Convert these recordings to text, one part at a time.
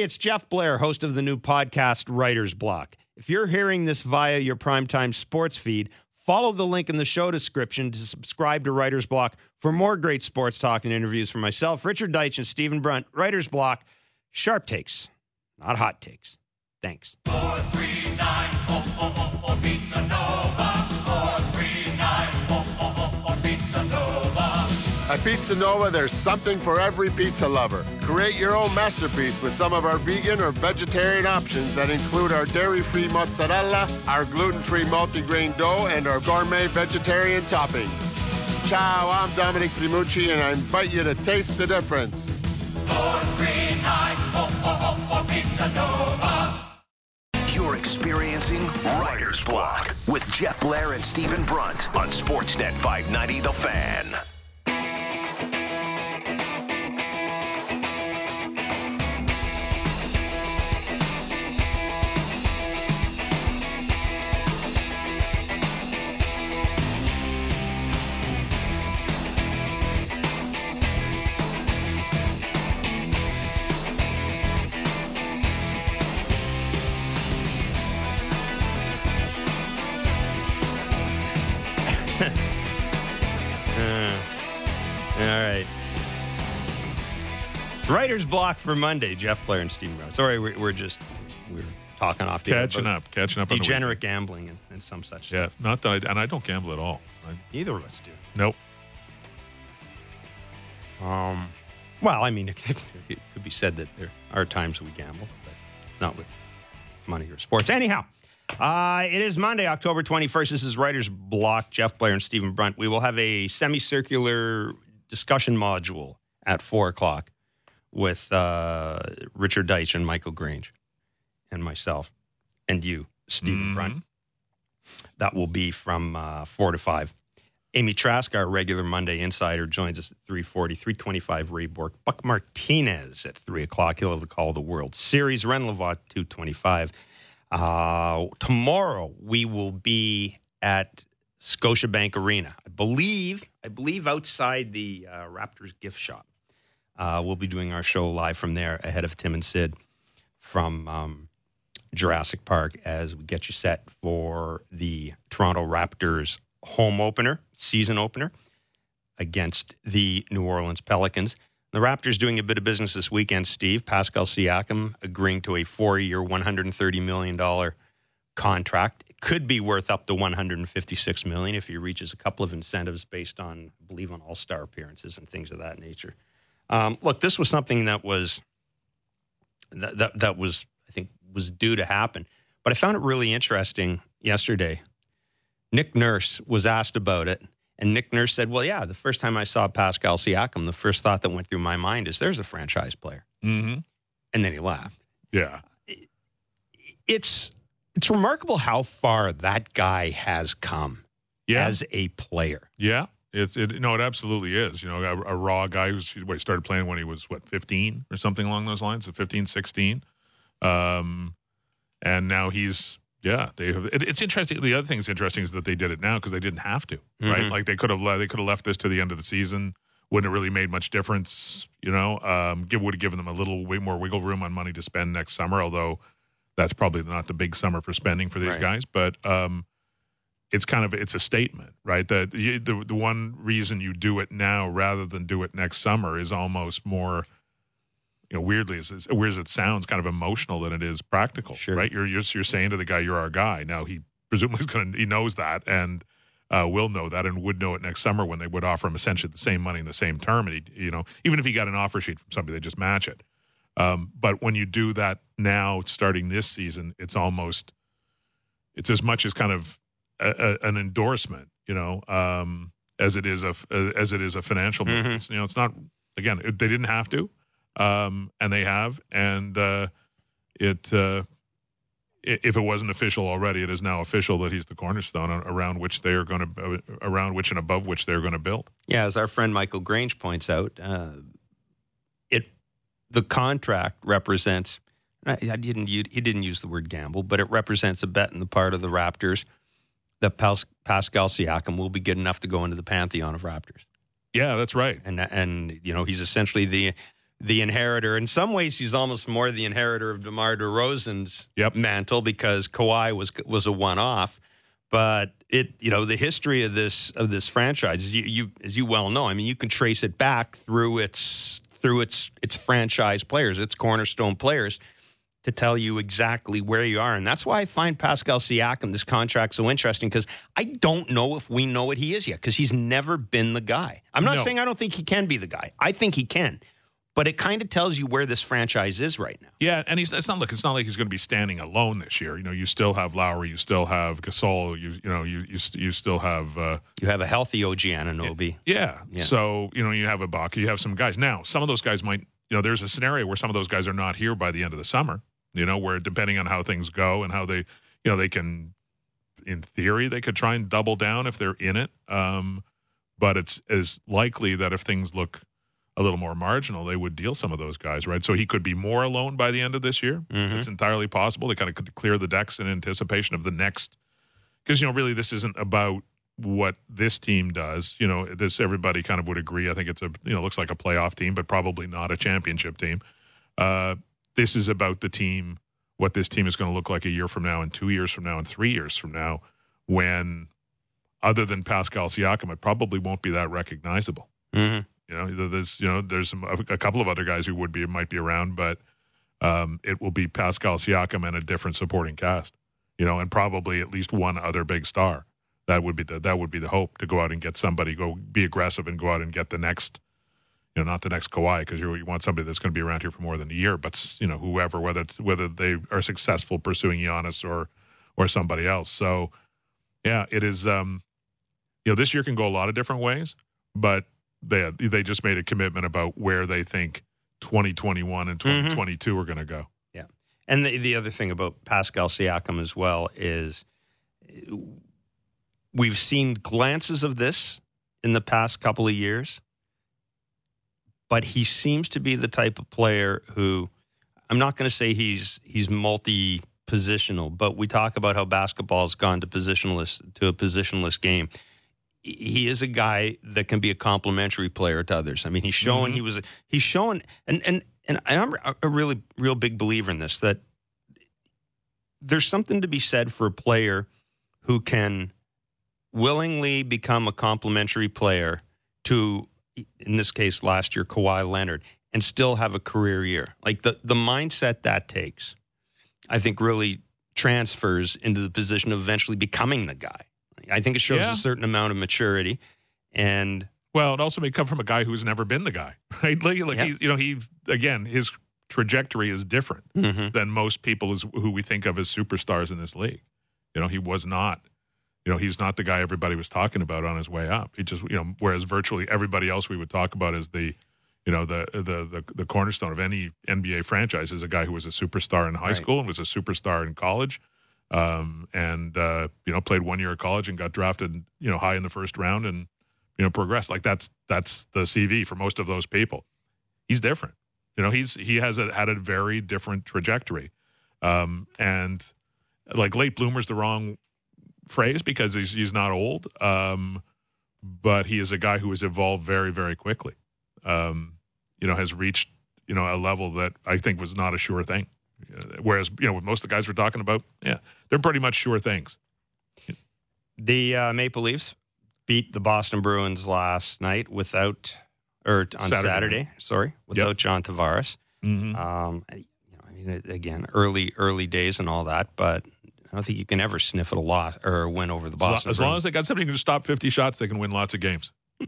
it's Jeff Blair, host of the new podcast, Writer's Block. If you're hearing this via your primetime sports feed, follow the link in the show description to subscribe to Writer's Block for more great sports talk and interviews from myself, Richard Deitch, and Stephen Brunt. Writer's Block, sharp takes, not hot takes. Thanks. 439 Pizza Nova. 439 Pizza Nova. At Pizza Nova, there's something for every pizza lover. Create your own masterpiece with some of our vegan or vegetarian options that include our dairy-free mozzarella, our gluten-free multigrain dough, and our gourmet vegetarian toppings. Ciao, I'm Dominic Primucci, and I invite you to taste the difference. 439 Pizza Nova. You're experiencing Writer's Block with Jeff Blair and Stephen Brunt on Sportsnet 590 The Fan. All right. Writer's Block for Monday, Jeff Blair and Stephen Brown. Sorry, we're talking off the catching up on degenerate gambling and some such stuff. Yeah, not that I don't gamble at all. Neither of us do. Nope. Well, I mean, it could be said that there are times we gamble, but not with money or sports. Anyhow, it is Monday, October 21st. This is Writer's Block, Jeff Blair and Stephen Brunt. We will have a semicircular discussion module at 4 o'clock with Richard Deitch and Michael Grange and myself and you, Stephen Brunt. That will be from 4 to 5. Amy Trask, our regular Monday insider, joins us at 3:40, 3:25 Ray Bork. Buck Martinez at 3 o'clock. He'll have the call of the World Series. Ren Lavoie, 2:25. Tomorrow we will be at Scotiabank Arena. I believe outside the Raptors gift shop. We'll be doing our show live from there ahead of Tim and Sid from Jurassic Park as we get you set for the Toronto Raptors home opener, season opener, against the New Orleans Pelicans. The Raptors doing a bit of business this weekend, Steve. Pascal Siakam agreeing to a 4-year, $130 million contract. It could be worth up to $156 million if he reaches a couple of incentives based on, I believe, on all-star appearances and things of that nature. Look, this was something that was I think, was due to happen. But I found it really interesting yesterday. Nick Nurse was asked about it, and Nick Nurse said, well, yeah, the first time I saw Pascal Siakam, the first thought that went through my mind is there's a franchise player. Mm-hmm. And then he laughed. Yeah. It's remarkable how far that guy has come as a player. Yeah. It absolutely is. You know, a raw guy who started playing when he was, 15 or something along those lines, 15, 16. And now he's... Yeah, it's interesting. The other thing that's interesting is that they did it now because they didn't have to, right? Mm-hmm. Like they could have left this to the end of the season. Wouldn't have really made much difference, you know. Would have given them a little way more wiggle room on money to spend next summer. Although that's probably not the big summer for spending for these guys. But it's a statement, right? That the one reason you do it now rather than do it next summer is almost more. You know, weirdly, as weird as it sounds, kind of emotional than it is practical, right? You're saying to the guy, "You're our guy." Now he presumably he knows that and will know that and would know it next summer when they would offer him essentially the same money in the same term. And even if he got an offer sheet from somebody, they just match it. But when you do that now, starting this season, it's as much as kind of an endorsement, as it is a financial move. Mm-hmm. It's not. Again, they didn't have to. And they have, and if it wasn't official already, it is now official that he's the cornerstone around which and above which they're going to build. Yeah, as our friend Michael Grange points out, the contract represents. He didn't use the word gamble, but it represents a bet on the part of the Raptors that Pascal Siakam will be good enough to go into the pantheon of Raptors. Yeah, that's right. And he's essentially the inheritor. In some ways, he's almost more the inheritor of DeMar DeRozan's mantle because Kawhi was a one-off. But the history of this franchise, as you well know, I mean, you can trace it back through its franchise players, its cornerstone players, to tell you exactly where you are. And that's why I find Pascal Siakam, this contract, so interesting, because I don't know if we know what he is yet, because he's never been the guy. I'm not saying I don't think he can be the guy. I think he can. But it kind of tells you where this franchise is right now. Yeah, and it's not like he's going to be standing alone this year. You still have Lowry, you still have Gasol, you still have you have a healthy OG Anunoby. Yeah. So you have Ibaka, you have some guys. Now, some of those guys might. There's a scenario where some of those guys are not here by the end of the summer. Where depending on how things go and how they, they can, in theory, they could try and double down if they're in it. But it's as likely that if things look a little more marginal, they would deal some of those guys, right? So he could be more alone by the end of this year. Mm-hmm. It's entirely possible. They kind of could clear the decks in anticipation of the next. Because, really, this isn't about what this team does. Everybody kind of would agree. I think it's looks like a playoff team, but probably not a championship team. This is about the team, what this team is going to look like a year from now and 2 years from now and 3 years from now, when, other than Pascal Siakam, it probably won't be that recognizable. Mm-hmm. There's a couple of other guys who might be around, but it will be Pascal Siakam and a different supporting cast, and probably at least one other big star. That would be the hope, to go out and get somebody, go be aggressive and go out and get the next. Not the next Kawhi, because you want somebody that's going to be around here for more than a year, but whoever, whether they are successful pursuing Giannis or somebody else. So, yeah, it is. This year can go a lot of different ways, but they just made a commitment about where they think 2021 and 2022 are going to go. Yeah, and the other thing about Pascal Siakam as well is we've seen glances of this in the past couple of years. But he seems to be the type of player who, I'm not going to say he's multi-positional, but we talk about how basketball's gone to a positionless game. He is a guy that can be a complementary player to others. I mean, he's shown and I'm a really real big believer in this, that there's something to be said for a player who can willingly become a complementary player to, in this case, last year, Kawhi Leonard, and still have a career year. Like the mindset that takes, I think, really transfers into the position of eventually becoming the guy. I think it shows a certain amount of maturity. And it also may come from a guy who's never been the guy, right? His trajectory is different than most people who we think of as superstars in this league. He was not. He's not the guy everybody was talking about on his way up. He just, whereas virtually everybody else we would talk about as the cornerstone of any NBA franchise is a guy who was a superstar in high school and was a superstar in college, and played 1 year of college and got drafted, high in the first round and, progressed. Like that's the CV for most of those people. He's different. He has had a very different trajectory, and like late bloomer's the wrong phrase because he's not old, but he is a guy who has evolved very, very quickly. Has reached a level that I think was not a sure thing. Whereas with most of the guys we're talking about, they're pretty much sure things. The Maple Leafs beat the Boston Bruins last night without Saturday. Without John Tavares. Mm-hmm. Again, early days and all that, but I don't think you can ever sniff at a loss or a win over the Boston Bruins. As long as they got somebody who can stop 50 shots, they can win lots of games.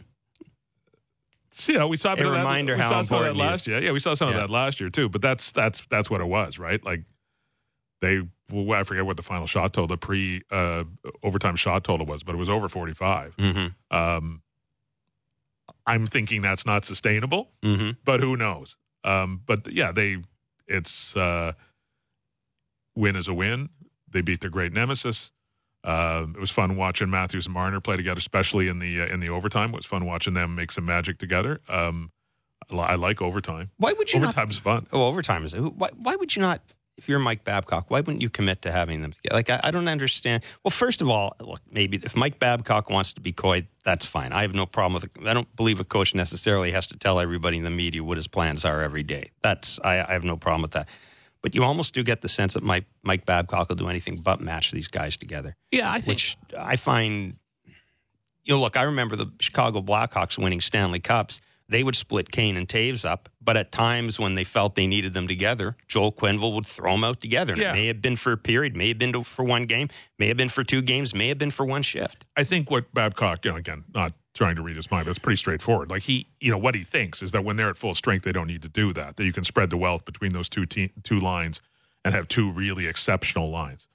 We saw a reminder how important that last year. Yeah, we saw some of that last year too. But that's what it was, right? Like I forget what the final shot total, the pre overtime shot total was, but it was over 45. Mm-hmm. I'm thinking that's not sustainable, but who knows? But yeah, it's win is a win. They beat their great nemesis. It was fun watching Matthews and Marner play together, especially in the overtime. It was fun watching them make some magic together. I like overtime. Why would you Overtime's fun. Oh, overtime is. Why would you not? if you're Mike Babcock, why wouldn't you commit to having them together? Like, I don't understand. Well, first of all, look, maybe if Mike Babcock wants to be coy, that's fine. I have no problem with it. I don't believe a coach necessarily has to tell everybody in the media what his plans are every day. I have no problem with that. But you almost do get the sense that Mike Babcock will do anything but match these guys together. Yeah, I think. Which I find, look, I remember the Chicago Blackhawks winning Stanley Cups. They would split Kane and Taves up, but at times when they felt they needed them together, Joel Quenneville would throw them out together. And It may have been for a period, may have been for one game, may have been for 2 games, may have been for one shift. I think what Babcock, again, not trying to read his mind, but it's pretty straightforward. Like what he thinks is that when they're at full strength, they don't need to do that. That you can spread the wealth between those two lines and have 2 really exceptional lines.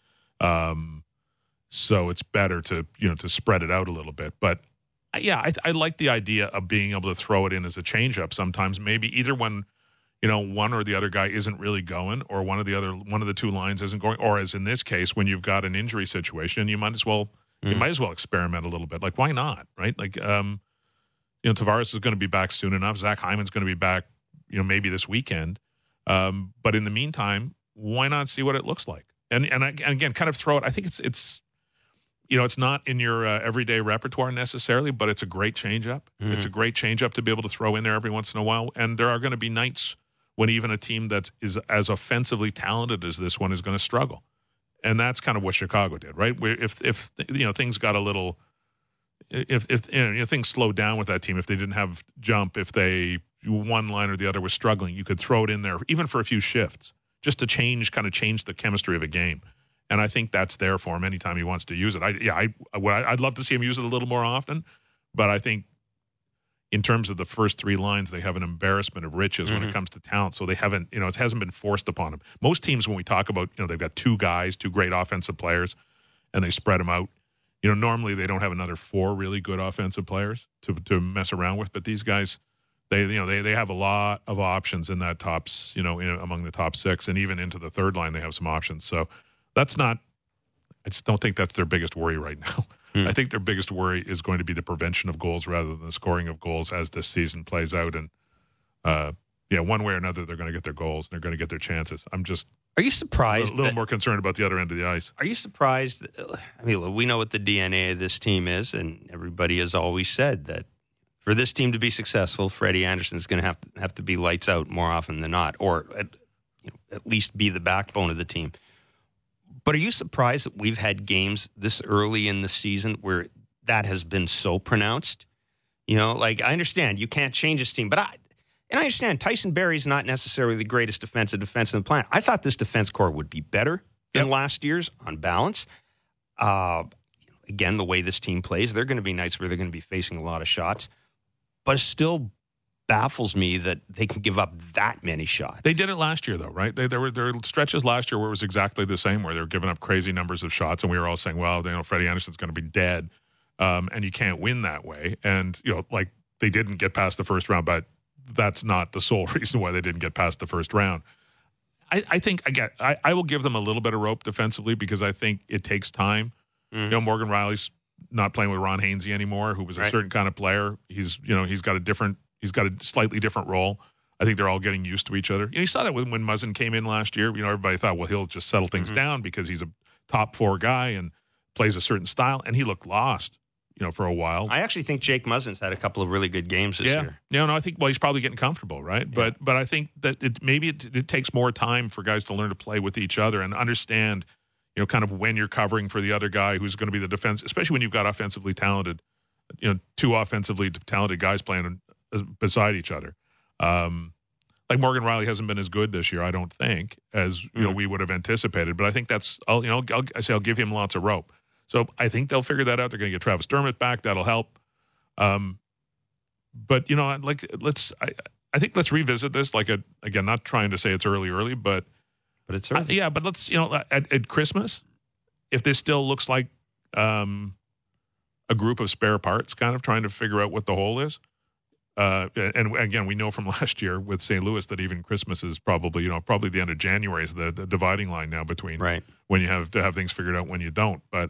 So it's better to spread it out a little bit, but. Yeah, I like the idea of being able to throw it in as a changeup sometimes. Maybe either when, one or the other guy isn't really going, or one of the 2 lines isn't going, or as in this case, when you've got an injury situation, you might as well experiment a little bit. Like, why not, right? Like, Tavares is going to be back soon enough. Zach Hyman's going to be back, maybe this weekend. But in the meantime, why not see what it looks like? And again, kind of throw it. I think it's. It's not in your everyday repertoire necessarily, but it's a great changeup. Mm-hmm. It's a great changeup to be able to throw in there every once in a while. And there are going to be nights when even a team that is as offensively talented as this one is going to struggle. And that's kind of what Chicago did, right? Where if things got a little, if things slowed down with that team, if they didn't have jump, if one line or the other was struggling, you could throw it in there even for a few shifts just to change the chemistry of a game. And I think that's there for him anytime he wants to use it. I'd love to see him use it a little more often, but I think in terms of the first 3 lines, they have an embarrassment of riches when it comes to talent. So they haven't, it hasn't been forced upon them. Most teams, when we talk about, they've got 2 guys, 2 great offensive players, and they spread them out. Normally they don't have another 4 really good offensive players to mess around with, but these guys, they have a lot of options in that tops, among the top 6, and even into the third line they have some options. So. I just don't think that's their biggest worry right now. I think their biggest worry is going to be the prevention of goals rather than the scoring of goals as this season plays out. And, one way or another, they're going to get their goals and they're going to get their chances. Are you surprised? A little more concerned about the other end of the ice. Are you surprised? We know what the DNA of this team is, and everybody has always said that for this team to be successful, Freddie Anderson is going to have to be lights out more often than not, or at least be the backbone of the team. But are you surprised that we've had games this early in the season where that has been so pronounced? I understand you can't change this team, but I understand Tyson Barrie's not necessarily the greatest defensive defense in the planet. I thought this defense core would be better than last year's on balance. Again, the way this team plays, they're going to be nights where they're going to be facing a lot of shots, but it still baffles me that they can give up that many shots. They did it last year, though, right? There were stretches last year where it was exactly the same, where they were giving up crazy numbers of shots, and we were all saying, well, Freddie Anderson's going to be dead, and you can't win that way. And, they didn't get past the first round, but that's not the sole reason why they didn't get past the first round. I think, again, I will give them a little bit of rope defensively because I think it takes time. Mm-hmm. Morgan Riley's not playing with Ron Hainsey anymore, who was a certain kind of player. He's got a slightly different role. I think they're all getting used to each other. You saw that when Muzzin came in last year. Everybody thought, well, he'll just settle things down because he's a top 4 guy and plays a certain style, and he looked lost, for a while. I actually think Jake Muzzin's had a couple of really good games this year. Yeah, no, I think, he's probably getting comfortable, right? Yeah. But I think that it takes more time for guys to learn to play with each other and understand, kind of when you're covering for the other guy who's going to be the defense, especially when you've got offensively talented, 2 offensively talented guys playing beside each other. Like Morgan Riley hasn't been as good this year, I don't think, as we would have anticipated. But I think I'll give him lots of rope. So I think they'll figure that out. They're going to get Travis Dermott back. That'll help. But I think let's revisit this. Again, not trying to say it's early, but it's early. But let's at Christmas, if this still looks like a group of spare parts, kind of trying to figure out what the hole is. And again, we know from last year with St. Louis that even Christmas is probably the end of January is the dividing line now between when you have to have things figured out when you don't. But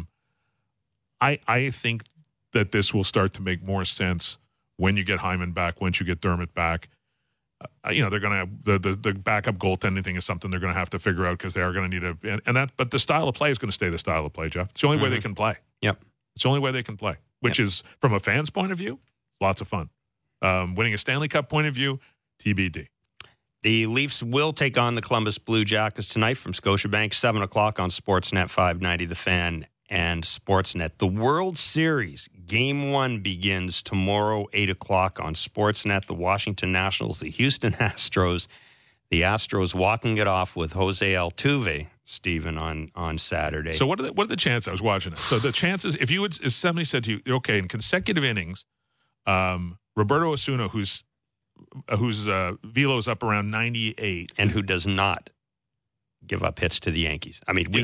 I think that this will start to make more sense when you get Hyman back, once you get Dermott back, they're going to the backup goaltending thing is something they're going to have to figure out because they are going to need but the style of play is going to stay the style of play, Jeff. It's the only way they can play. Yep. It's the only way they can play, which is from a fan's point of view, lots of fun. Winning a Stanley Cup point of view, TBD. The Leafs will take on the Columbus Blue Jackets tonight from Scotiabank, 7 o'clock on Sportsnet 590 The Fan and Sportsnet. The World Series, Game 1 begins tomorrow, 8 o'clock on Sportsnet. The Washington Nationals, the Houston Astros. The Astros walking it off with Jose Altuve, Stephen, on Saturday. So what are the chances? I was watching it. So the chances, if somebody said to you, okay, in consecutive innings, Roberto Osuna, whose velo is up around 98, and who does not give up hits to the Yankees. I mean,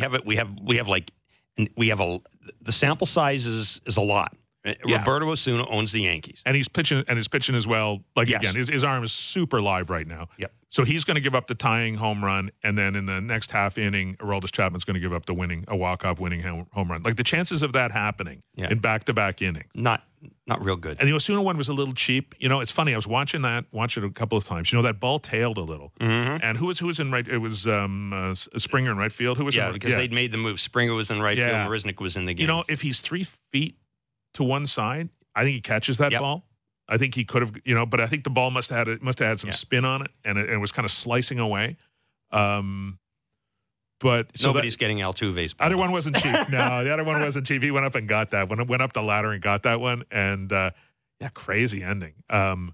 the sample size is a lot. Yeah. Roberto Osuna owns the Yankees, and he's pitching as well. Again, his arm is super live right now. Yep. So he's going to give up the tying home run, and then in the next half inning, Aroldis Chapman's going to give up a walk-off winning home run. Like the chances of that happening in back-to-back innings, not real good. And the Osuna one was a little cheap. It's funny. I was watching it a couple of times. That ball tailed a little. Mm-hmm. And who was in right? It was Springer in right field. Who was because they'd made the move. Springer was in right field. Marisnik was in the game. If he's 3 feet to one side, I think he catches that ball. I think he could have, but I think the ball must have had some spin on it, and it was kind of slicing away. But nobody's getting Altuve's ball. Other one wasn't cheap. No, the other one wasn't cheap. He went up and got that. Went up the ladder and got that one, and crazy ending. But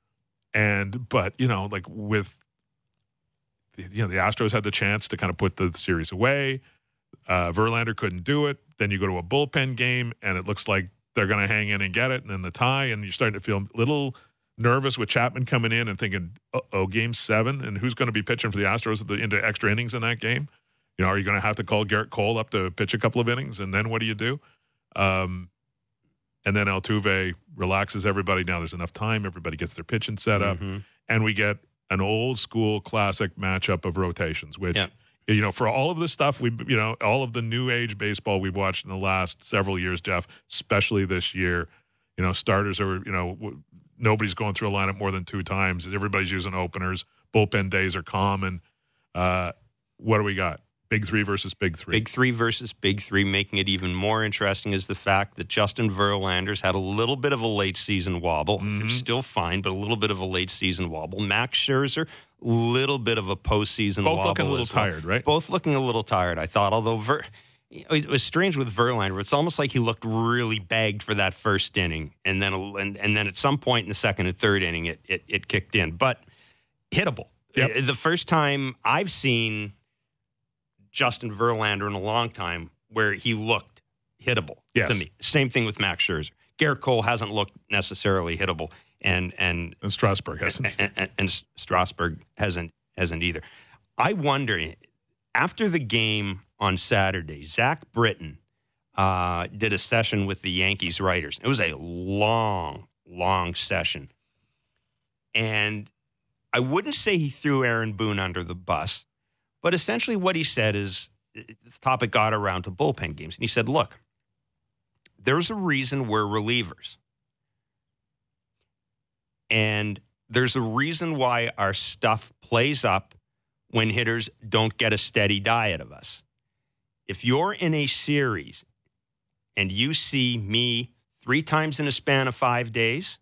with the Astros had the chance to kind of put the series away. Verlander couldn't do it. Then you go to a bullpen game, and it looks like they're going to hang in and get it, and then the tie, and you're starting to feel a little nervous with Chapman coming in and thinking, Game 7, and who's going to be pitching for the Astros into extra innings in that game? Are you going to have to call Garrett Cole up to pitch a couple of innings, and then what do you do? And then Altuve relaxes everybody. Now there's enough time. Everybody gets their pitching set up, and we get an old-school classic matchup of rotations, which – for all of the stuff all of the new age baseball we've watched in the last several years, Jeff, especially this year, starters are, nobody's going through a lineup more than 2 times. Everybody's using openers. Bullpen days are common. What do we got? Big 3 versus Big 3. Big 3 versus Big 3. Making it even more interesting is the fact that Justin Verlander's had a little bit of a late season wobble. Mm-hmm. Still fine, but a little bit of a late season wobble. Max Scherzer, little bit of a postseason wobble. Both looking a little tired, right? Both looking a little tired, I thought. Although it was strange with Verlander. It's almost like he looked really bagged for that first inning, and then at some point in the second and third inning, it kicked in. But hittable. Yep. The first time I've seen Justin Verlander in a long time where he looked hittable to me. Same thing with Max Scherzer. Garrett Cole hasn't looked necessarily hittable, and Strasburg hasn't, and Strasburg hasn't either. I wonder, after the game on Saturday, Zach Britton did a session with the Yankees writers. It was a long session, and I wouldn't say he threw Aaron Boone under the bus. But essentially what he said is the topic got around to bullpen games. And he said, look, there's a reason we're relievers. And there's a reason why our stuff plays up when hitters don't get a steady diet of us. If you're in a series and you see me 3 times in a span of 5 days,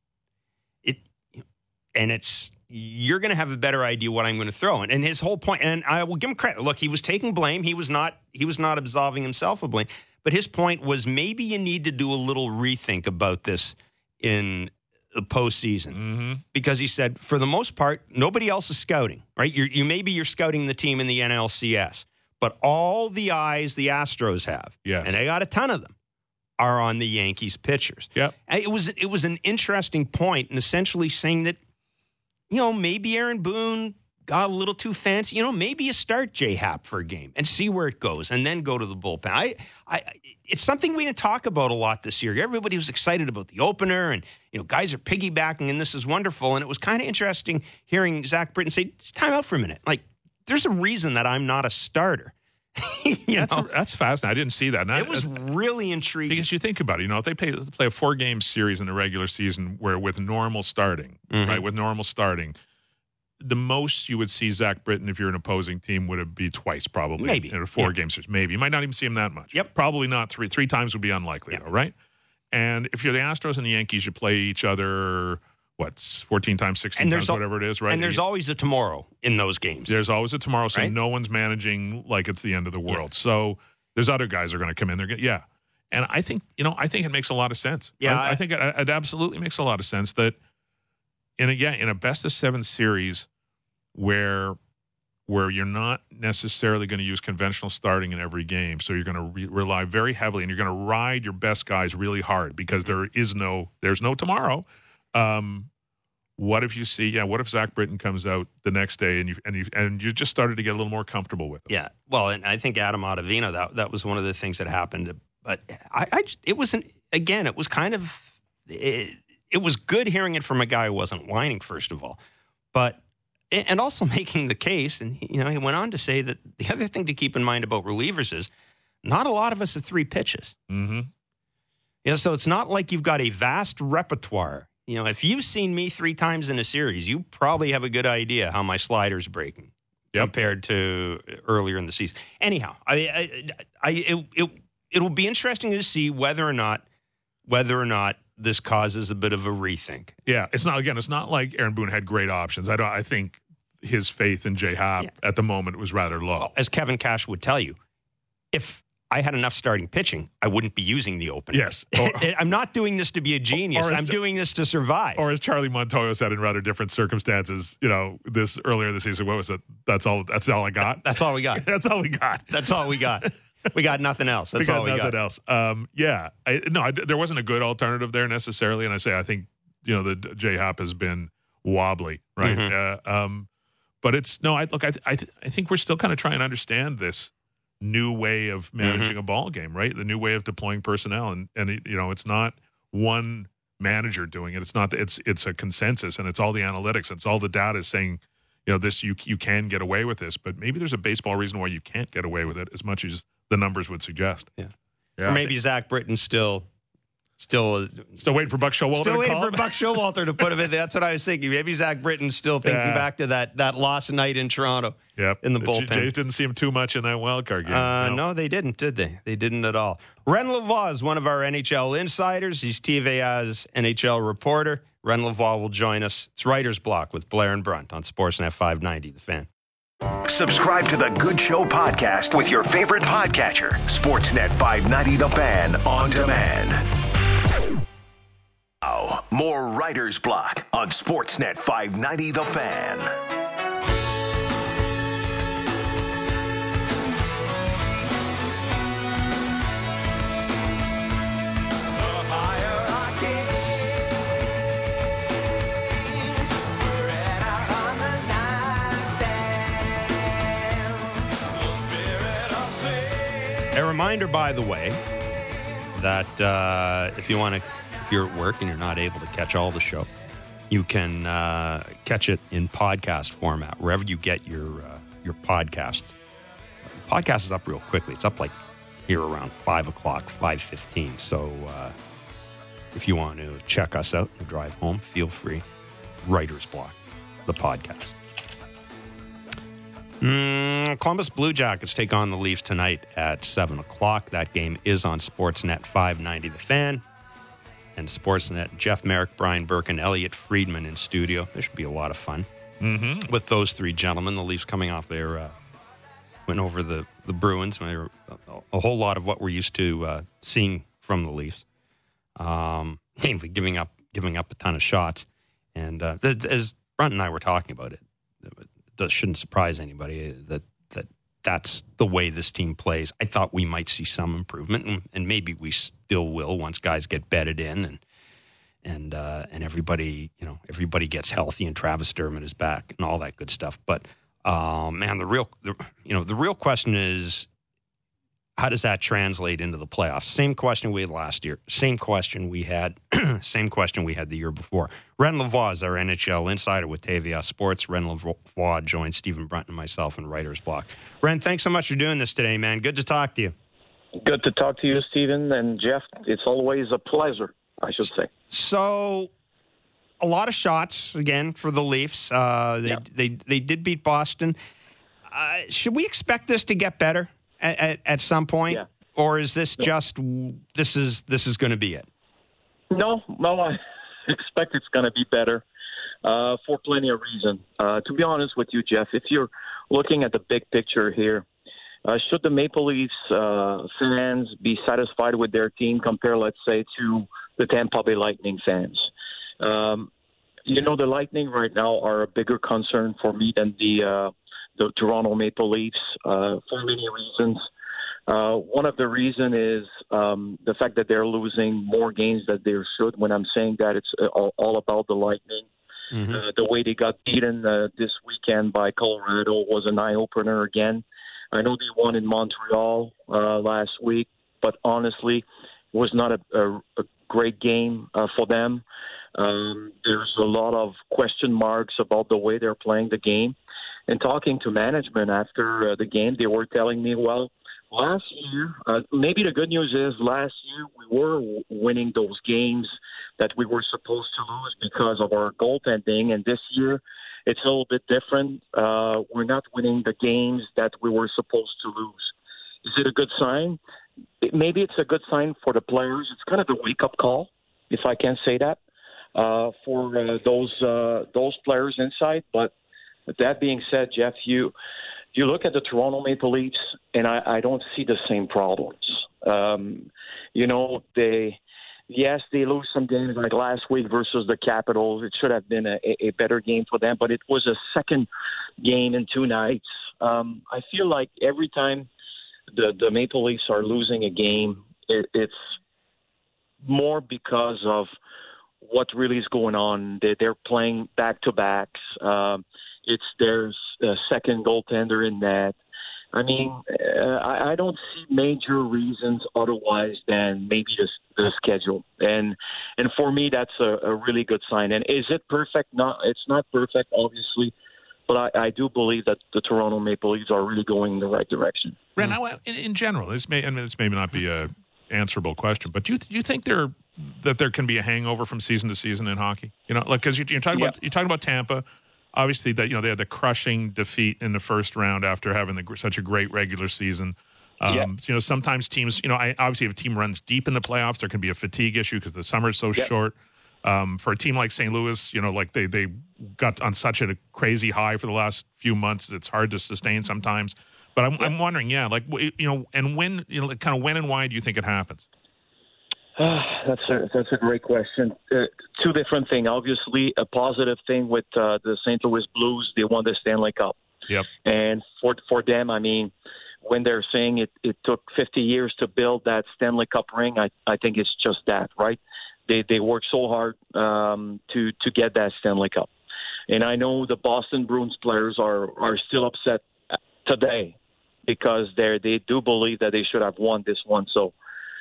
you're going to have a better idea what I'm going to throw. And his whole point, and I will give him credit. Look, he was taking blame. He was not absolving himself of blame. But his point was maybe you need to do a little rethink about this in the postseason. Mm-hmm. Because he said, for the most part, nobody else is scouting, right? You're scouting the team in the NLCS. But all the eyes the Astros have, and they got a ton of them, are on the Yankees pitchers. Yep. It was an interesting point, and essentially saying that, maybe Aaron Boone got a little too fancy. Maybe you start J-Happ for a game and see where it goes and then go to the bullpen. It's something we didn't talk about a lot this year. Everybody was excited about the opener and, guys are piggybacking and this is wonderful. And it was kind of interesting hearing Zach Britton say, time out for a minute. Like, there's a reason that I'm not a starter. That's fascinating. I didn't see that. It was really intriguing. Because you think about it, if they play a 4-game series in the regular season with normal starting, right? With normal starting, the most you would see Zach Britton if you're an opposing team would be twice, probably. Maybe. In a 4-game series. Maybe. You might not even see him that much. Yep. Probably not 3. 3 times would be unlikely, though, right? And if you're the Astros and the Yankees, you play each other, 14 times, 16 times, whatever it is, right? And there's always a tomorrow in those games. There's always a tomorrow, so right? no one's managing like it's the end of the world. So there's other guys that are going to come in. And I think it makes a lot of sense. Yeah, I think it absolutely makes a lot of sense that in a best of 7 series where you're not necessarily going to use conventional starting in every game, so you're going to rely very heavily, and you're going to ride your best guys really hard because there's no tomorrow. What if Zach Britton comes out the next day and you just started to get a little more comfortable with him? Yeah. Well, and I think Adam Ottavino, that was one of the things that happened. But it was good hearing it from a guy who wasn't whining, first of all, and also making the case. And, he went on to say that the other thing to keep in mind about relievers is not a lot of us have 3 pitches. Mm-hmm. So it's not like you've got a vast repertoire. If you've seen me 3 times in a series, you probably have a good idea how my slider's breaking compared to earlier in the season. Anyhow, it'll be interesting to see whether or not this causes a bit of a rethink. Yeah, it's not like Aaron Boone had great options. I think his faith in Jay Happ at the moment was rather low. Well, as Kevin Cash would tell you, if I had enough starting pitching, I wouldn't be using the opener. Yes. I'm not doing this to be a genius. I'm doing this to survive. Or as Charlie Montoyo said in rather different circumstances, this earlier this season, what was it? That's all I got? That's all we got. That's all we got. That's all we got. We got nothing else. That's all we got. Nothing else. There wasn't a good alternative there necessarily. And I think, the Jay Happ has been wobbly, right? Mm-hmm. But I think we're still kind of trying to understand this new way of managing a ball game, right? The new way of deploying personnel, and it's not one manager doing it. It's not. It's a consensus, and it's all the analytics. It's all the data saying, this you can get away with this, but maybe there's a baseball reason why you can't get away with it as much as the numbers would suggest. Yeah. Or maybe Zach Britton still waiting for Buck Showalter. Still waiting for Buck Showalter to put him in. That's what I was thinking. Maybe Zach Britton's still thinking back to that lost night in Toronto. Yep. In the bullpen. Jays didn't see him too much in that wild card game. No, they didn't, did they? They didn't at all. Ren Lavoie is one of our NHL insiders. He's TVA's NHL reporter. Ren Lavoie will join us. It's Writer's Block with Blair and Brunt on Sportsnet 590, The Fan. Subscribe to the Good Show podcast with your favorite podcatcher. Sportsnet 590 The Fan on demand. Now, more Writer's Block on Sportsnet 590 The Fan. A reminder, by the way, that if you're at work and you're not able to catch all the show, you can catch it in podcast format wherever you get your podcast. The podcast is up real quickly. It's up like here around 5 o'clock, 5:15. So if you want to check us out and drive home, feel free. Writer's Block, the podcast. Columbus Blue Jackets take on the Leafs tonight at 7 o'clock. That game is on Sportsnet 590 The Fan. And Sportsnet, Jeff Merrick, Brian Burke, and Elliot Friedman in studio. There should be a lot of fun with those 3 gentlemen. The Leafs coming off their went over the Bruins. A whole lot of what we're used to seeing from the Leafs, namely giving up a ton of shots. And as Brunt and I were talking about it, that shouldn't surprise anybody that's the way this team plays. I thought we might see some improvement, and maybe we still will once guys get bedded in and everybody gets healthy and Travis Dermott is back and all that good stuff. But man, the real question is, how does that translate into the playoffs? Same question we had last year. Same question we had the year before. Ren Lavoie is our NHL insider with TVS Sports. Ren Lavoie joins Stephen Brunt and myself in Writer's Block. Ren, thanks so much for doing this today, man. Good to talk to you. Good to talk to you, Stephen and Jeff. It's always a pleasure, I should say. So, a lot of shots again for the Leafs. They did beat Boston. Should we expect this to get better at some point, or is this just this is going to be it? No, I expect it's going to be better for plenty of reasons. To be honest with you, Jeff, if you're looking at the big picture here, should the Maple Leafs fans be satisfied with their team compared, let's say, to the Tampa Bay Lightning fans? The Lightning right now are a bigger concern for me than the Toronto Maple Leafs for many reasons. One of the reasons is the fact that they're losing more games than they should. When I'm saying that, it's all about the Lightning. Mm-hmm. The way they got beaten this weekend by Colorado was an eye-opener again. I know they won in Montreal last week, but honestly, it was not a great game for them. There's a lot of question marks about the way they're playing the game. And talking to management after the game, they were telling me, well, last year, maybe the good news is last year we were winning those games that we were supposed to lose because of our goaltending. And this year, it's a little bit different. We're not winning the games that we were supposed to lose. Is it a good sign? Maybe it's a good sign for the players. It's kind of a wake-up call, if I can say that, for those players inside. But that being said, Jeff, you look at the Toronto Maple Leafs, and I don't see the same problems. They lose some games like last week versus the Capitals. It should have been a better game for them, but it was a second game in 2 nights. I feel like every time the Maple Leafs are losing a game, it's more because of what really is going on. They're playing back-to-backs. There's a second goaltender in net. I mean, I don't see major reasons otherwise than maybe the schedule. And for me, that's a really good sign. And is it perfect? No, it's not perfect, obviously. But I do believe that the Toronto Maple Leafs are really going in the right direction. Ren, in general, this may not be a answerable question, but do you think that there can be a hangover from season to season in hockey? Because you're talking about Tampa. Obviously, that they had the crushing defeat in the first round after having such a great regular season. Sometimes teams, obviously if a team runs deep in the playoffs, there can be a fatigue issue because the summer is so short. For a team like St. Louis, they got on such a crazy high for the last few months, it's hard to sustain sometimes. But I'm wondering, and when, kind of when and why do you think it happens? That's a great question. 2 different things. Obviously, a positive thing with the St. Louis Blues, they won the Stanley Cup. Yep. And for them, I mean, when they're saying it took 50 years to build that Stanley Cup ring, I think it's just that, right? They worked so hard to get that Stanley Cup. And I know the Boston Bruins players are still upset today because they do believe that they should have won this one. So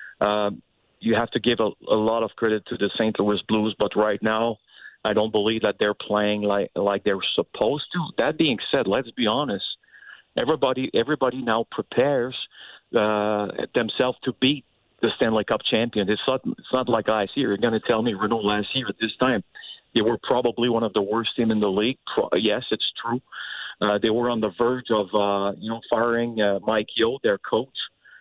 you have to give a lot of credit to the St. Louis Blues, but right now I don't believe that they're playing like they're supposed to. That being said, let's be honest. Everybody now prepares themselves to beat the Stanley Cup champion. It's not like last year. You're going to tell me, Renault, last year at this time, they were probably one of the worst teams in the league. Yes, it's true. They were on the verge of firing Mike Yeo, their coach.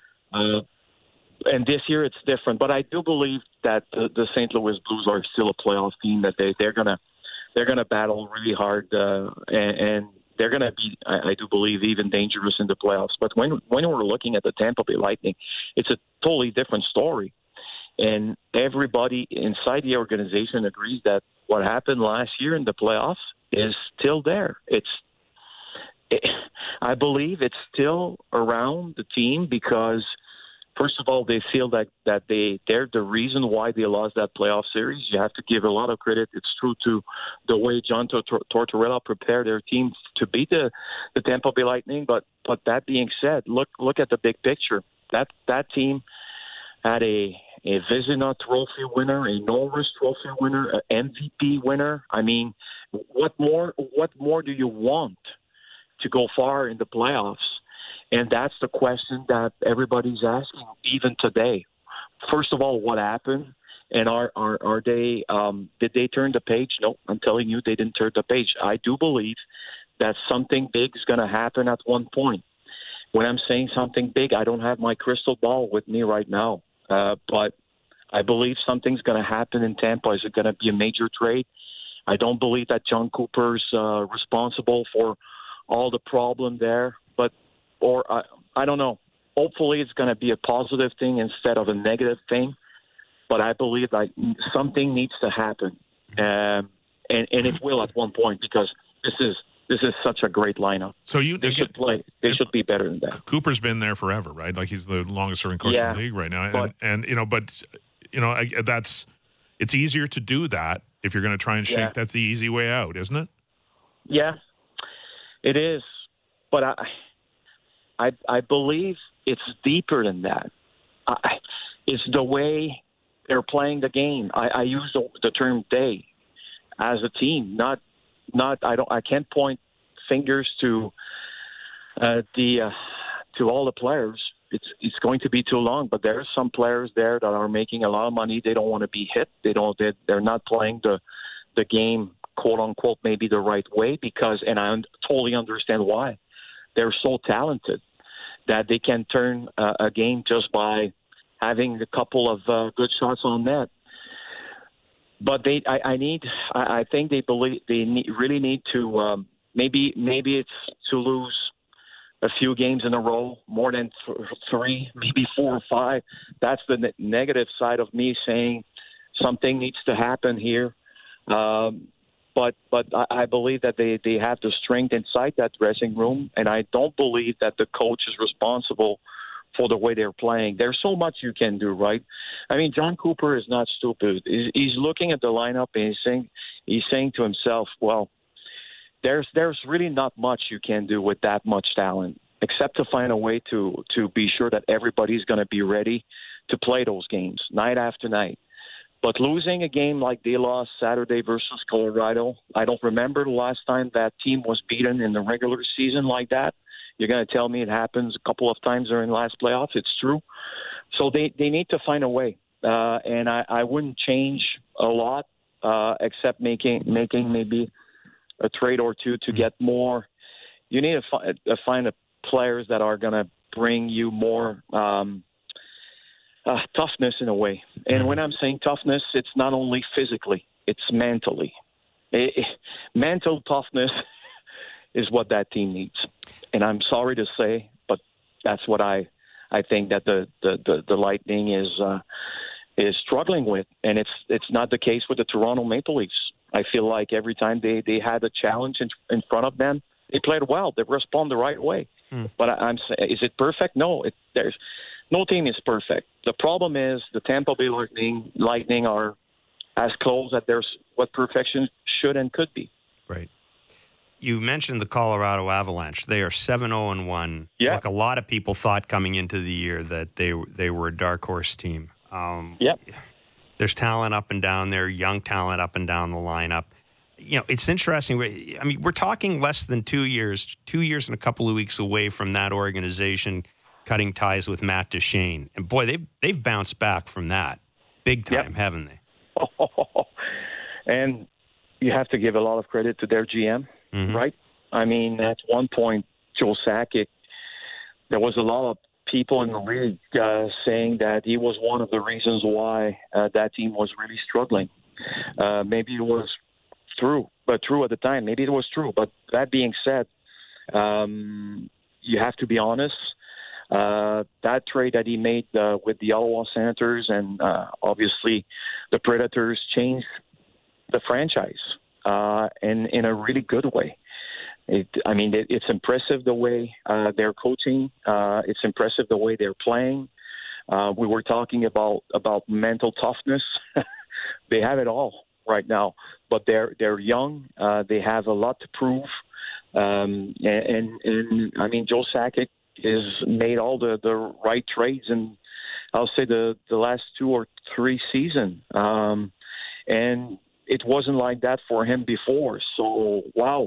And this year it's different. But I do believe that the St. Louis Blues are still a playoff team, that they're gonna battle really hard, and they're gonna be, I do believe, even dangerous in the playoffs. But when we're looking at the Tampa Bay Lightning, it's a totally different story. And everybody inside the organization agrees that what happened last year in the playoffs is still there. I believe it's still around the team because, first of all, they feel that they're the reason why they lost that playoff series. You have to give a lot of credit. It's true to the way John Tortorella prepared their team to beat the Tampa Bay Lightning. But that being said, look at the big picture. That team had a Vezina Trophy winner, a Norris Trophy winner, an MVP winner. I mean, what more do you want to go far in the playoffs? And that's the question that everybody's asking even today. First of all, what happened? And are they? Did they turn the page? No, I'm telling you, they didn't turn the page. I do believe that something big is going to happen at one point. When I'm saying something big, I don't have my crystal ball with me right now, but I believe something's going to happen in Tampa. Is it going to be a major trade? I don't believe that John Cooper's responsible for all the problem there, or I don't know. Hopefully, it's going to be a positive thing instead of a negative thing. But I believe that something needs to happen, and it will at one point, because this is such a great lineup. So they should play. They should be better than that. Cooper's been there forever, right? Like, he's the longest serving coach in the league right now, that's it's easier to do that if you're going to try and shake. That's the easy way out, isn't it? Yeah, it is. But I believe it's deeper than that. It's the way they're playing the game. I use the term "they" as a team, not. I can't point fingers to all the players. It's going to be too long. But there are some players there that are making a lot of money. They don't want to be hit. They're not playing the game, quote unquote, maybe the right way, because, and I totally understand why. They're so talented that they can turn a game just by having a couple of good shots on net. But I think they believe really need to maybe it's to lose a few games in a row, more than 3, maybe 4 or 5. That's the negative side of me saying something needs to happen here. But I believe that they have the strength inside that dressing room, and I don't believe that the coach is responsible for the way they're playing. There's so much you can do, right? I mean, John Cooper is not stupid. He's looking at the lineup and he's saying to himself, well, there's really not much you can do with that much talent, except to find a way to be sure that everybody's going to be ready to play those games night after night. But losing a game like they lost Saturday versus Colorado, I don't remember the last time that team was beaten in the regular season like that. You're going to tell me it happens a couple of times during the last playoffs. It's true. So they need to find a way. And I wouldn't change a lot, except making maybe a trade or two to get more. You need to find the players that are going to bring you more toughness in a way. And when I'm saying toughness, it's not only physically, it's mentally. Mental toughness is what that team needs. And I'm sorry to say, but that's what I think that the Lightning is struggling with. And it's not the case with the Toronto Maple Leafs. I feel like every time they had a challenge in front of them, they played well. They respond the right way. But I'm saying, is it perfect? No. There's no team is perfect. The problem is the Tampa Bay Lightning are as close as there's what perfection should and could be. Right. You mentioned the Colorado Avalanche. They are 7-0-1. Yeah. Like a lot of people thought coming into the year that they were a dark horse team. There's talent up and down there, young talent up and down the lineup. You know, it's interesting. I mean, we're talking less than 2 years and a couple of weeks away from that organization cutting ties with Matt Duchene. And boy, they've bounced back from that big time, haven't they? And you have to give a lot of credit to their GM, right? I mean, at one point, Joe Sakic, there was a lot of people in the league saying that he was one of the reasons why that team was really struggling. Maybe it was true at the time. Maybe it was true. But that being said, you have to be honest. That trade that he made with the Ottawa Senators and obviously the Predators changed the franchise in a really good way. It's impressive the way they're coaching. It's impressive the way they're playing. We were talking about mental toughness. They have it all right now, but they're young. They have a lot to prove. And Joe Sakic has made all the right trades, and I'll say the last 2 or 3 seasons. And it wasn't like that for him before. So, wow,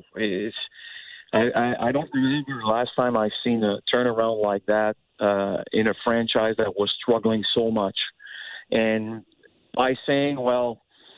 I don't remember the last time I've seen a turnaround like that in a franchise that was struggling so much. And by saying, well,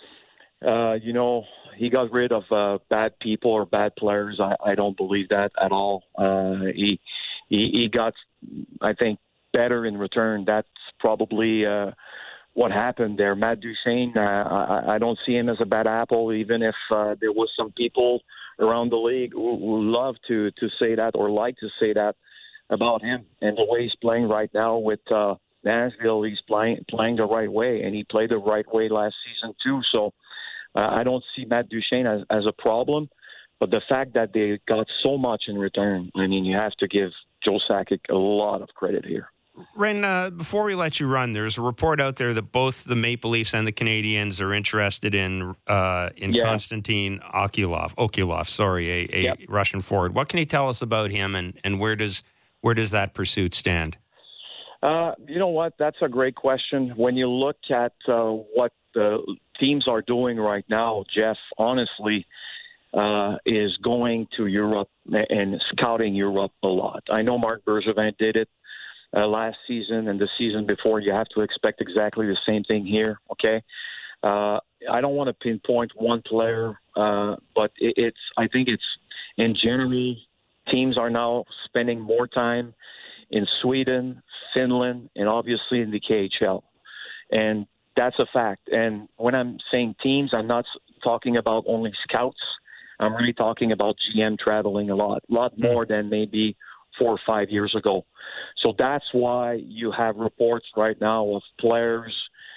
he got rid of bad people or bad players. I don't believe that at all. He got, I think, better in return. That's probably what happened there. Matt Duchene, I don't see him as a bad apple, even if there was some people around the league who love to say that or like to say that about him. And the way he's playing right now with Nashville, he's playing the right way, and he played the right way last season too. So I don't see Matt Duchene as a problem. But the fact that they got so much in return, I mean, you have to give Joe Sakic a lot of credit here. Ren, before we let you run, there's a report out there that both the Maple Leafs and the Canadiens are interested in Konstantin Okulov, a Russian forward. What can you tell us about him, and where does that pursuit stand? You know what? That's a great question. When you look at what the teams are doing right now, Jeff, honestly, is going to Europe and scouting Europe a lot. I know Marc Bergevin did it last season and the season before. You have to expect exactly the same thing here, okay? I don't want to pinpoint one player, but I think it's in general, teams are now spending more time in Sweden, Finland, and obviously in the KHL. And that's a fact. And when I'm saying teams, I'm not talking about only scouts. I'm really talking about GM traveling a lot more than maybe 4 or 5 years ago. So that's why you have reports right now of players,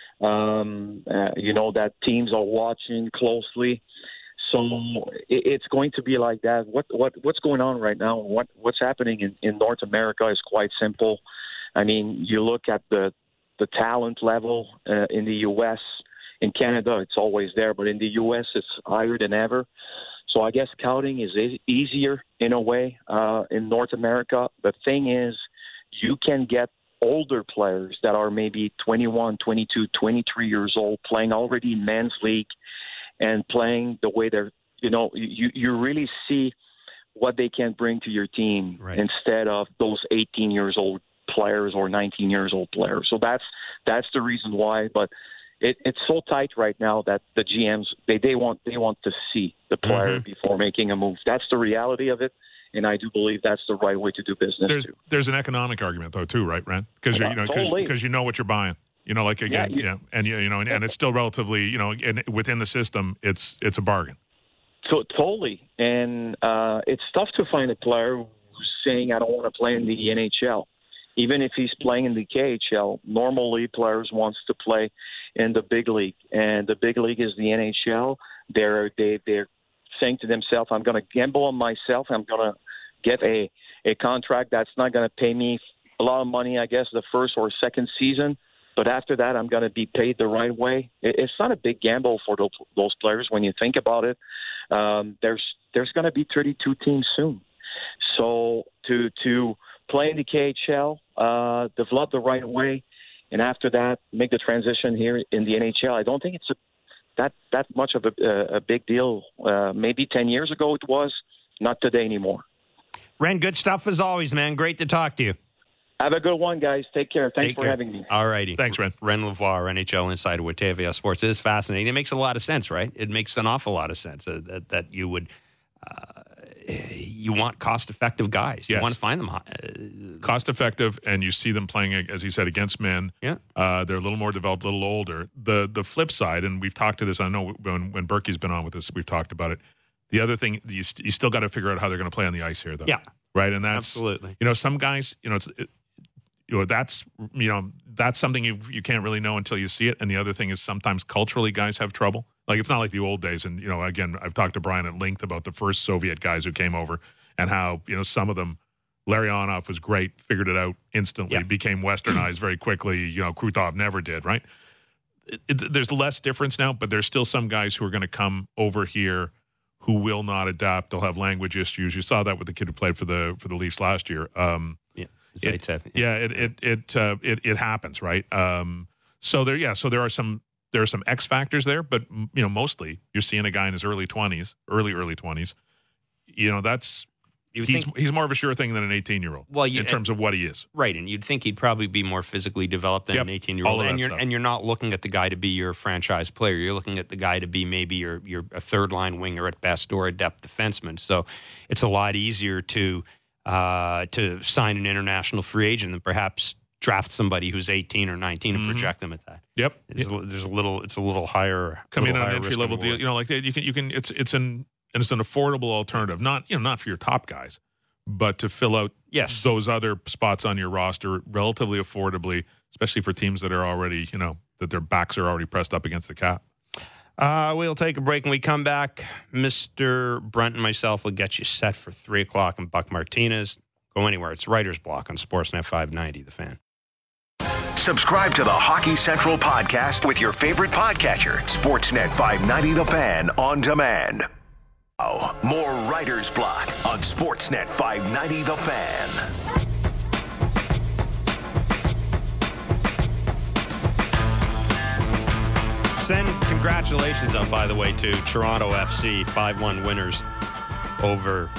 that teams are watching closely. So it's going to be like that. What's going on right now? What's happening in North America is quite simple. I mean, you look at the talent level in the U.S. In Canada, it's always there, but in the U.S., it's higher than ever. So I guess scouting is easier in a way in North America. The thing is, you can get older players that are maybe 21, 22, 23 years old playing already in men's league and playing the way they're, you really see what they can bring to your team instead of those 18 years old players or 19 years old players. So that's the reason why. But it's so tight right now that the GMs they want to see the player before making a move. That's the reality of it, and I do believe that's the right way to do business. There's an economic argument though too, right, Ren? Because because you know what you're buying. And it's still relatively, and within the system, it's a bargain. So totally, and it's tough to find a player who's saying I don't want to play in the NHL. Even if he's playing in the KHL, normally players wants to play in the big league, and the big league is the NHL. They're saying to themselves, "I'm going to gamble on myself. I'm going to get a contract that's not going to pay me a lot of money, I guess, the first or second season, but after that, I'm going to be paid the right way." It's not a big gamble for those players when you think about it. There's going to be 32 teams soon, so to play in the KHL, develop the right way, and after that, make the transition here in the NHL. I don't think it's that much of a big deal. Maybe 10 years ago it was, not today anymore. Ren, good stuff as always, man. Great to talk to you. Have a good one, guys. Take care. Thanks for having me. All righty. Thanks, Ren. Ren Lavoie, NHL insider with TVS Sports. It is fascinating. It makes a lot of sense, right? It makes an awful lot of sense that you would you want cost-effective guys. Yes. You want to find them cost-effective, and you see them playing, as you said, against men. Yeah. They're a little more developed, a little older. The flip side, and we've talked to this, I know when Berkey's been on with us, we've talked about it. The other thing, you still got to figure out how they're going to play on the ice here, though. Yeah. Right? And that's absolutely. Some guys, that's something you can't really know until you see it. And the other thing is sometimes culturally guys have trouble. Like it's not like the old days. And, again, I've talked to Brian at length about the first Soviet guys who came over and how, some of them, Larionov was great, figured it out instantly, became westernized very quickly. Krutov never did, right? There's less difference now, but there's still some guys who are going to come over here who will not adapt. They'll have language issues. You saw that with the kid who played for the Leafs last year. It happens, right? So there are some X factors there, but mostly you're seeing a guy in his early 20s. he's more of a sure thing than an 18-year-old. Well, in terms of what he is, right? And you'd think he'd probably be more physically developed than an 18-year-old. And you're not looking at the guy to be your franchise player. You're looking at the guy to be maybe your a third line winger at best or a depth defenseman. So it's a lot easier to sign an international free agent than perhaps draft somebody who's 18 or 19 and project them at that. Yep. It's a little higher. Coming in on an entry level deal, like that, you can. It's an affordable alternative, not for your top guys, but to fill out those other spots on your roster relatively affordably, especially for teams that are already that their backs are already pressed up against the cap. We'll take a break. When we come back, Mr. Brunt and myself will get you set for 3 o'clock, and Buck Martinez. Go anywhere. It's Writer's Block on Sportsnet 590, The Fan. Subscribe to the Hockey Central podcast with your favorite podcatcher, Sportsnet 590 The Fan on demand. Oh, more Writer's Block on Sportsnet 590 The Fan. Send congratulations out, by the way, to Toronto FC, 5-1 winners over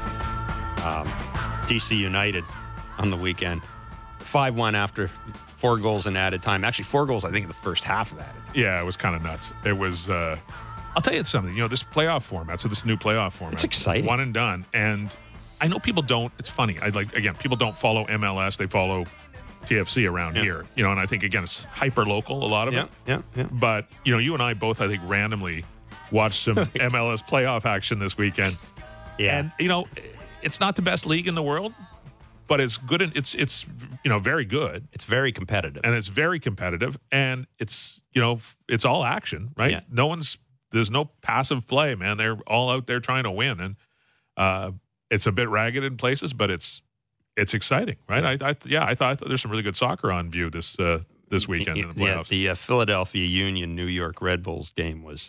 DC United on the weekend. 5-1 after 4 goals in added time. Actually, 4 goals, I think, in the first half of that. Yeah, it was kind of nuts. It was, I'll tell you something, this playoff format, so this new playoff format. It's exciting. One and done. And I know people don't, it's funny. People don't follow MLS. They follow TFC around here. And I think, again, it's hyper-local, a lot of it. Yeah. But, you and I both, I think, randomly watched some MLS playoff action this weekend. Yeah. And, it's not the best league in the world, but it's good. It's very good. It's very competitive. And it's very competitive. And it's, it's all action, right? Yeah. There's no passive play, man. They're all out there trying to win. And it's a bit ragged in places, but it's exciting, right? I thought there's some really good soccer on view this weekend in the playoffs. The Philadelphia Union New York Red Bulls game was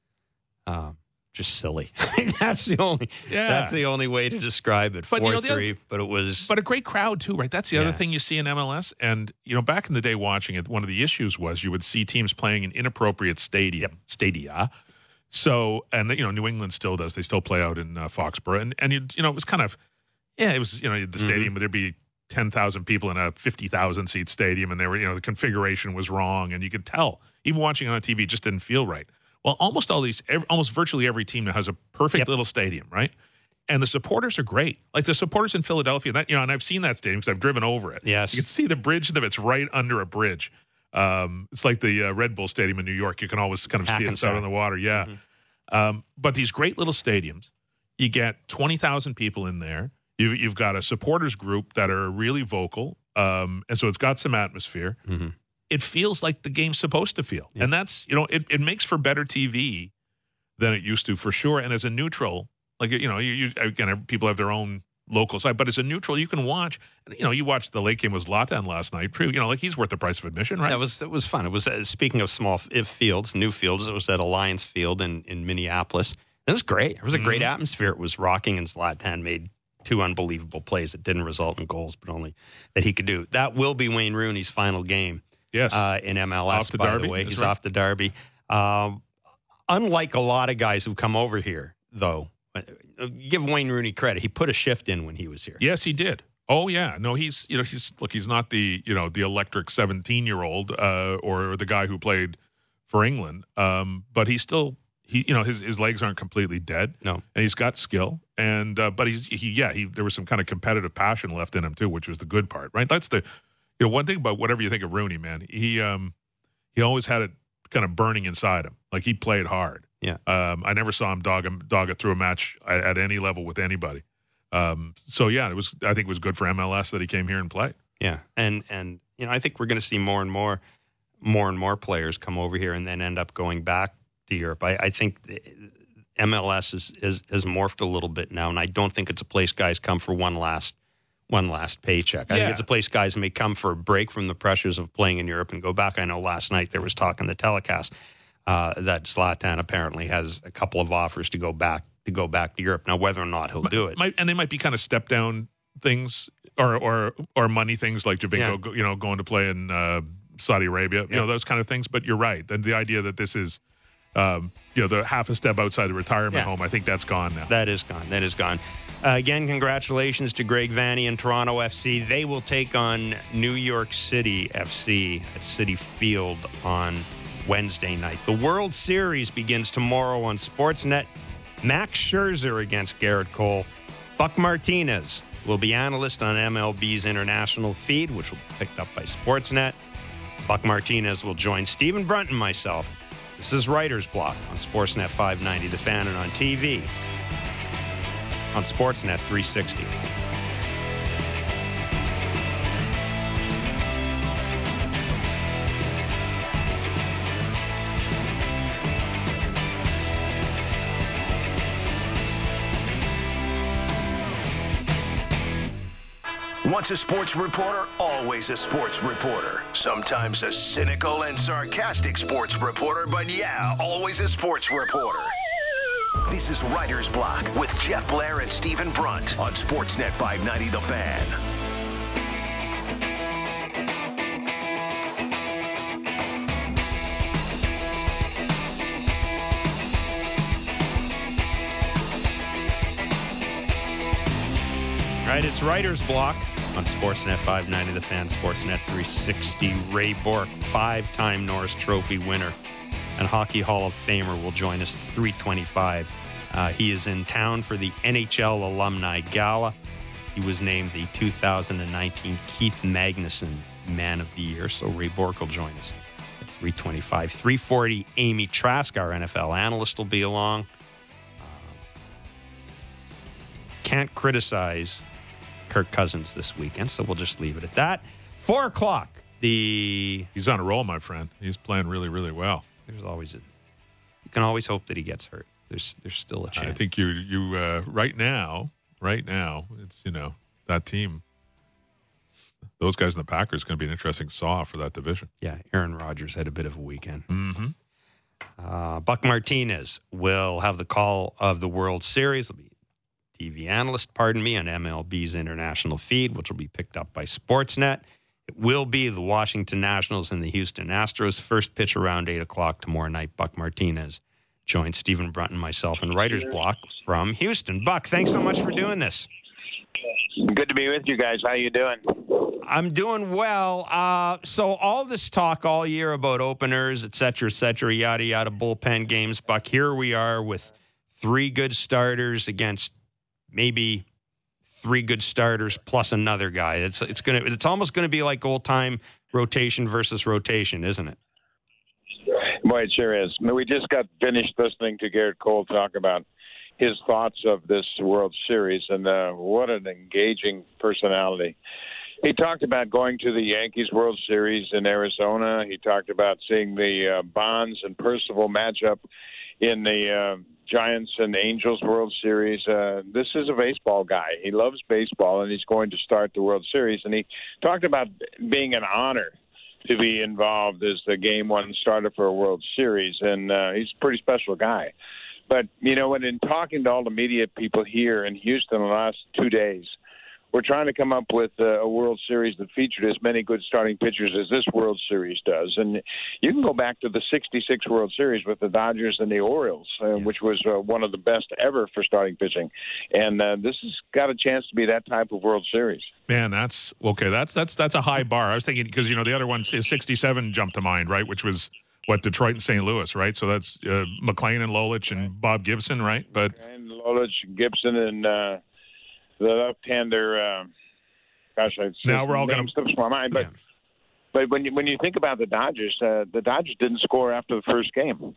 just silly. That's the only way to describe it. 4-3, but it was. But a great crowd too, right? That's the other thing you see in MLS. And back in the day watching it, one of the issues was you would see teams playing in inappropriate stadia. So, and New England still does. They still play out in Foxborough, and it was kind of, it was the stadium. There'd be 10,000 people in a 50,000 seat stadium, and they were the configuration was wrong, and you could tell even watching it on TV, it just didn't feel right. Well, almost virtually every team now has a perfect little stadium, right? And the supporters are great. Like the supporters in Philadelphia, and I've seen that stadium because I've driven over it. Yes. You can see the bridge it's right under a bridge. It's like the Red Bull Stadium in New York. You can always kind of see it out on the water. Yeah. Mm-hmm. But these great little stadiums, you get 20,000 people in there. You've got a supporters group that are really vocal. And so it's got some atmosphere. Mm-hmm. It feels like the game's supposed to feel. Yeah. And that's, it makes for better TV than it used to, for sure. And as a neutral, like, again, people have their own local side, but as a neutral, you can watch, you watched the late game with Zlatan last night. Like he's worth the price of admission, right? That was fun. It was, speaking of small fields, new fields, it was at Alliance Field in Minneapolis. It was great. It was a great atmosphere. It was rocking, and Zlatan made 2 unbelievable plays that didn't result in goals, but only that he could do. That will be Wayne Rooney's final game. Yes. In MLS, off the by Derby. the way. He's right. off the Derby. Unlike a lot of guys who've come over here, though, give Wayne Rooney credit. He put a shift in when he was here. Yes, he did. Oh, yeah. No, he's not the electric 17-year-old or the guy who played for England. But he's still, his legs aren't completely dead. No. And he's got skill. And, but there was some kind of competitive passion left in him too, which was the good part, right? That's the, one thing about whatever you think of Rooney, man, he always had it kind of burning inside him. Like he played hard. Yeah. I never saw him dog it through a match at any level with anybody. So yeah, I think it was good for MLS that he came here and played. Yeah. And I think we're going to see more and more players come over here and then end up going back to Europe. I think MLS has morphed a little bit now, and I don't think it's a place guys come for one last paycheck. I think it's a place guys may come for a break from the pressures of playing in Europe and go back. I know last night there was talk in the telecast that Zlatan apparently has a couple of offers to go back to Europe. Now, whether or not he'll do it, and they might be kind of step down things or money things like Javinko, going to play in Saudi Arabia, those kind of things. But you're right. The idea that this is the half a step outside the retirement home. I think that's gone now. That is gone. Again, congratulations to Greg Vanney and Toronto FC. They will take on New York City FC at Citi Field on Wednesday night. The World Series begins tomorrow on Sportsnet. Max Scherzer against Garrett Cole. Buck Martinez will be analyst on MLB's international feed, which will be picked up by Sportsnet. Buck Martinez will join Stephen Brunt and myself. This is Writer's Block on Sportsnet 590 The Fan and on TV on Sportsnet 360. Once a sports reporter, always a sports reporter. Sometimes a cynical and sarcastic sports reporter, but always a sports reporter. This is Writer's Block with Jeff Blair and Stephen Brunt on Sportsnet 590 The Fan. All right, it's Writer's Block on Sportsnet 590 The Fan, Sportsnet 360. Ray Bourque, 5-time Norris Trophy winner and Hockey Hall of Famer, will join us at 3:25. He is in town for the NHL Alumni Gala. He was named the 2019 Keith Magnuson Man of the Year, so Ray Bourque will join us at 3:25. 3:40, Amy Trask, our NFL analyst, will be along. Can't criticize Kirk Cousins this weekend, so we'll just leave it at that. 4 o'clock, He's on a roll, my friend. He's playing really, really well. There's always you can always hope that he gets hurt. There's still a chance. I think you right now, it's that team. Those guys in the Packers going to be an interesting saw for that division. Yeah, Aaron Rodgers had a bit of a weekend. Mm-hmm. Buck Martinez will have the call of the World Series. He'll be TV analyst, on MLB's international feed, which will be picked up by Sportsnet. It will be the Washington Nationals and the Houston Astros. First pitch around 8 o'clock tomorrow night. Buck Martinez joins Stephen Brunt and myself in Writer's Block from Houston. Buck, thanks so much for doing this. Good to be with you guys. How you doing? I'm doing well. So all this talk all year about openers, et cetera, yada, yada, bullpen games. Buck, here we are with 3 good starters against maybe 3 good starters plus another guy. It's almost gonna be like old time rotation versus rotation, isn't it? Boy, it sure is. I mean, we just got finished listening to Garrett Cole talk about his thoughts of this World Series, and what an engaging personality. He talked about going to the Yankees World Series in Arizona. He talked about seeing the Bonds and Percival matchup in the Giants and Angels World Series. This is a baseball guy. He loves baseball, and he's going to start the World Series. And he talked about being an honor to be involved as the Game 1 starter for a World Series, and he's a pretty special guy. But, when in talking to all the media people here in Houston the last 2 days, we're trying to come up with a World Series that featured as many good starting pitchers as this World Series does. And you can go back to the 66 World Series with the Dodgers and the Orioles, which was one of the best ever for starting pitching. And this has got a chance to be that type of World Series. Man, that's okay. That's a high bar. I was thinking because, the other one, 67 jumped to mind, right, which was Detroit and St. Louis, right? So that's McLean and Lolich and Bob Gibson, right? But and Lolich, Gibson, and the left-hander, now we're all going to slips my mind, but when you think about the Dodgers didn't score after the first game.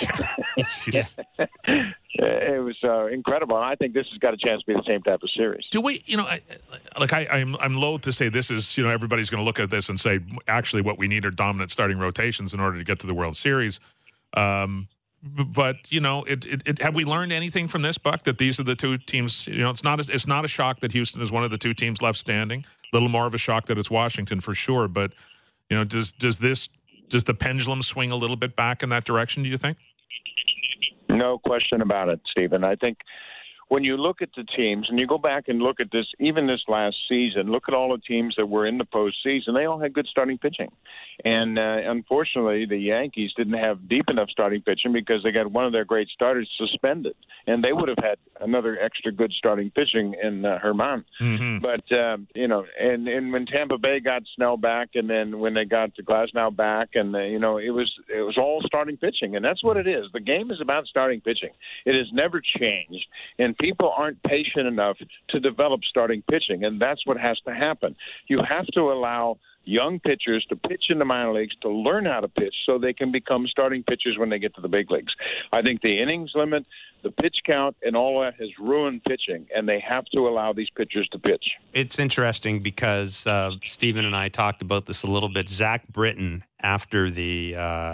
It was incredible, and I think this has got a chance to be the same type of series. Do we? I'm loath to say this is. Everybody's going to look at this and say, actually, what we need are dominant starting rotations in order to get to the World Series. But have we learned anything from this, Buck? That these are the 2 teams. It's not a shock that Houston is one of the 2 teams left standing. A little more of a shock that it's Washington for sure. But does the pendulum swing a little bit back in that direction? Do you think? No question about it, Stephen. I think when you look at the teams, and you go back and look at this, even this last season, look at all the teams that were in the postseason, they all had good starting pitching. And unfortunately, the Yankees didn't have deep enough starting pitching because they got one of their great starters suspended. And they would have had another extra good starting pitching in Herman. Mm-hmm. But, and when Tampa Bay got Snell back, and then when they got Glasnow back, and, it was all starting pitching. And that's what it is. The game is about starting pitching. It has never changed. And people aren't patient enough to develop starting pitching. And that's what has to happen. You have to allow young pitchers to pitch in the minor leagues to learn how to pitch so they can become starting pitchers when they get to the big leagues. I think the innings limit, the pitch count, and all that has ruined pitching, and they have to allow these pitchers to pitch. It's interesting because Stephen and I talked about this a little bit. Zach Britton, after the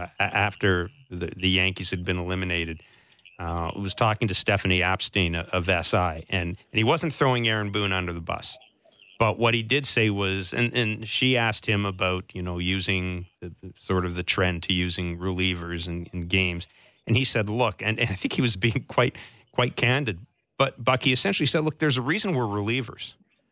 Yankees had been eliminated, was talking to Stephanie Epstein of SI, and he wasn't throwing Aaron Boone under the bus. But what he did say was, and she asked him about, using sort of the trend to using relievers in games. And he said, look, and I think he was being quite candid. But Bucky essentially said, look, there's a reason we're relievers.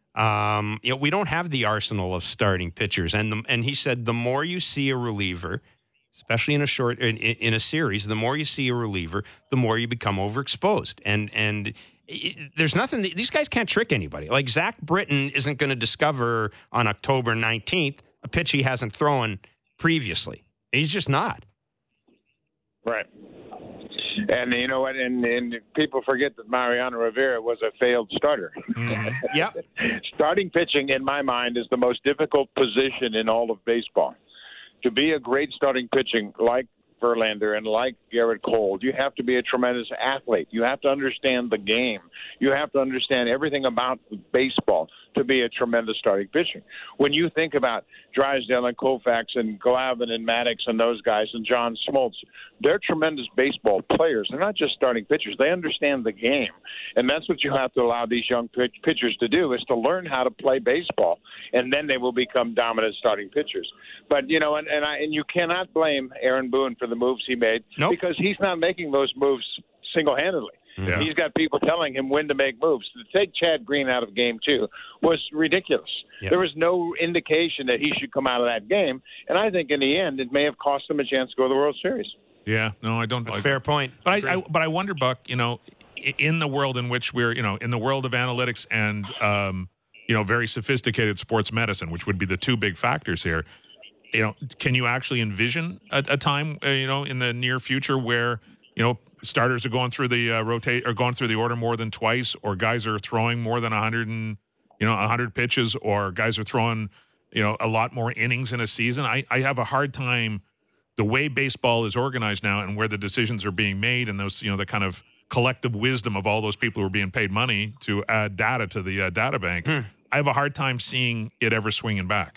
We don't have the arsenal of starting pitchers. And he said, the more you see a reliever, especially in a series, the more you see a reliever, the more you become overexposed. And there's nothing, these guys can't trick anybody. Like Zach Britton isn't going to discover on October 19th a pitch he hasn't thrown previously. He's just not. Right. And you know what? And people forget that Mariano Rivera was a failed starter. Mm-hmm. Yeah. Starting pitching, in my mind, is the most difficult position in all of baseball. To be a great starting pitching like Verlander and like Garrett Cole, you have to be a tremendous athlete. You have to understand the game. You have to understand everything about baseball to be a tremendous starting pitcher. When you think about Drysdale and Koufax and Glavine and Maddox and those guys and John Smoltz, they're tremendous baseball players. They're not just starting pitchers. They understand the game. And that's what you have to allow these young pitchers to do, is to learn how to play baseball, and then they will become dominant starting pitchers. But, and you cannot blame Aaron Boone for the moves he made, nope, because he's not making those moves single-handedly. Yeah. He's got people telling him when to make moves. To take Chad Green out of Game 2 was ridiculous. Yep. There was no indication that he should come out of that game, and I think in the end it may have cost him a chance to go to the World Series. Yeah, no, I don't. That's a fair point. But I wonder, Buck, in the world in which we're, in the world of analytics and, very sophisticated sports medicine, which would be the two big factors here, can you actually envision a time, in the near future where, starters are going through the going through the order more than twice, or guys are throwing more than 100 pitches, or guys are throwing, a lot more innings in a season? I have a hard time, the way baseball is organized now and where the decisions are being made, and those, the kind of collective wisdom of all those people who are being paid money to add data to the data bank. I have a hard time seeing it ever swinging back.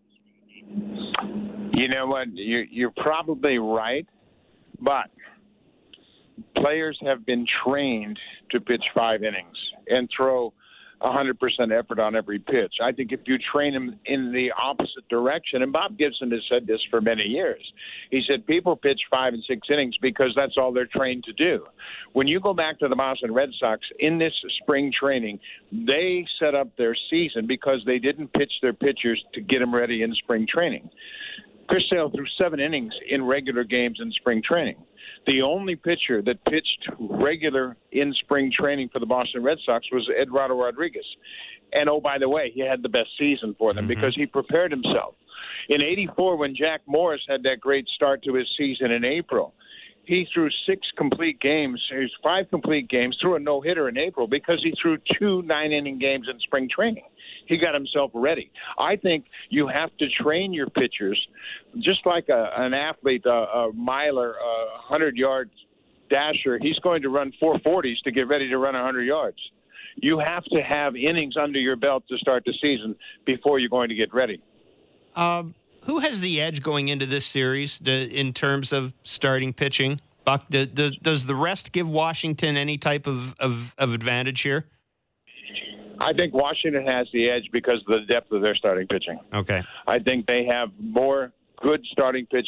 You know what? You're probably right, but players have been trained to pitch 5 innings and throw 100% effort on every pitch. I think if you train them in the opposite direction, and Bob Gibson has said this for many years, he said people pitch 5 and 6 innings because that's all they're trained to do. When you go back to the Boston Red Sox, in this spring training, they set up their season because they didn't pitch their pitchers to get them ready in spring training. Chris Sale threw 7 innings in regular games in spring training. The only pitcher that pitched regular in spring training for the Boston Red Sox was Eduardo Rodriguez. And, oh, by the way, he had the best season for them because he prepared himself. In '84, when Jack Morris had that great start to his season in April, he threw 5 complete games, threw a no-hitter in April because he threw 2 9-inning games in spring training. He got himself ready. I think you have to train your pitchers just like an athlete, a miler, a 100-yard dasher. He's going to run 4.40s to get ready to run 100 yards. You have to have innings under your belt to start the season before you're going to get ready. Who has the edge going into this series in terms of starting pitching? Buck, does the rest give Washington any type of advantage here? I think Washington has the edge because of the depth of their starting pitching. Okay. I think they have more good starting pitching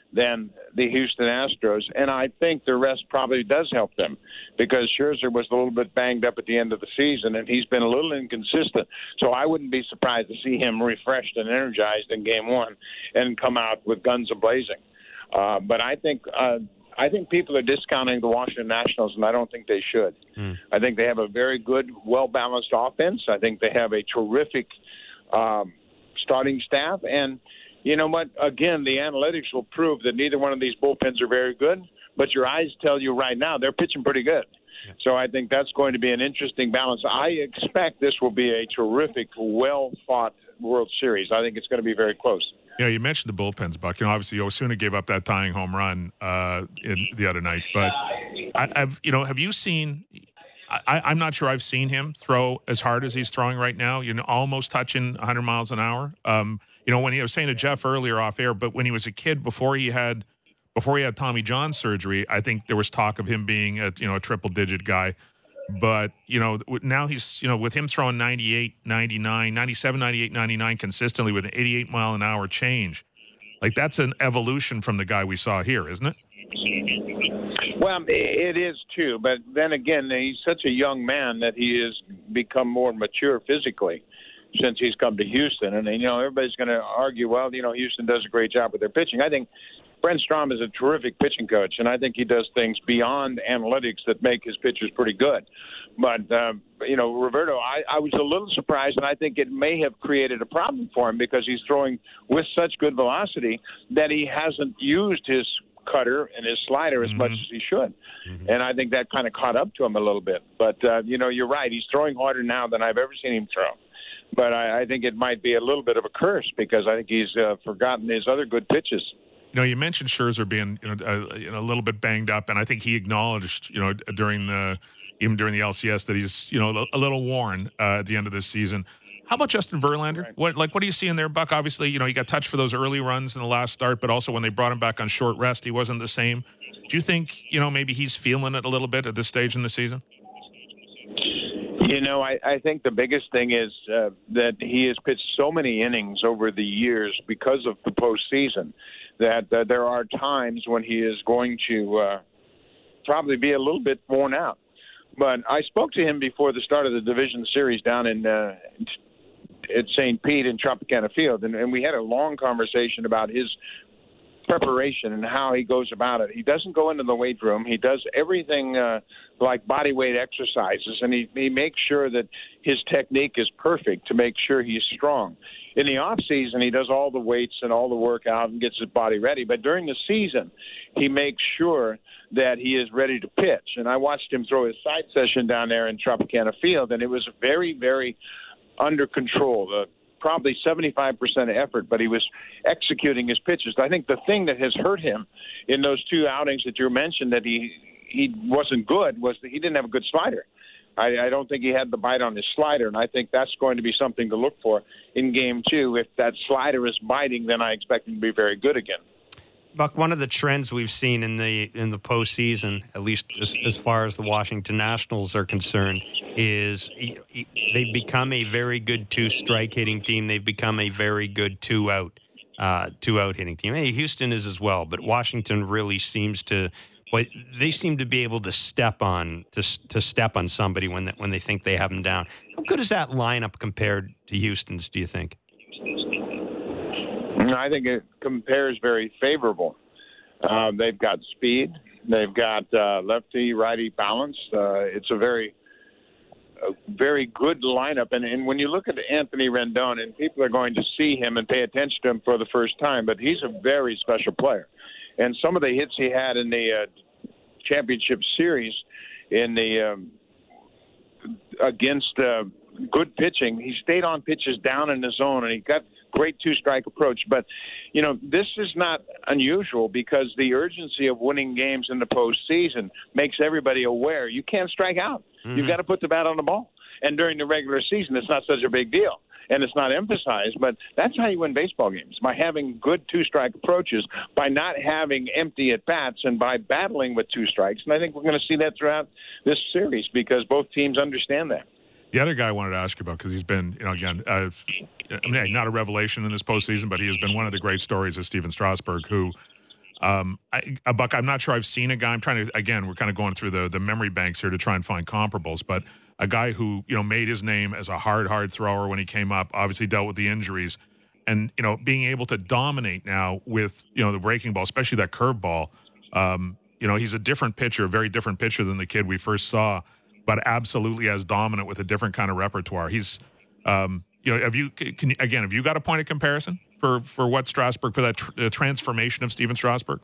than the Houston Astros, and I think the rest probably does help them because Scherzer was a little bit banged up at the end of the season, and he's been a little inconsistent. So I wouldn't be surprised to see him refreshed and energized in Game 1 and come out with guns a-blazing. But I think people are discounting the Washington Nationals, and I don't think they should. I think they have a very good, well-balanced offense. I think they have a terrific starting staff, and you know what? Again, the analytics will prove that neither one of these bullpens are very good, but your eyes tell you right now they're pitching pretty good. Yeah. So I think that's going to be an interesting balance. I expect this will be a terrific, well-fought World Series. I think it's going to be very close. Yeah, you mentioned the bullpens, Buck. Obviously, Osuna gave up that tying home run the other night. But have you seen? I'm not sure I've seen him throw as hard as he's throwing right now. Almost touching 100 miles an hour. When he was saying to Jeff earlier off air, but when he was a kid, before he had Tommy John surgery, I think there was talk of him being a triple-digit guy. But, now he's, with him throwing 98, 99, 97, 98, 99 consistently with an 88-mile-an-hour change, like that's an evolution from the guy we saw here, isn't it? Well, it is, too. But then again, he's such a young man that he has become more mature physically since he's come to Houston. And, everybody's going to argue, well, Houston does a great job with their pitching. I think Brent Strom is a terrific pitching coach, and I think he does things beyond analytics that make his pitchers pretty good. But, Roberto, I was a little surprised, and I think it may have created a problem for him because he's throwing with such good velocity that he hasn't used his cutter and his slider as much as he should. And I think that kind of caught up to him a little bit. But, you're right. He's throwing harder now than I've ever seen him throw. But I think it might be a little bit of a curse because I think he's forgotten his other good pitches. You mentioned Scherzer being a little bit banged up, and I think he acknowledged during the LCS that he's a little worn at the end of this season. How about Justin Verlander? Right. What do you see in there, Buck? Obviously, he got touched for those early runs in the last start, but also when they brought him back on short rest, he wasn't the same. Do you think maybe he's feeling it a little bit at this stage in the season? I think the biggest thing is that he has pitched so many innings over the years because of the postseason that there are times when he is going to probably be a little bit worn out. But I spoke to him before the start of the division series down at St. Pete in Tropicana Field, and we had a long conversation about his preparation and how he goes about it. He doesn't go into the weight room. He does everything like body weight exercises, and he makes sure that his technique is perfect to make sure he's strong. In the off season, he does all the weights and all the workout and gets his body ready. But during the season, he makes sure that he is ready to pitch. And I watched him throw his side session down there in Tropicana Field, and it was very, very under control. Probably 75% effort, but he was executing his pitches. I think the thing that has hurt him in those two outings that you mentioned that he wasn't good was that he didn't have a good slider. I don't think he had the bite on his slider, and I think that's going to be something to look for in Game 2. If that slider is biting, then I expect him to be very good again. Buck, one of the trends we've seen in the postseason, at least as far as the Washington Nationals are concerned, is they've become a very good two-strike hitting team. They've become a very good two-out hitting team. Hey, Houston is as well, but Washington really seems to. They seem to be able to step on somebody when they think they have them down. How good is that lineup compared to Houston's, do you think? I think it compares very favorable. They've got speed. They've got lefty-righty balance. It's a very good lineup. And when you look at Anthony Rendon, and people are going to see him and pay attention to him for the first time, but he's a very special player. And some of the hits he had in the championship series in the against good pitching, he stayed on pitches down in the zone, and he got great two-strike approach. But, this is not unusual because the urgency of winning games in the postseason makes everybody aware you can't strike out. Mm-hmm. You've got to put the bat on the ball. And during the regular season, it's not such a big deal. And it's not emphasized, but that's how you win baseball games, by having good two-strike approaches, by not having empty at-bats, and by battling with two strikes. And I think we're going to see that throughout this series because both teams understand that. The other guy I wanted to ask you about, because he's been, not a revelation in this postseason, but he has been one of the great stories of Steven Strasburg, who Buck, I'm not sure I've seen a guy. I'm trying to, again, we're kind of going through the memory banks here to try and find comparables, but a guy who, made his name as a hard thrower when he came up, obviously dealt with the injuries, and, being able to dominate now with, the breaking ball, especially that curve ball. He's a different pitcher, a very different pitcher than the kid we first saw, but absolutely as dominant with a different kind of repertoire. He's, have you got a point of comparison for what Strasburg, for that transformation of Steven Strasburg?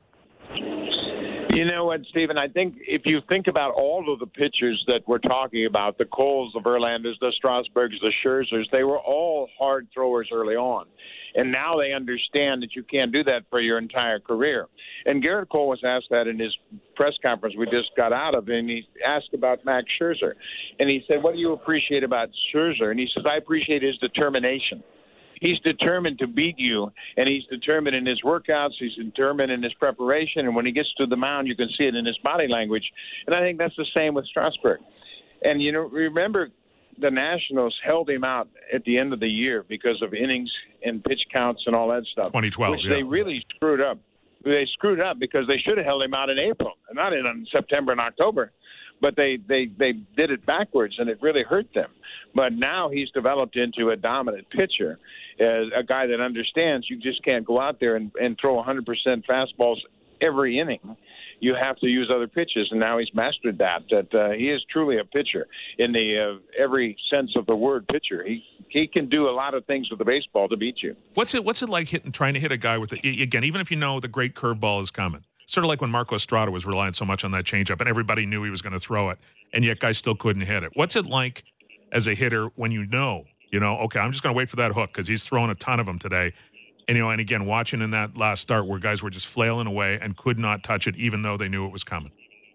You know what, Stephen? I think if you think about all of the pitchers that we're talking about, the Coles, the Verlanders, the Strasburgs, the Scherzers, they were all hard throwers early on. And now they understand that you can't do that for your entire career. And Garrett Cole was asked that in his press conference we just got out of, and he asked about Max Scherzer. And he said, what do you appreciate about Scherzer? And he says, I appreciate his determination. He's determined to beat you, and he's determined in his workouts. He's determined in his preparation, and when he gets to the mound, you can see it in his body language. And I think that's the same with Strasburg. And, remember the Nationals held him out at the end of the year because of innings and pitch counts and all that stuff. 2012, which they really screwed up. They screwed up because they should have held him out in April, and not in September and October. But they did it backwards, and it really hurt them. But now he's developed into a dominant pitcher, a guy that understands you just can't go out there and throw 100% fastballs every inning. You have to use other pitches, and now he's mastered that he is truly a pitcher in the every sense of the word pitcher. He can do a lot of things with the baseball to beat you. What's it like trying to hit a guy with again, even if you know the great curveball is coming? Sort of like when Marco Estrada was relying so much on that changeup, and everybody knew he was going to throw it, and yet guys still couldn't hit it. What's it like as a hitter when okay, I'm just going to wait for that hook because he's throwing a ton of them today, and again, watching in that last start where guys were just flailing away and could not touch it even though they knew it was coming.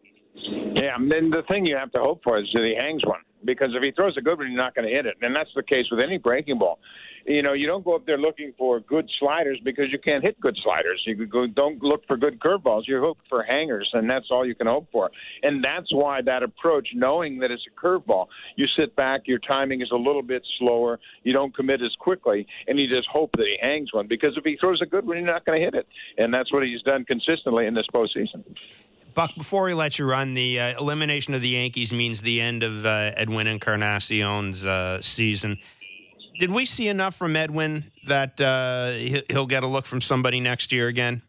Yeah, and then the thing you have to hope for is that he hangs one, because if he throws a good one, you're not going to hit it, and that's the case with any breaking ball. You don't go up there looking for good sliders because you can't hit good sliders. Don't look for good curveballs. You hope for hangers, and that's all you can hope for. And that's why that approach, knowing that it's a curveball, you sit back, your timing is a little bit slower, you don't commit as quickly, and you just hope that he hangs one. Because if he throws a good one, you're not going to hit it. And that's what he's done consistently in this postseason. Buck, before we let you run, the elimination of the Yankees means the end of Edwin Encarnacion's season. Did we see enough from Edwin that he'll get a look from somebody next year again?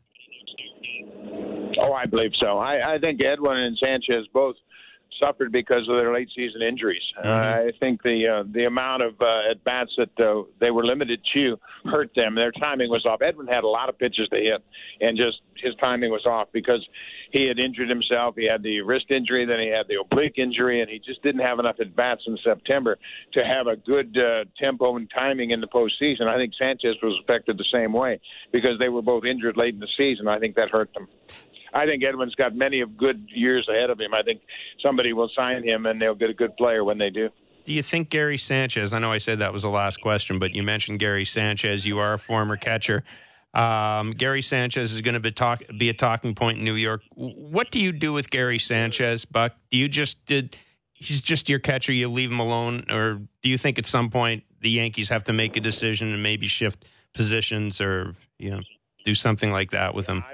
Oh, I believe so. I think Edwin and Sanchez both suffered because of their late season injuries. I think the amount of at bats that they were limited to hurt them. Their timing was off. Edwin had a lot of pitches to hit, and just his timing was off because he had injured himself. He had the wrist injury, then he had the oblique injury, and he just didn't have enough at bats in September to have a good tempo and timing in the postseason. I think Sanchez was affected the same way because they were both injured late in the season. I think that hurt them. I think Edwin's got many of good years ahead of him. I think somebody will sign him, and they'll get a good player when they do. Do you think Gary Sanchez, I know I said that was the last question, but you mentioned Gary Sanchez. You are a former catcher. Gary Sanchez is going to be a talking point in New York. What do you do with Gary Sanchez, Buck? He's just your catcher, you leave him alone? Or do you think at some point the Yankees have to make a decision and maybe shift positions or do something like that with him?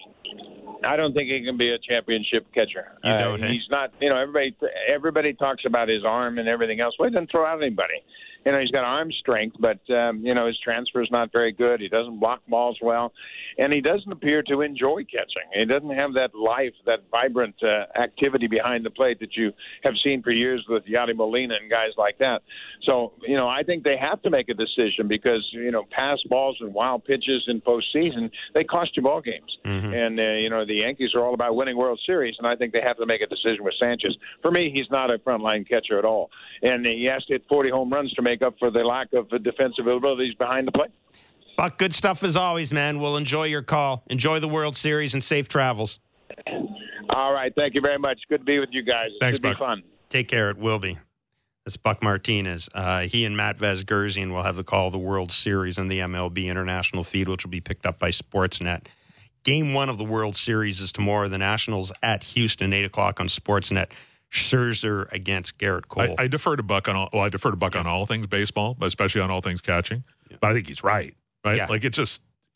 I don't think he can be a championship catcher. You don't, He's not. Everybody talks about his arm and everything else. Well, he doesn't throw out anybody. He's got arm strength, but his transfer is not very good. He doesn't block balls well, and he doesn't appear to enjoy catching. He doesn't have that life, that vibrant activity behind the plate that you have seen for years with Yadi Molina and guys like that. So, I think they have to make a decision because pass balls and wild pitches in postseason, they cost you ball games. Mm-hmm. And the Yankees are all about winning World Series, and I think they have to make a decision with Sanchez. For me, he's not a frontline catcher at all, and he has to hit 40 home runs to make up for the lack of defensive abilities behind the plate. Buck, good stuff as always, man. We'll enjoy your call. Enjoy the World Series and safe travels. All right. Thank you very much. Good to be with you guys. Thanks, It's going to be fun. Take care. It will be. That's Buck Martinez. He and Matt Vasgersian will have the call of the World Series on the MLB International feed, which will be picked up by Sportsnet. Game 1 of the World Series is tomorrow. The Nationals at Houston, 8 o'clock on Sportsnet. Scherzer against Garrett Cole. I defer to Buck on all things baseball, but especially on all things catching. Yeah. But I think he's right? Yeah. Like it's just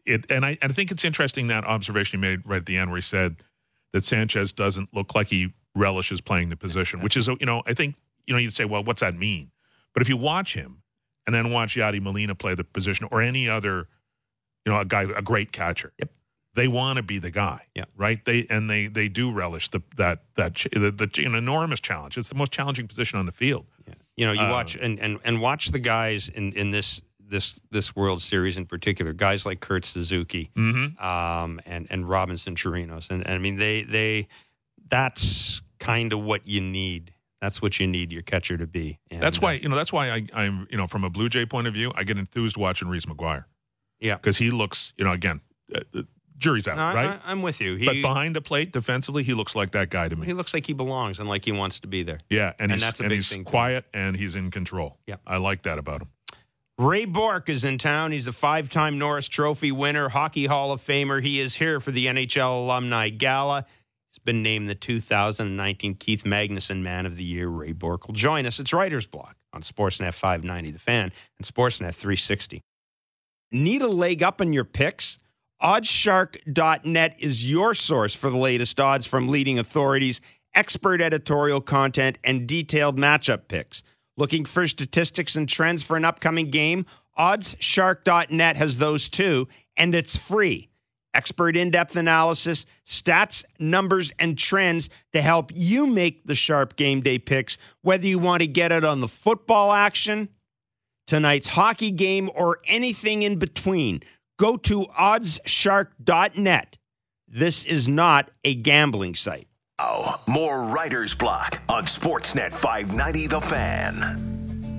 I think it's interesting that observation you made right at the end where he said that Sanchez doesn't look like he relishes playing the position, which is, I think, you'd say, well, what's that mean? But if you watch him and then watch Yadi Molina play the position or any other, a great catcher, they want to be the guy, right? They do relish the enormous challenge. It's the most challenging position on the field. Yeah. You watch and watch the guys in this World Series in particular, guys like Kurt Suzuki and Robinson Chirinos, and I mean that's kind of what you need. That's what you need your catcher to be. And that's why I'm from a Blue Jay point of view, I get enthused watching Reese McGuire. Yeah, because he looks again. Jury's out, right? I'm with you. But behind the plate, defensively, he looks like that guy to me. He looks like he belongs and like he wants to be there. Yeah, and that's a big thing. He's quiet and he's in control. Yeah, I like that about him. Ray Bourque is in town. He's a 5-time Norris Trophy winner, Hockey Hall of Famer. He is here for the NHL Alumni Gala. He's been named the 2019 Keith Magnuson Man of the Year. Ray Bourque will join us. It's Writer's Block on Sportsnet 590 The Fan and Sportsnet 360. Need a leg up on your picks? Oddshark.net is your source for the latest odds from leading authorities, expert editorial content, and detailed matchup picks. Looking for statistics and trends for an upcoming game? Oddshark.net has those too, and it's free. Expert in-depth analysis, stats, numbers, and trends to help you make the sharp game day picks, whether you want to get it on the football action, tonight's hockey game, or anything in between. Go to oddshark.net. This is not a gambling site. Oh, more Writer's Block on Sportsnet 590 The Fan.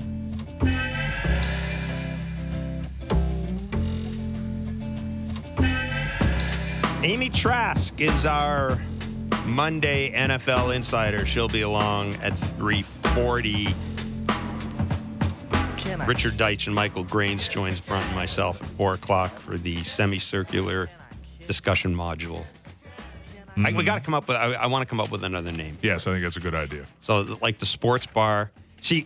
Amy Trask is our Monday NFL Insider. She'll be along at 3:40. Richard Deitch and Michael Grains joins Brunt and myself at 4 o'clock for the semicircular discussion module. We got to come up with. I want to come up with another name. Yes, I think that's a good idea. So, like the sports bar. See,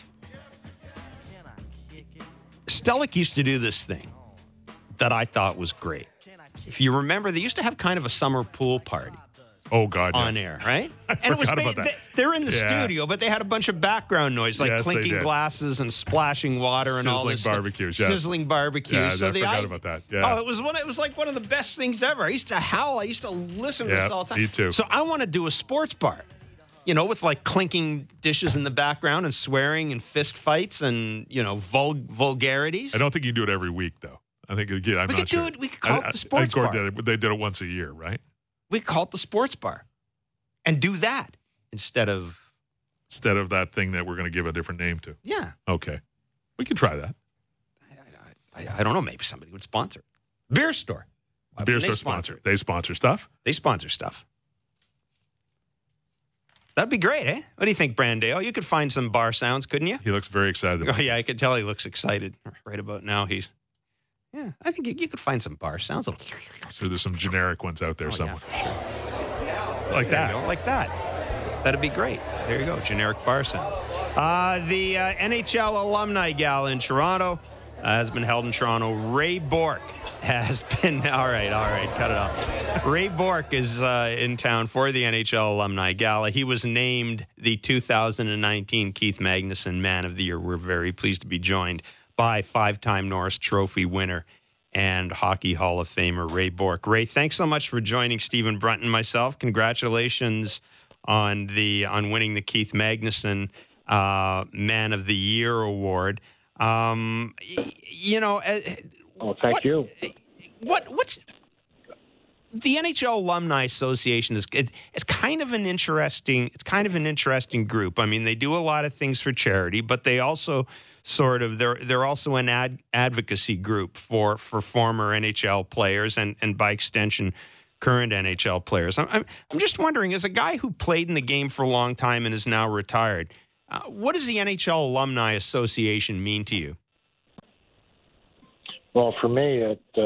Stellick used to do this thing that I thought was great. If you remember, they used to have kind of a summer pool party. Oh, God, on yes. air, right? And it was about that. They're in the studio, but they had a bunch of background noise, like clinking glasses and splashing water and all this barbecues, sizzling barbecues. Yeah, so I forgot about that. Yeah. Oh, it was like one of the best things ever. I used to howl. I used to listen to this all the time. Me too. So I want to do a sports bar, with like clinking dishes in the background and swearing and fist fights and vulgarities. I don't think you do it every week, though. I think we could call it the sports bar. They did it once a year, right? We could call it the sports bar. And do that instead of that thing that we're going to give a different name to. Yeah. Okay. We can try that. I don't know. Maybe somebody would sponsor. Beer store. The beer store sponsor. They sponsor stuff? They sponsor stuff. That'd be great, eh? What do you think, Brandale? You could find some bar sounds, couldn't you? He looks very excited about I could tell he looks excited right about now. Yeah, I think you could find some bar sounds. So there's some generic ones out there somewhere. Yeah, sure. Like that. Like that. That'd be great. There you go. Generic bar sounds. The NHL Alumni Gala in Toronto has been held in Toronto. Ray Bourque has been... All right. Cut it off. Ray Bourque is in town for the NHL Alumni Gala. He was named the 2019 Keith Magnuson Man of the Year. We're very pleased to be joined by 5-time Norris Trophy winner and Hockey Hall of Famer Ray Bourque. Ray, thanks so much for joining Stephen Brunt and myself. Congratulations on winning the Keith Magnuson Man of the Year award. Thank you. What's the NHL Alumni Association is kind of an interesting group. I mean, they do a lot of things for charity, but they also they're also an advocacy group for former NHL players and by extension current NHL players. I'm just wondering, as a guy who played in the game for a long time and is now retired, what does the NHL Alumni Association mean to you? Well, for me,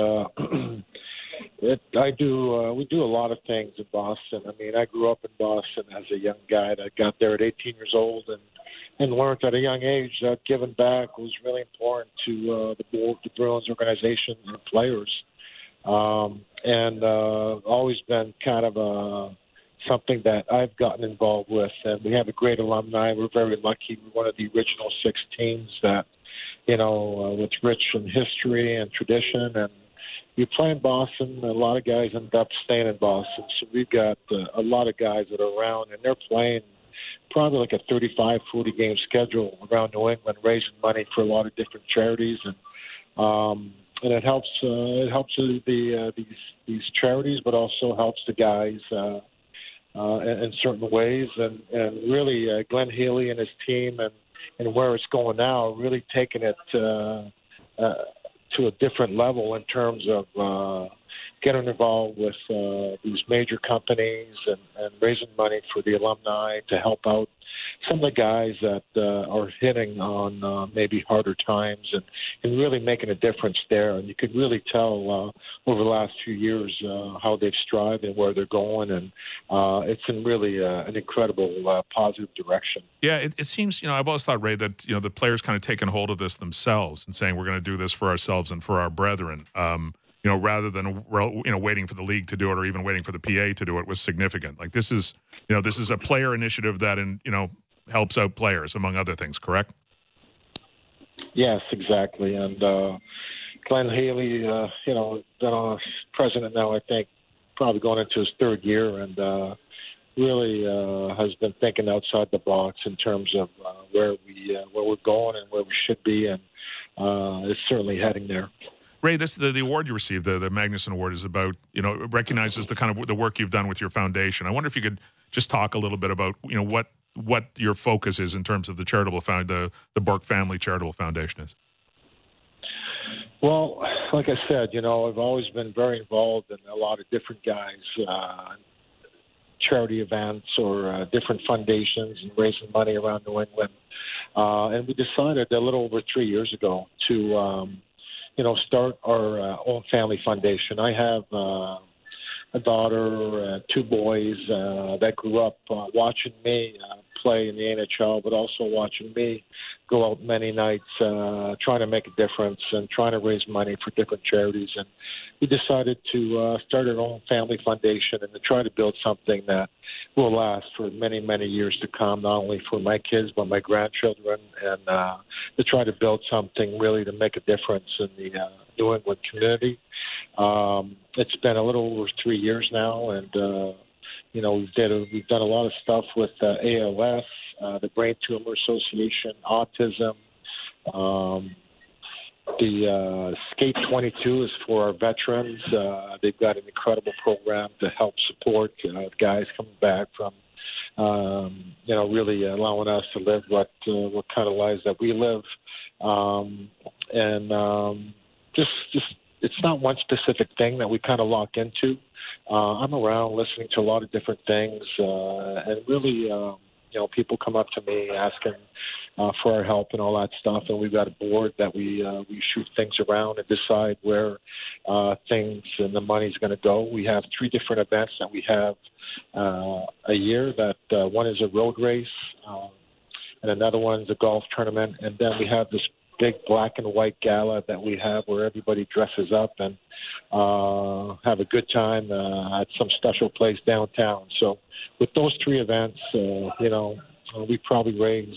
we do a lot of things in Boston. I mean, I grew up in Boston as a young guy. I got there at 18 years old and learned at a young age that giving back was really important to the Bruins organization and players. and always been kind of something that I've gotten involved with. And we have a great alumni. We're very lucky. We're one of the original 6 teams that, with rich in history and tradition. And you play in Boston, a lot of guys end up staying in Boston. So we've got a lot of guys that are around, and they're playing probably like a 35, 40-game schedule around New England, raising money for a lot of different charities. And it helps these charities, but also helps the guys in certain ways. And really, Glenn Healy and his team and where it's going now, really taking it to a different level in terms of getting involved with these major companies and raising money for the alumni to help out some of the guys that are hitting on maybe harder times and really making a difference there. And you could really tell over the last few years how they've strived and where they're going. And it's in really an incredible positive direction. Yeah, it seems, I've always thought, Ray, that, the players kind of taking hold of this themselves and saying we're going to do this for ourselves and for our brethren. Rather than waiting for the league to do it or even waiting for the PA to do it was significant. Like this is a player initiative that helps out players, among other things. Correct? Yes, exactly. And Glenn Healy, been president now, I think, probably going into his 3rd year, and really has been thinking outside the box in terms of where we're going and where we should be, and is certainly heading there. Ray, the award you received, the Magnuson Award, is about, it recognizes the kind of the work you've done with your foundation. I wonder if you could just talk a little bit about, what your focus is in terms of the charitable the Burke Family Charitable Foundation is. Well, like I said, I've always been very involved in a lot of different guys, charity events or different foundations and raising money around New England. And we decided a little over 3 years ago to start our own family foundation. I have a daughter, 2 boys that grew up watching me play in the NHL, but also watching me go out many nights trying to make a difference and trying to raise money for different charities. And we decided to start our own family foundation and to try to build something that will last for many, many years to come, not only for my kids but my grandchildren, and to try to build something really to make a difference in the New England community. It's been a little over 3 years now, and we've done a lot of stuff with ALS, the Brain Tumor Association, autism. The Skate 22 is for our veterans. They've got an incredible program to help support guys coming back from, really allowing us to live what kind of lives that we live. Just it's not one specific thing that we kind of lock into. I'm around listening to a lot of different things, and really, people come up to me asking for our help and all that stuff, and we've got a board that we shoot things around and decide where things and the money's going to go. We have 3 different events that we have a year. That one is a road race, and another one is a golf tournament, and then we have this big black and white gala that we have where everybody dresses up and have a good time at some special place downtown. So with those 3 events, we probably raise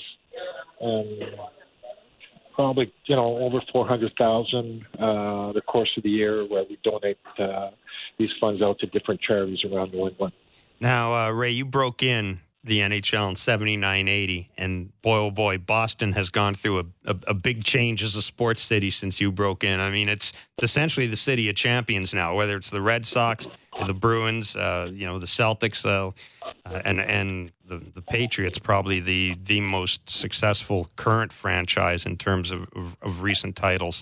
over $400,000 the course of the year, where we donate these funds out to different charities around New England. Now, Ray, you broke in the NHL in 79-80, and boy, oh boy, Boston has gone through a big change as a sports city since you broke in. I mean, it's essentially the city of champions now, whether it's the Red Sox, the Bruins, the Celtics, and the Patriots, probably the most successful current franchise in terms of recent titles.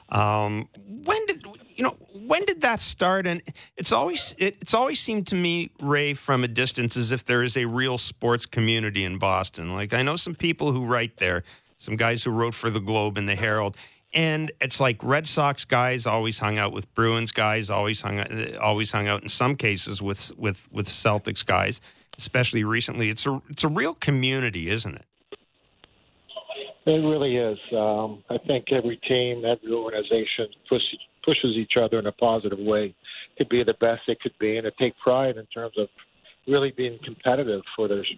When did that start? And it's always seemed to me, Ray, from a distance, as if there is a real sports community in Boston. Like, I know some people who write there, some guys who wrote for the Globe and the Herald, and it's like Red Sox guys always hung out with Bruins guys, always hung out in some cases with Celtics guys, especially recently. It's a real community, isn't it? It really is. I think every team, every organization pushes each other in a positive way to be the best they could be and to take pride in terms of really being competitive for their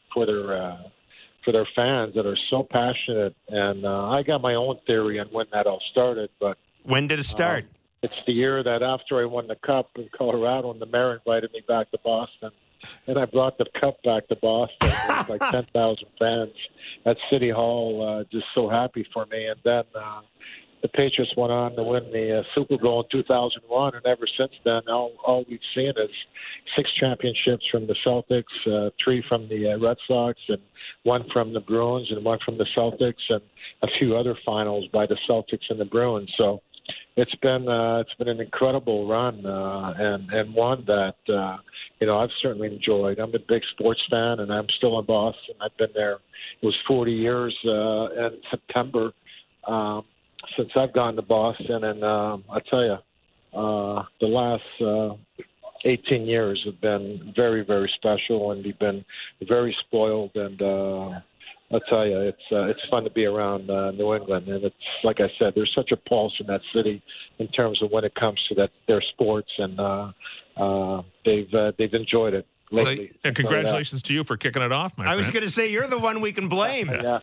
fans that are so passionate. And I got my own theory on when that all started, but When did it start? it's the year that after I won the Cup in Colorado and the mayor invited me back to Boston. And I brought the Cup back to Boston. There was like 10,000 fans at City Hall, just so happy for me. And then the Patriots went on to win the Super Bowl in 2001. And ever since then, all we've seen is 6 championships from the Celtics, 3 from the Red Sox, and 1 from the Bruins, and 1 from the Celtics, and a few other finals by the Celtics and the Bruins. So it's been an incredible run, and one that I've certainly enjoyed. I'm a big sports fan, and I'm still in Boston. I've been there. It was 40 years in September since I've gone to Boston, and I tell you, the last 18 years have been very, very special, and we've been very spoiled. And I'll tell you, it's fun to be around New England, and it's like I said, there's such a pulse in that city in terms of when it comes to their sports, and they've enjoyed it lately. And congratulations to you for kicking it off, my friend. I was going to say, you're the one we can blame. Yeah,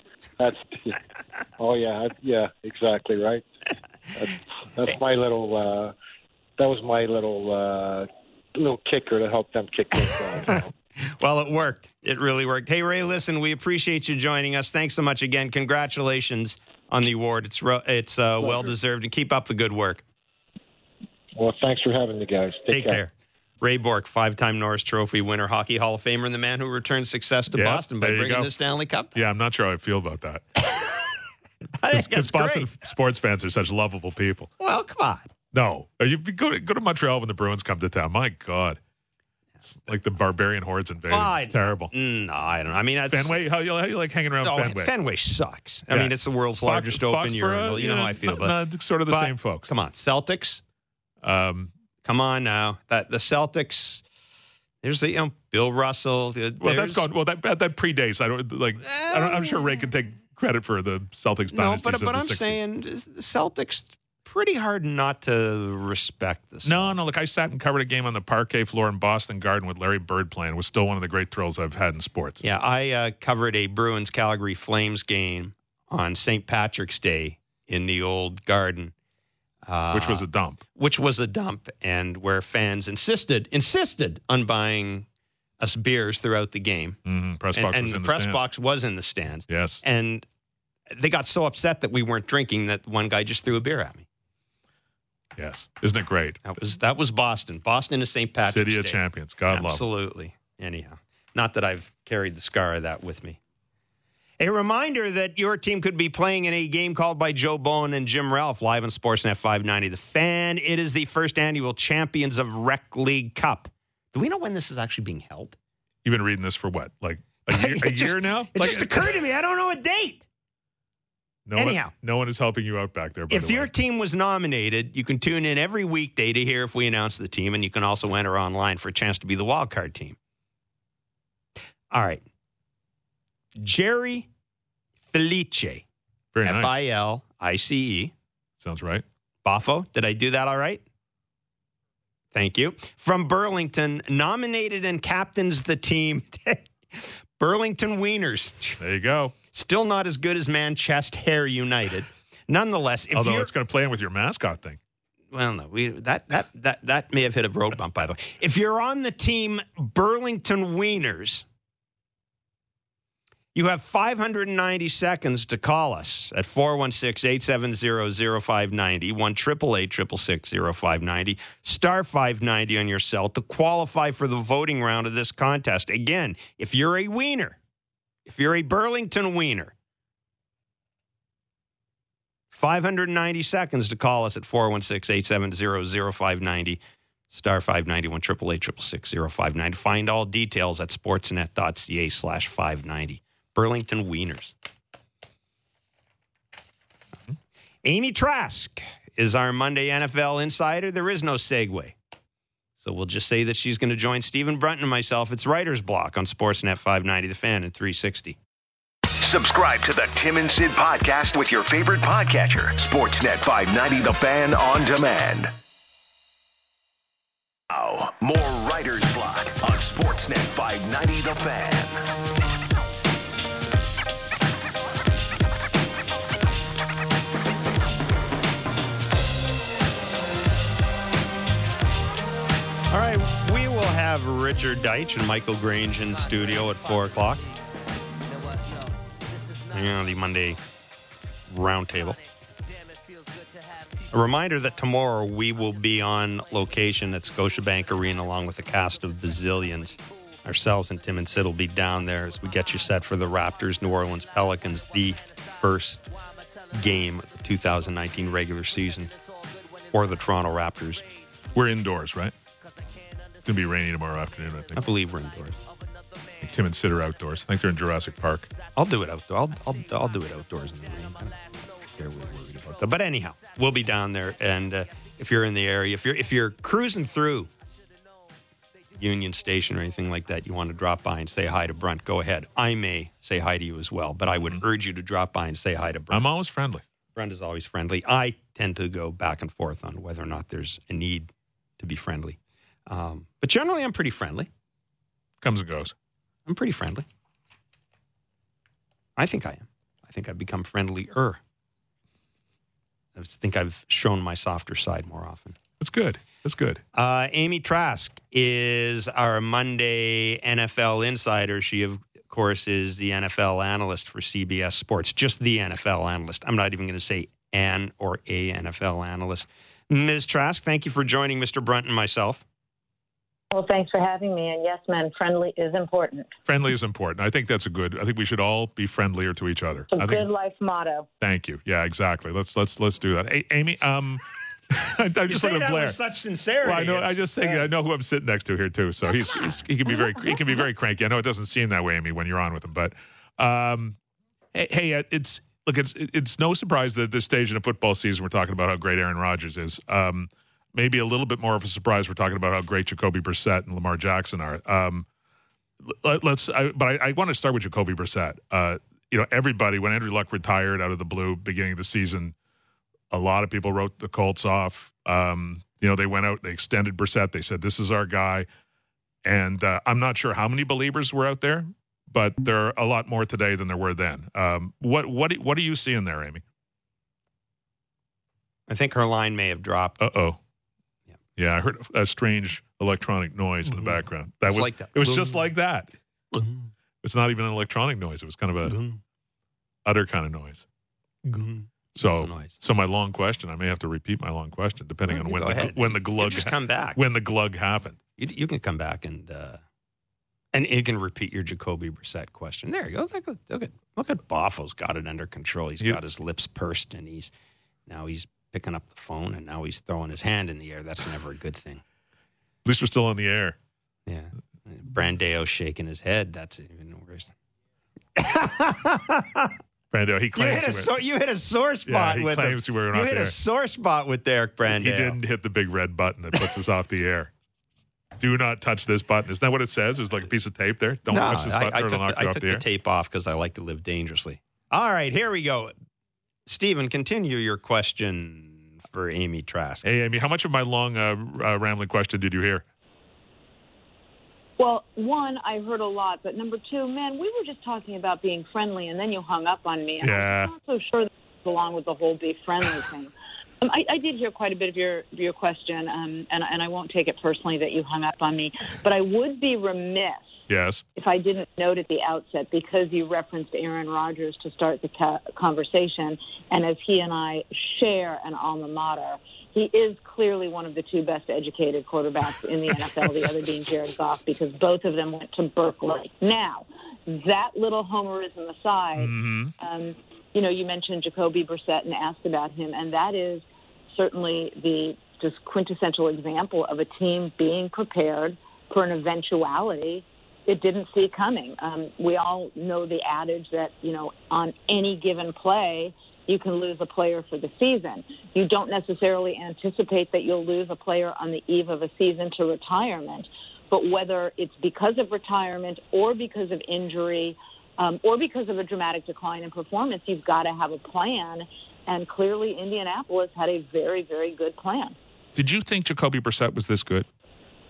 yeah, exactly right. That's my little. That was my little kicker to help them kick things off. Well, it worked. It really worked. Hey, Ray, listen, we appreciate you joining us. Thanks so much again. Congratulations on the award. It's well-deserved, and keep up the good work. Well, thanks for having me, guys. Take care. Ray Bourque, 5-time Norris Trophy winner, Hockey Hall of Famer, and the man who returned success to Boston by bringing the Stanley Cup. Yeah, I'm not sure how I feel about that. Because Boston sports fans are such lovable people. Well, come on. No. You go to Montreal when the Bruins come to town. My God. It's like the barbarian hordes invading. It's terrible. No, I don't know. I mean, Fenway? How you like hanging around Fenway? Fenway sucks. I mean, it's the world's largest open urinal. You know how I feel about it. Sort of the same folks. Come on, Celtics. Come on now. The Celtics. There's Bill Russell. That's gone. Well, that predates. I'm sure Ray can take credit for the Celtics dynasty. No, but I'm 60s. saying the Celtics. Pretty hard not to respect this. No. Look, I sat and covered a game on the parquet floor in Boston Garden with Larry Bird playing. It was still one of the great thrills I've had in sports. Yeah, I covered a Bruins Calgary Flames game on St. Patrick's Day in the old Garden. Which was a dump. And where fans insisted on buying us beers throughout the game. Mm-hmm. Press box was in the stands. Yes. And they got so upset that we weren't drinking that one guy just threw a beer at me. Yes. Isn't it great? That was Boston. Boston is St. Patrick's City of Day. Champions. God love. Absolutely. Anyhow, not that I've carried the scar of that with me. A reminder that your team could be playing in a game called by Joe Bowen and Jim Ralph live on Sportsnet 590 The Fan. It is the first annual Champions of Rec League Cup. Do we know when this is actually being held? You've been reading this for what? Like a year now? It just occurred to me. I don't know a date. Anyhow. No one is helping you out back there. If your team was nominated, you can tune in every weekday to hear if we announce the team, and you can also enter online for a chance to be the wild card team. All right. Jerry Felice. Very nice. Filice. Sounds right. Boffo, did I do that all right? Thank you. From Burlington, nominated and captains the team. Burlington Wieners. There you go. Still not as good as Manchester United. Nonetheless, although it's going to play in with your mascot thing. Well, no, that may have hit a road bump, by the way. If you're on the team Burlington Wieners, you have 590 to call us at 416-870-0590, 1-888-666-0590, star 590 on your cell to qualify for the voting round of this contest. Again, if you're a Wiener, if you're a Burlington Wiener, 590 seconds to call us at 416-870-0590, star 590, 1-888-666-0590. Find all details at sportsnet.ca/590. Burlington Wieners. Amy Trask is our Monday NFL insider. There is no segue. So we'll just say that she's going to join Stephen Brunton and myself. It's Writer's Block on Sportsnet 590 The Fan and 360. Subscribe to the Tim and Sid podcast with your favorite podcatcher. Sportsnet 590 The Fan on demand. Now, more Writer's Block on Sportsnet 590 The Fan. All right, we will have Richard Deitch and Michael Grange in studio at 4 o'clock. The Monday roundtable. A reminder that tomorrow we will be on location at Scotiabank Arena along with a cast of bazillions. Ourselves and Tim and Sid will be down there as we get you set for the Raptors, New Orleans Pelicans, the first game of the 2019 regular season for the Toronto Raptors. We're indoors, right? It's going to be rainy tomorrow afternoon, I think. I believe we're indoors. Tim and Sid are outdoors. I think they're in Jurassic Park. I'll do it outdoors. I'll do it outdoors in the rain. They're really worried about that. But anyhow, we'll be down there, and if you're in the area, if you're cruising through Union Station or anything like that, you want to drop by and say hi to Brunt, go ahead. I may say hi to you as well, but I would urge you to drop by and say hi to Brunt. I'm always friendly. Brunt is always friendly. I tend to go back and forth on whether or not there's a need to be friendly. But generally, I'm pretty friendly. Comes and goes. I'm pretty friendly. I think I am. I think I've become friendlier. I think I've shown my softer side more often. That's good. That's good. Amy Trask is our Monday NFL insider. She, of course, is the NFL analyst for CBS Sports. Just the NFL analyst. I'm not even going to say an or a NFL analyst. Ms. Trask, thank you for joining Mr. Brunt and myself. Well, thanks for having me. And yes, man, friendly is important. Friendly is important. I think that's I think we should all be friendlier to each other. It's a good life motto. Thank you. Yeah, exactly. Let's do that. Hey, Amy, I'm just looking at Blair. With such sincerity. Well, I just think I know who I'm sitting next to here too. So he can be very cranky. I know it doesn't seem that way, Amy, when you're on with him, but hey, it's no surprise that at this stage in the football season we're talking about how great Aaron Rodgers is. Maybe a little bit more of a surprise we're talking about how great Jacoby Brissett and Lamar Jackson are. But I want to start with Jacoby Brissett. Everybody, when Andrew Luck retired out of the blue beginning of the season, a lot of people wrote the Colts off. They went out, they extended Brissett. They said, this is our guy. And I'm not sure how many believers were out there, but there are a lot more today than there were then. What are you seeing there, Amy? I think her line may have dropped. Uh-oh. Yeah, I heard a strange electronic noise in the background. It was just like that. It's not even an electronic noise. It was kind of a utter kind of noise. So my long question, I may have to repeat my long question depending on when the glug just come back. When the glug happened. You can come back and you can repeat your Jacoby Brissett question. There you go. Look at Boffo's got it under control. He's got his lips pursed and he's picking up the phone, and now he's throwing his hand in the air. That's never a good thing. At least we're still on the air. Yeah. Brandeo shaking his head. That's even worse. Brando, he claims you hit a sore spot with him. We were not you hit there. A sore spot with Derek Brandeo. He didn't hit the big red button that puts us off the air. Do not touch this button. Isn't that what it says? There's like a piece of tape there. Don't touch this button or it'll knock you off the air. I took the tape off because I like to live dangerously. All right, here we go. Stephen, continue your question for Amy Trask. Hey, Amy, how much of my long rambling question did you hear? Well, one, I heard a lot, but number two, man, we were just talking about being friendly, and then you hung up on me. And I'm not so sure that goes along with the whole be friendly thing. I did hear quite a bit of your question, and I won't take it personally that you hung up on me, but I would be remiss if I didn't note at the outset, because you referenced Aaron Rodgers to start the conversation, and as he and I share an alma mater, he is clearly one of the two best educated quarterbacks in the NFL, the other being Jared Goff, because both of them went to Berkeley. Now, that little homerism aside, you mentioned Jacoby Brissett and asked about him, and that is certainly the just quintessential example of a team being prepared for an eventuality it didn't see coming. We all know the adage that, on any given play, you can lose a player for the season. You don't necessarily anticipate that you'll lose a player on the eve of a season to retirement, but whether it's because of retirement or because of injury or because of a dramatic decline in performance, you've got to have a plan, and clearly Indianapolis had a very, very good plan. Did you think Jacoby Brissett was this good?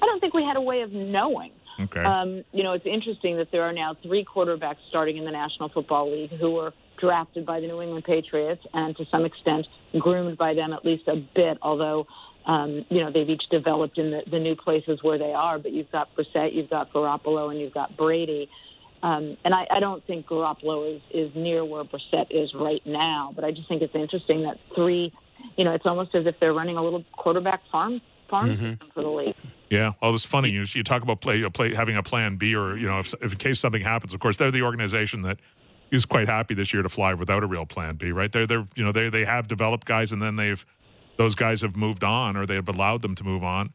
I don't think we had a way of knowing. Okay. It's interesting that there are now 3 quarterbacks starting in the National Football League who were drafted by the New England Patriots and to some extent groomed by them at least a bit, although, they've each developed in the new places where they are. But you've got Brissett, you've got Garoppolo, and you've got Brady. And I don't think Garoppolo is near where Brissett is right now. But I just think it's interesting that 3, it's almost as if they're running a little quarterback farm system for the league. Yeah, well, it's funny. You talk about having a plan B, or if in case something happens. Of course, they're the organization that is quite happy this year to fly without a real plan B, right? They have developed guys, and then those guys have moved on, or they've allowed them to move on.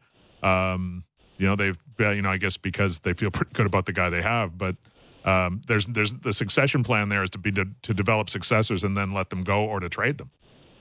I guess because they feel pretty good about the guy they have, but there's the succession plan there is to develop successors and then let them go or to trade them.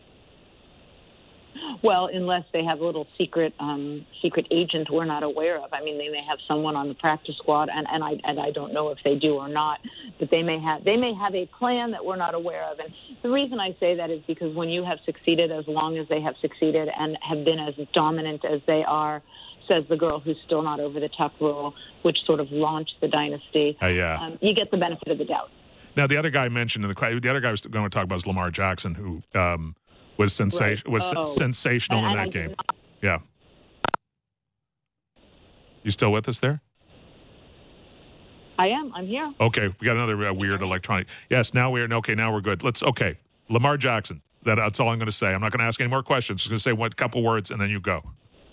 Well, unless they have a little secret agent we're not aware of. I mean, they may have someone on the practice squad, and I don't know if they do or not. But they may have a plan that we're not aware of. And the reason I say that is because when you have succeeded as long as they have succeeded and have been as dominant as they are, says the girl who's still not over the Tuck rule, which sort of launched the dynasty. You get the benefit of the doubt. Now, the other guy mentioned the other guy I was going to talk about is Lamar Jackson, who was sensational in that game. Yeah. You still with us there? I am. I'm here. Okay, we got another weird electronic. Yes, now we're good. Lamar Jackson. That's all I'm going to say. I'm not going to ask any more questions. Just going to say one couple words, and then you go.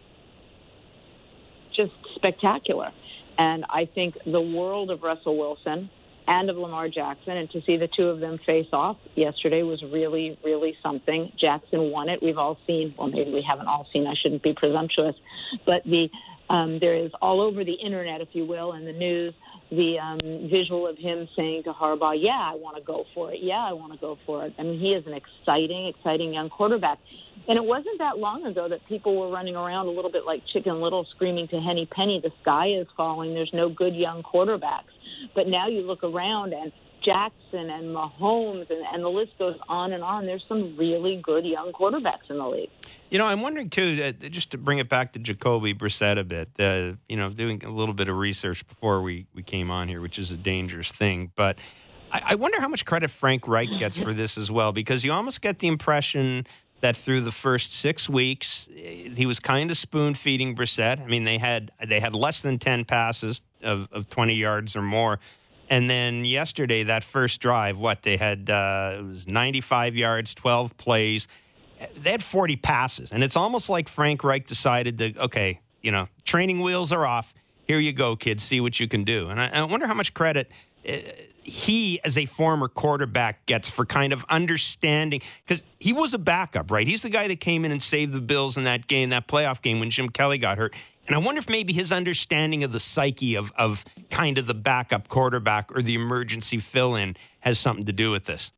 Just spectacular. And I think the world of Russell Wilson and of Lamar Jackson, and to see the two of them face off yesterday was really, really something. Jackson won it. We've all seen, well, maybe we haven't all seen, I shouldn't be presumptuous, but there is all over the internet, if you will, and the news, the visual of him saying to Harbaugh, yeah, I want to go for it. Yeah, I want to go for it. I mean, he is an exciting young quarterback. And it wasn't that long ago that people were running around a little bit like Chicken Little, screaming to Henny Penny, the sky is falling, there's no good young quarterbacks. But now you look around and Jackson and Mahomes and the list goes on and on. There's some really good young quarterbacks in the league. I'm wondering, too, just to bring it back to Jacoby Brissett a bit, doing a little bit of research before we came on here, which is a dangerous thing. But I wonder how much credit Frank Reich gets for this as well, because you almost get the impression that through the first 6 weeks, he was kind of spoon-feeding Brissett. I mean, they had less than 10 passes of 20 yards or more. And then yesterday, that first drive, they had it was 95 yards, 12 plays. They had 40 passes. And it's almost like Frank Reich decided to, training wheels are off. Here you go, kids. See what you can do. And I wonder how much credit he, as a former quarterback, gets for kind of understanding, because he was a backup, right? He's the guy that came in and saved the Bills in that game, that playoff game when Jim Kelly got hurt. And I wonder if maybe his understanding of the psyche of kind of the backup quarterback or the emergency fill-in has something to do with this.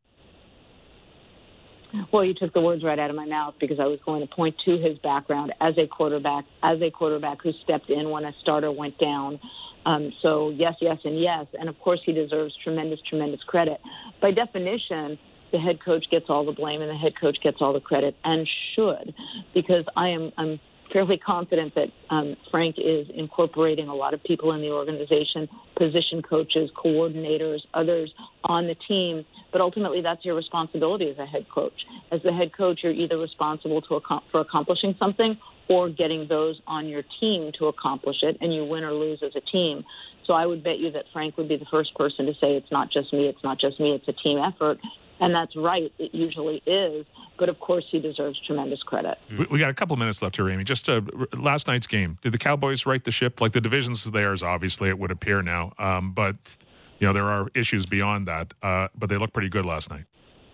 Well, you took the words right out of my mouth, because I was going to point to his background as a quarterback who stepped in when a starter went down. So yes, and yes. And, of course, he deserves tremendous, tremendous credit. By definition, the head coach gets all the blame and the head coach gets all the credit, and should, because I'm fairly confident that Frank is incorporating a lot of people in the organization, position coaches, coordinators, others on the team. But ultimately, that's your responsibility as a head coach. As the head coach, you're either responsible for accomplishing something or getting those on your team to accomplish it, and you win or lose as a team. So I would bet you that Frank would be the first person to say, it's not just me, it's a team effort. And that's right, it usually is. But, of course, he deserves tremendous credit. We got a couple minutes left here, Amy. Just last night's game, did the Cowboys right the ship? Like, the division's theirs, obviously, it would appear now. But, there are issues beyond that. But they looked pretty good last night.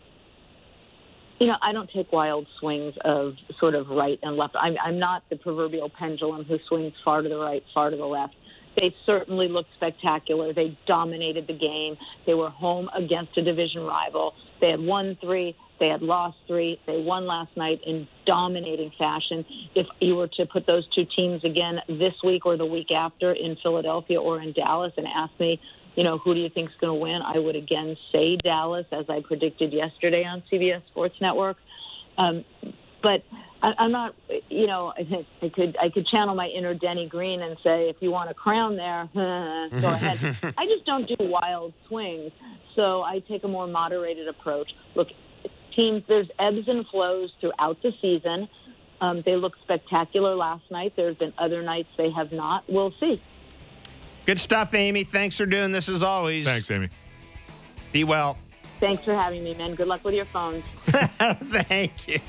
I don't take wild swings of sort of right and left. I'm not the proverbial pendulum who swings far to the right, far to the left. They certainly looked spectacular. They dominated the game. They were home against a division rival. They had won 3. They had lost 3. They won last night in dominating fashion. If you were to put those two teams again this week or the week after in Philadelphia or in Dallas and ask me, who do you think is going to win, I would again say Dallas, as I predicted yesterday on CBS Sports Network. But I'm not, I could channel my inner Denny Green and say, if you want a crown there, go ahead. I just don't do wild swings, so I take a more moderated approach. Look, teams, there's ebbs and flows throughout the season. They looked spectacular last night. There's been other nights they have not. We'll see. Good stuff, Amy. Thanks for doing this as always. Thanks, Amy. Be well. Thanks for having me, man. Good luck with your phones. Thank you.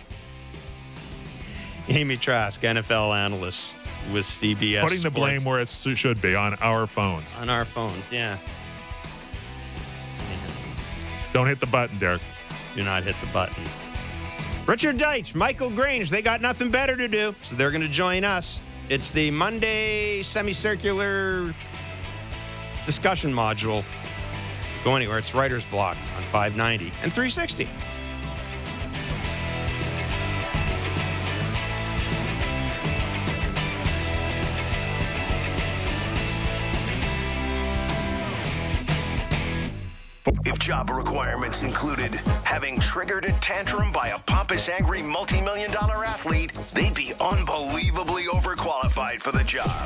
Amy Trask, NFL analyst with CBS Putting the Sports. blame where it should be, on our phones. On our phones, yeah. Don't hit the button, Derek. Do not hit the button. Richard Deitch, Michael Grange, they got nothing better to do, so they're going to join us. It's the Monday semicircular discussion module. Go anywhere. It's Writer's Block on 590 and 360. If job requirements included having triggered a tantrum by a pompous, angry, multi-million-dollar athlete, they'd be unbelievably overqualified for the job.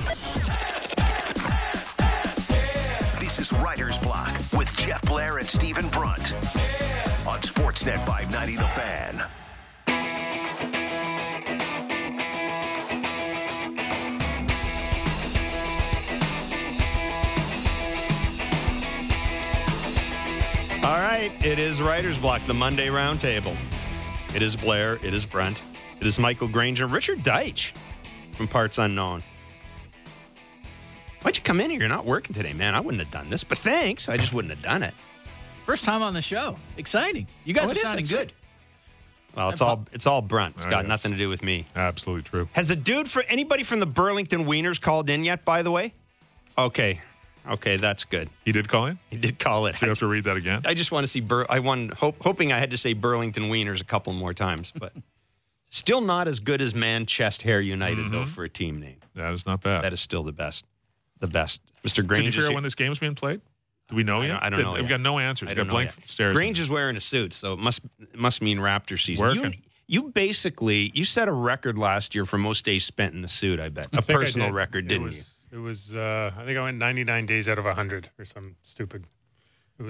This is Writer's Block with Jeff Blair and Stephen Brunt on Sportsnet 590 The Fan. All right, it is Writer's Block, the Monday Roundtable. It is Blair, it is Brent, it is Michael Grange, and Richard Deitch from Parts Unknown. Why'd you come in here? You're not working today, man. I wouldn't have done this, but thanks. I just wouldn't have done it. First time on the show. Exciting. You guys are sounding good. Well, it's all Brunt. It's got nothing to do with me. Absolutely true. Has a dude for anybody from the Burlington Wieners called in yet, by the way? Okay, that's good. He did call in? He did call in. Do you have to read that again? I just want to see hoping I had to say Burlington Wieners a couple more times, but still not as good as Manchester United, though, for a team name. That is not bad. That is still the best. The best. Mr. Grange. Did you figure out when this game's being played? Do we know yet? I don't know. We've got no answers. We've got blank stares. Grange is wearing a suit, so it must mean Raptor season. Working. You basically set a record last year for most days spent in the suit, I bet. A personal record, didn't you? It was, I think I went 99 days out of 100 or something stupid. There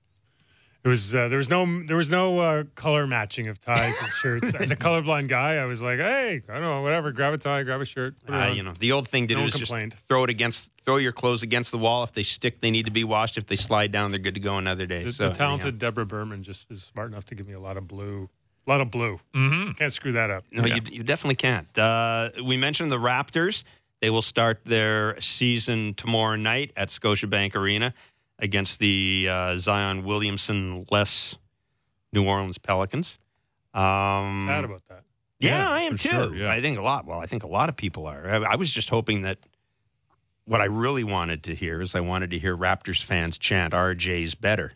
was no color matching of ties and shirts. As a colorblind guy, I was like, hey, I don't know, whatever, grab a tie, grab a shirt. The old thing to do is just throw your clothes against the wall. If they stick, they need to be washed. If they slide down, they're good to go another day. The talented Deborah Berman just is smart enough to give me a lot of blue. Mm-hmm. Can't screw that up. No, you definitely can't. We mentioned the Raptors. They will start their season tomorrow night at Scotiabank Arena against the Zion Williamson-less New Orleans Pelicans. Sad about that. Yeah, I am too. Sure, yeah. I think a lot of people are. I was just hoping that what I really wanted to hear is I wanted to hear Raptors fans chant RJ's better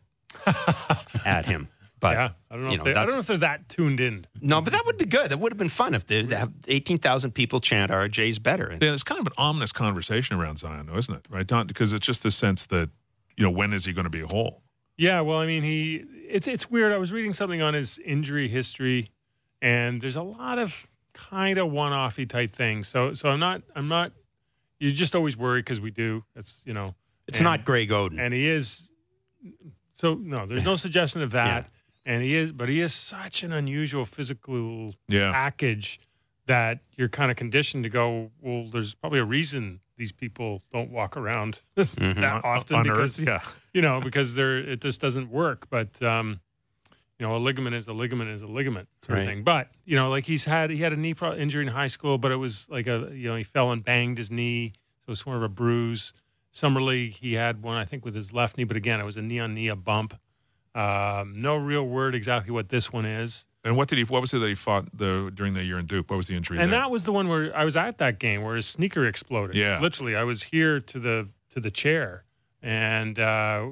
at him. But yeah, I don't know if they're that tuned in. No, but that would be good. That would have been fun if they have 18,000 people chant RJ's better. Yeah, it's kind of an ominous conversation around Zion, though, isn't it? Right, Don? Because it's just the sense that, when is he going to be a whole? Yeah, well, I mean, it's weird. I was reading something on his injury history, and there's a lot of kind of one-offy type things. So I'm not. You just always worry because we do. It's It's not Greg Oden, and he is. So no, there's no suggestion of that. Yeah. And he is such an unusual physical package that you're kind of conditioned to go, well, there's probably a reason these people don't walk around that often on because, Earth, because it just doesn't work. But, a ligament is a ligament is a ligament sort of thing. But, he had a knee injury in high school, but it was like he fell and banged his knee. So it was sort of a bruise. Summer league, he had one, I think, with his left knee. But again, it was a knee-on-knee, a bump. No real word exactly what this one is. And what was it that he fought during the year in Duke? What was the injury? And that was the one where I was at that game where his sneaker exploded. Yeah, literally, I was here to the chair, and I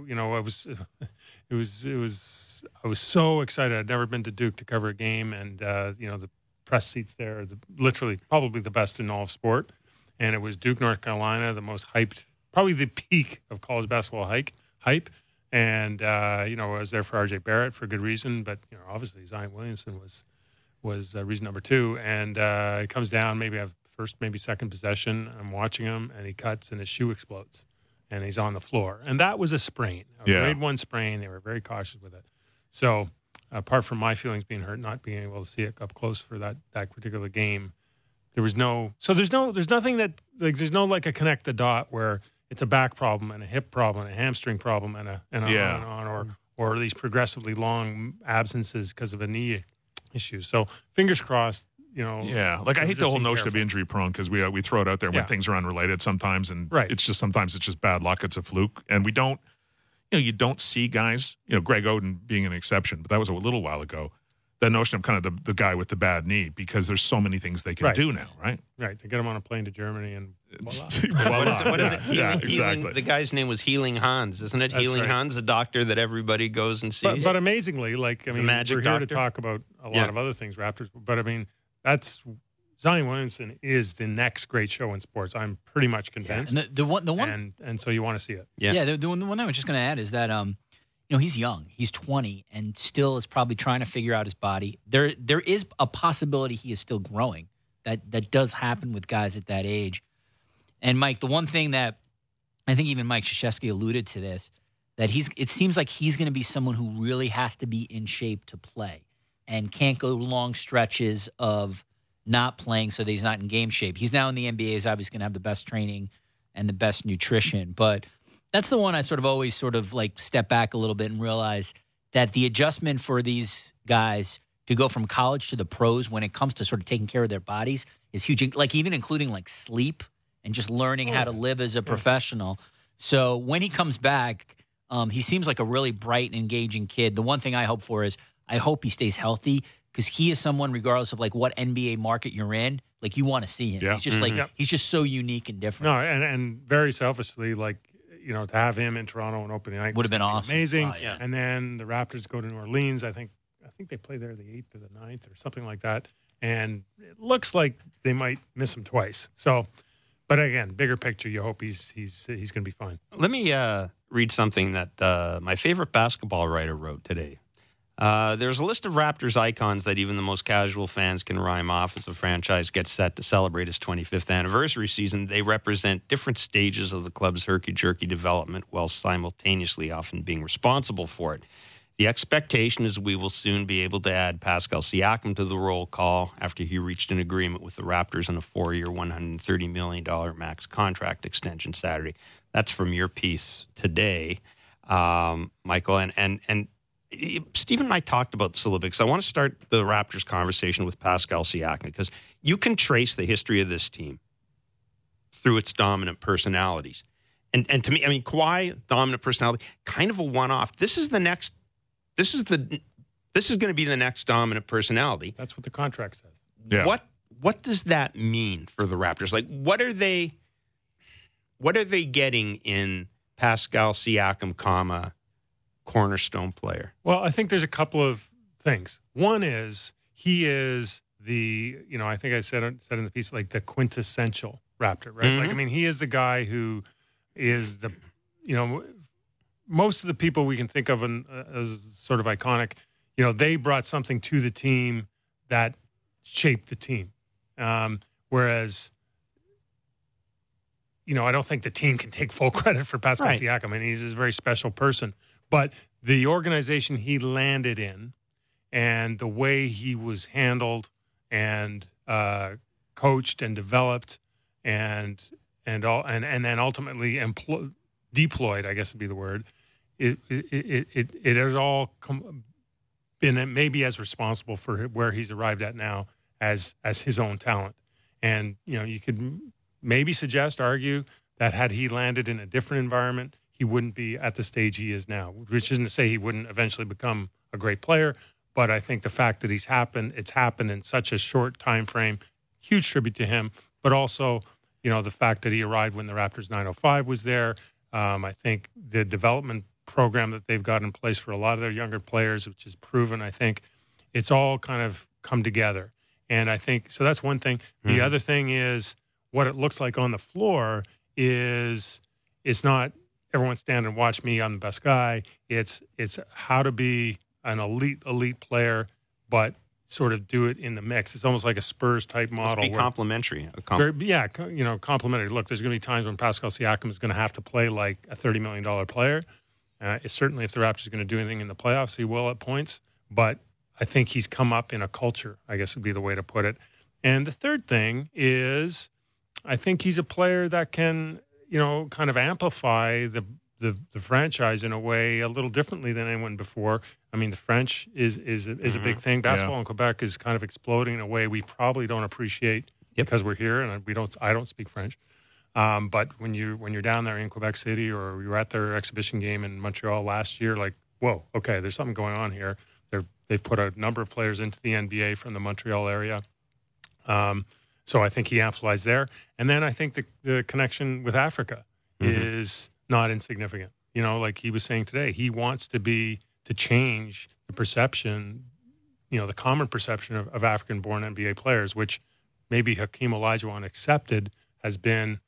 was so excited. I'd never been to Duke to cover a game, and the press seats there are literally probably the best in all of sport. And it was Duke, North Carolina, the most hyped, probably the peak of college basketball hype. And I was there for RJ Barrett for a good reason, but obviously Zion Williamson reason number 2. And it comes down, maybe I have first, maybe second possession. I'm watching him, and he cuts, and his shoe explodes, and he's on the floor. And that was a sprain, a grade 1 sprain. They were very cautious with it. So apart from my feelings being hurt, not being able to see it up close for that particular game, there's nothing that, like, there's no, like, a connect the dot where it's a back problem and a hip problem and a hamstring problem and on, or these progressively long absences because of a knee issue. So fingers crossed, Like, I hate the whole notion of injury prone because we throw it out there when things are unrelated sometimes, and sometimes it's just bad luck. It's a fluke, and we don't, you don't see guys, Greg Oden being an exception, but that was a little while ago. That notion of kind of the guy with the bad knee, because there's so many things they can do now, right? Right. They get him on a plane to Germany and voila. What is it? Exactly. The guy's name was Healing Hans, isn't it? That's Healing right. Hans, a doctor that everybody goes and sees. But amazingly, like, I mean, we're here doctor. to talk about a lot of other things, Raptors, but I mean, Zion Williamson is the next great show in sports. I'm pretty much convinced. And the one, and so you want to see it. Yeah. The one I was just going to add is that he's young. He's 20 and still is probably trying to figure out his body. There is a possibility he is still growing. That does happen with guys at that age. And Mike, the one thing that I think even Mike Krzyzewski alluded to this, that it seems like he's going to be someone who really has to be in shape to play and can't go long stretches of not playing so that he's not in game shape. He's now in the NBA. He's obviously going to have the best training and the best nutrition. But that's the one I always like step back a little bit and realize that the adjustment for these guys to go from college to the pros when it comes to sort of taking care of their bodies is huge. Like, even including like sleep and just learning how to live as a professional. So when he comes back, he seems like a really bright and engaging kid. The one thing I hope for is I hope he stays healthy, because he is someone, regardless of like what NBA market you're in, like, you want to see him. Yeah. He's just he's just so unique and different. No, and very selfishly, like, to have him in Toronto on opening night would have been awesome. Amazing. And then the Raptors go to New Orleans. I think they play there the 8th or the 9th or something like that. And it looks like they might miss him twice. So, but again, bigger picture, you hope he's going to be fine. Let me read something that my favorite basketball writer wrote today. There's a list of Raptors icons that even the most casual fans can rhyme off as the franchise gets set to celebrate its 25th anniversary season. They represent different stages of the club's herky-jerky development while simultaneously often being responsible for it. The expectation is we will soon be able to add Pascal Siakam to the roll call after he reached an agreement with the Raptors on a 4-year, $130 million max contract extension Saturday. That's from your piece today, Michael. And Stephen and I talked about this a little bit, because I want to start the Raptors conversation with Pascal Siakam, because you can trace the history of this team through its dominant personalities. And to me, I mean, Kawhi, dominant personality, kind of a one-off. This is going to be the next dominant personality. That's what the contract says. Yeah. What does that mean for the Raptors? Like, what are they getting in Pascal Siakam, cornerstone player? Well, I think there's a couple of things. One is he is the, I think I said in the piece, like, the quintessential Raptor, right? Mm-hmm. Like, I mean, he is the guy who is the, most of the people we can think of as sort of iconic, they brought something to the team that shaped the team. Whereas, I don't think the team can take full credit for Pascal Siakam. I mean, he's a very special person. But the organization he landed in and the way he was handled and coached and developed and then ultimately deployed, I guess would be the word, it has all been maybe as responsible for where he's arrived at now as his own talent. And, you could maybe argue that had he landed in a different environment, he wouldn't be at the stage he is now, which isn't to say he wouldn't eventually become a great player. But I think the fact that it's happened in such a short time frame, huge tribute to him. But also, the fact that he arrived when the Raptors 905 was there. I think the development program that they've got in place for a lot of their younger players, which is proven, I think it's all kind of come together. And I think, so that's one thing. Mm-hmm. The other thing is what it looks like on the floor is it's not everyone stand and watch me, I'm the best guy. It's how to be an elite player, but sort of do it in the mix. It's almost like a Spurs type model. Must be complementary. Complementary. Look, there's going to be times when Pascal Siakam is going to have to play like a $30 million player. Certainly, if the Raptors are going to do anything in the playoffs, he will at points. But I think he's come up in a culture, I guess would be the way to put it. And the third thing is, I think he's a player that can, kind of amplify the franchise in a way a little differently than anyone before. I mean, the French is a big thing. Basketball in Quebec is kind of exploding in a way we probably don't appreciate because we're here and I don't speak French. But when you're down there in Quebec City or you're at their exhibition game in Montreal last year, like, whoa, okay, there's something going on here. They've put a number of players into the NBA from the Montreal area. So I think he amplifies there. And then I think the connection with Africa is not insignificant. Like he was saying today, he wants to change the perception, the common perception of African-born NBA players, which maybe Hakeem Olajuwon accepted has been,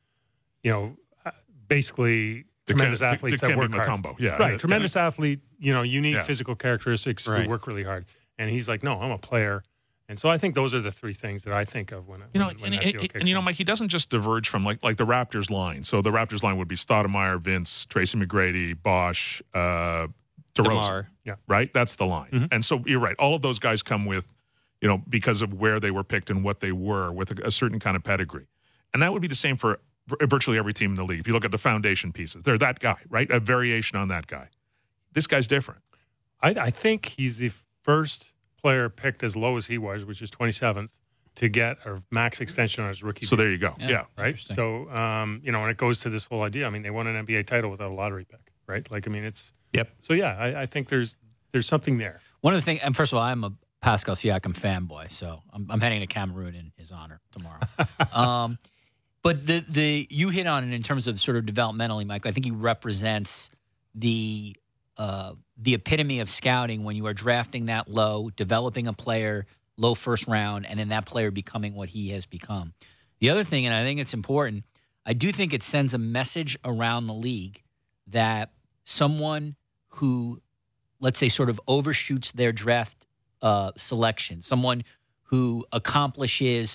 basically tremendous athletes that work hard. Mutombo. Yeah. Right, tremendous athlete, unique physical characteristics who work really hard. And he's like, no, I'm a player. And so I think those are the three things that I think of when Mike, he doesn't just diverge from like the Raptors line. So the Raptors line would be Stoudemire, Vince, Tracy McGrady, Bosch, DeRozan. Yeah. Right? That's the line. Mm-hmm. And so you're right. All of those guys come with, because of where they were picked and what they were with a certain kind of pedigree. And that would be the same for virtually every team in the league. If you look at the foundation pieces, they're that guy, right? A variation on that guy. This guy's different. I think he's the first player picked as low as he was, which is 27th, to get a max extension on his rookie deal. There you go. Yeah. Right? So, and it goes to this whole idea. I mean, they won an NBA title without a lottery pick, right? Like, I mean, it's... Yep. So, yeah, I think there's something there. One of the things, and first of all, I'm a Pascal Siakam fanboy, so I'm heading to Cameroon in his honor tomorrow. But you hit on it in terms of sort of developmentally, Mike. I think he represents the epitome of scouting when you are drafting that low, developing a player low first round, and then that player becoming what he has become. The other thing, and I think it's important, I do think it sends a message around the league that someone who, let's say, sort of overshoots their draft selection, someone who accomplishes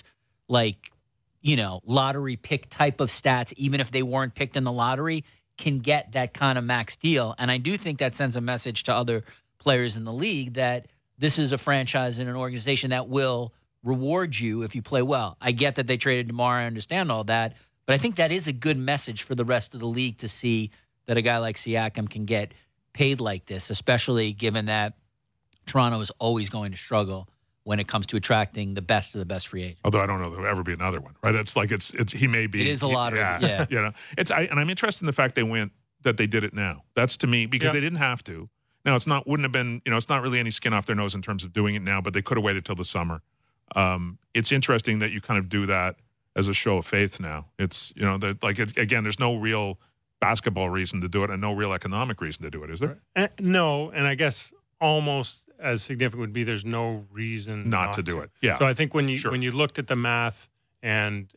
lottery pick type of stats, even if they weren't picked in the lottery, can get that kind of max deal. And I do think that sends a message to other players in the league that this is a franchise and an organization that will reward you if you play well. I get that they traded DeMar. I understand all that. But I think that is a good message for the rest of the league to see that a guy like Siakam can get paid like this, especially given that Toronto is always going to struggle when it comes to attracting the best of the best free agents. Although I don't know there'll ever be another one, right? It's like it's he may be. It is a lottery. Yeah. And I'm interested in the fact that they did it now. That's to me because they didn't have to. Now it's not really any skin off their nose in terms of doing it now, but they could have waited till the summer. It's interesting that you kind of do that as a show of faith now. It's again, there's no real basketball reason to do it and no real economic reason to do it, is there? No, and I guess almost as significant would be there's no reason not to do it. Yeah. So I think when you looked at the math and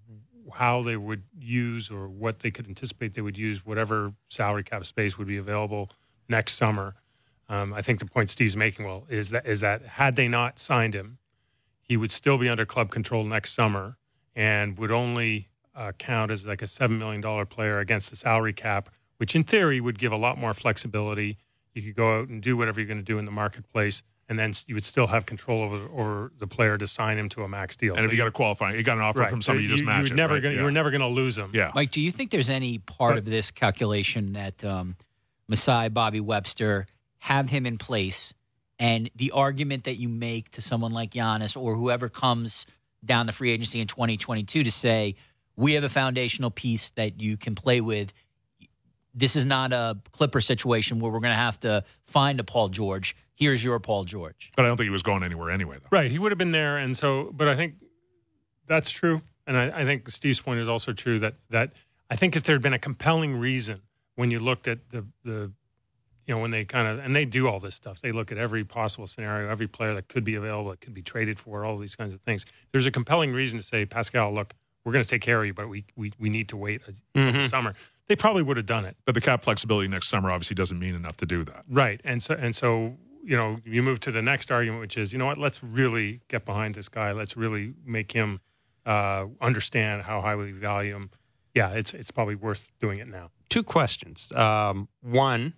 how they would use or what they could anticipate they would use, whatever salary cap space would be available next summer, I think the point Steve's making is that had they not signed him, he would still be under club control next summer and would only count as like a $7 million player against the salary cap, which in theory would give a lot more flexibility. You could go out and do whatever you're going to do in the marketplace, and then you would still have control over the player to sign him to a max deal. And if you got a qualifying, you got an offer from somebody, you just match it. You were never going to lose him. Yeah. Mike, do you think there's any part of this calculation that Masai, Bobby Webster have him in place, and the argument that you make to someone like Giannis or whoever comes down the free agency in 2022 to say, we have a foundational piece that you can play with. This is not a Clipper situation where we're going to have to find a Paul George. Here's your Paul George. But I don't think he was going anywhere anyway, though. Right. He would have been there. And so, but I think that's true. And I think Steve's point is also true that I think if there had been a compelling reason when you looked at the when they and they do all this stuff, they look at every possible scenario, every player that could be available, that could be traded for, all these kinds of things. There's a compelling reason to say, Pascal, look, we're going to take care of you, but we need to wait until the summer. They probably would have done it. But the cap flexibility next summer obviously doesn't mean enough to do that. Right. And so you move to the next argument, which is, you know what, let's really get behind this guy. Let's really make him understand how highly we value him. Yeah, it's probably worth doing it now. 2 questions. One,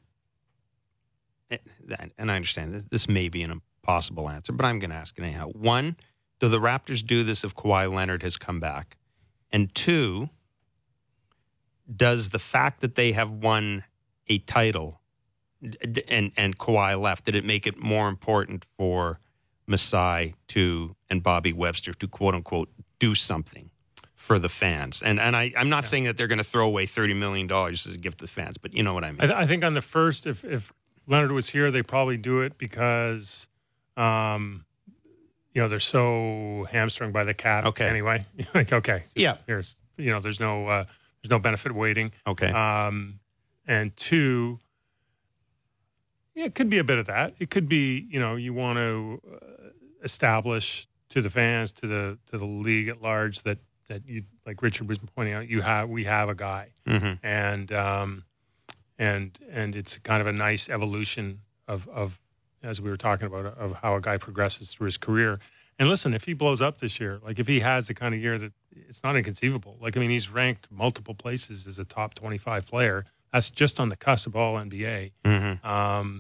and I understand this may be an impossible answer, but I'm going to ask it anyhow. 1, do the Raptors do this if Kawhi Leonard has come back? And 2, does the fact that they have won a title and Kawhi left, did it make it more important for Masai and Bobby Webster to, quote unquote, do something for the fans? And I'm not saying that they're going to throw away $30 million as a gift to the fans, but you know what I mean. I think on the first, if Leonard was here, they probably do it because, they're so hamstrung by the cap. Okay. Anyway, here's there's no benefit waiting. Okay. And 2, it could be a bit of that. It could be, you want to establish to the fans, to the league at large that you, like Richard was pointing out, we have a guy, mm-hmm. and it's kind of a nice evolution of as we were talking about, of how a guy progresses through his career. And listen, if he blows up this year, like if he has the kind of year that, it's not inconceivable. Like, I mean, he's ranked multiple places as a top 25 player. That's just on the cusp of all NBA. Mm-hmm.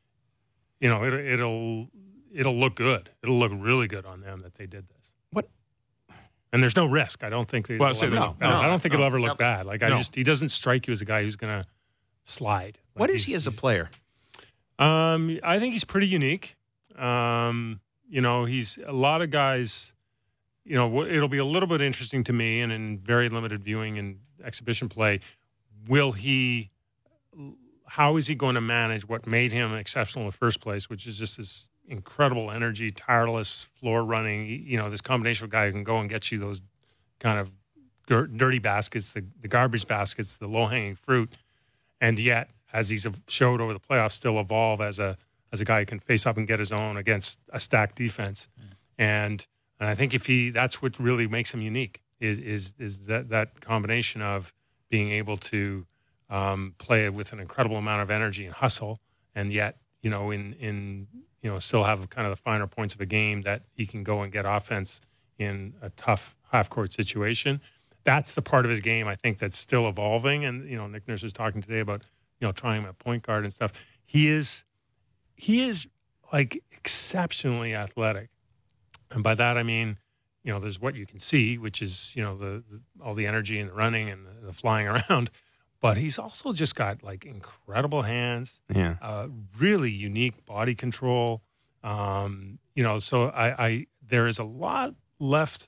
It'll look good. It'll look really good on them that they did this. What? And there's no risk. I don't think it'll ever look bad. Like, he doesn't strike you as a guy who's going to slide. Like, what is he as a player? I think he's pretty unique. He's a lot of guys. It'll be a little bit interesting to me, and in very limited viewing and exhibition play, how is he going to manage what made him exceptional in the first place, which is just this incredible energy, tireless floor running. This combination of a guy who can go and get you those kind of dirty baskets, the garbage baskets, the low hanging fruit, and yet, as he's showed over the playoffs, still evolve as a guy who can face up and get his own against a stacked defense. And I think that's what really makes him unique is that combination of being able to play with an incredible amount of energy and hustle, and yet still have kind of the finer points of a game that he can go and get offense in a tough half court situation. That's the part of his game I think that's still evolving. And Nick Nurse was talking today about trying him at point guard and stuff. He is like exceptionally athletic, and by that I mean there's what you can see, which is all the energy and the running and the flying around, but he's also just got like incredible hands, really unique body control. So I there is a lot left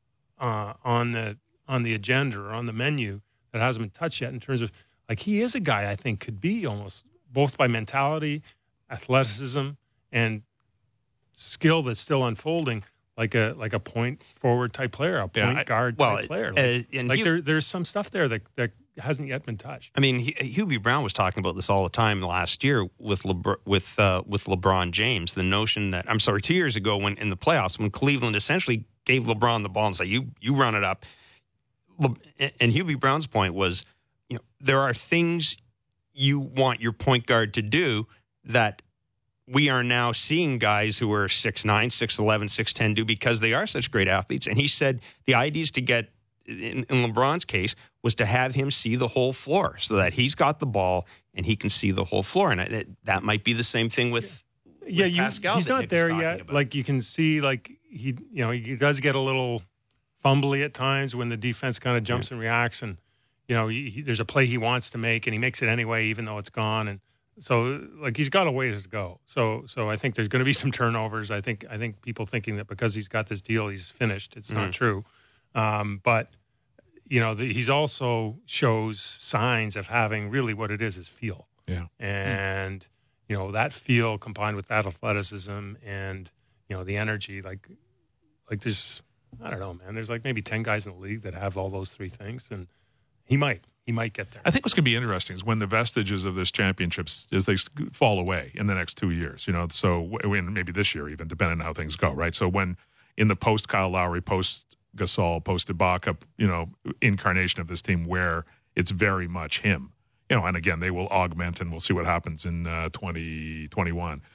on the agenda or on the menu that hasn't been touched yet in terms of, like, he is a guy I think could be almost both by mentality, athleticism, and skill that's still unfolding, like a point forward type player, a point guard type player. There's some stuff there that hasn't yet been touched. I mean, Hubie Brown was talking about this all the time last year with LeBron James. The notion that 2 years ago when in the playoffs when Cleveland essentially gave LeBron the ball and said, "You run it up," and Hubie Brown's point was, there are things you want your point guard to do that we are now seeing guys who are 6'9", 6'11", 6'10" do because they are such great athletes. And he said the idea is to get, in LeBron's case, was to have him see the whole floor so that he's got the ball and he can see the whole floor. And that might be the same thing with Pascal. He's not there yet. About. Like, you can see, like, he does get a little fumbly at times when the defense kind of jumps and reacts, and there's a play he wants to make and he makes it anyway, even though it's gone. And so, like, he's got a ways to go. So I think there's going to be some turnovers. I think people thinking that because he's got this deal, he's finished. It's not true. But he's also shows signs of having really what it is feel. Yeah. And that feel combined with that athleticism and the energy, like there's, I don't know, man. There's like maybe 10 guys in the league that have all those three things, and he might get there. I think what's going to be interesting is when the vestiges of this championships is they fall away in the next 2 years. So maybe this year even, depending on how things go, right? So when in the post Kyle Lowry, post Gasol, post Ibaka, incarnation of this team where it's very much him, and again they will augment, and we'll see what happens in 2021.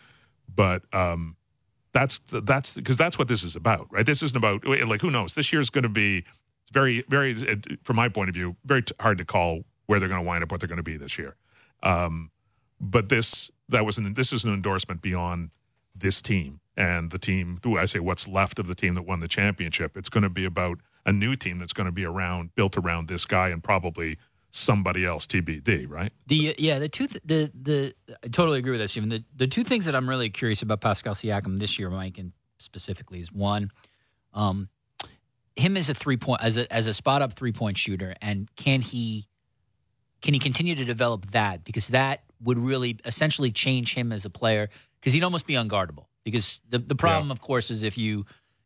But that's because that's what this is about, right? This isn't about, like, who knows? This year is going to be very, very, from my point of view, very hard to call where they're going to wind up, what they're going to be this year. But this is an endorsement beyond this team and the team. I say what's left of the team that won the championship. It's going to be about a new team that's going to be built around this guy and probably somebody else, TBD, right? I totally agree with that, Stephen. The two things that I'm really curious about Pascal Siakam this year, Mike, and specifically, is one, him as a 3-point, as a spot up 3-point shooter, and can he continue to develop that? Because that would really essentially change him as a player, because he'd almost be unguardable. Because the problem, of course, is if he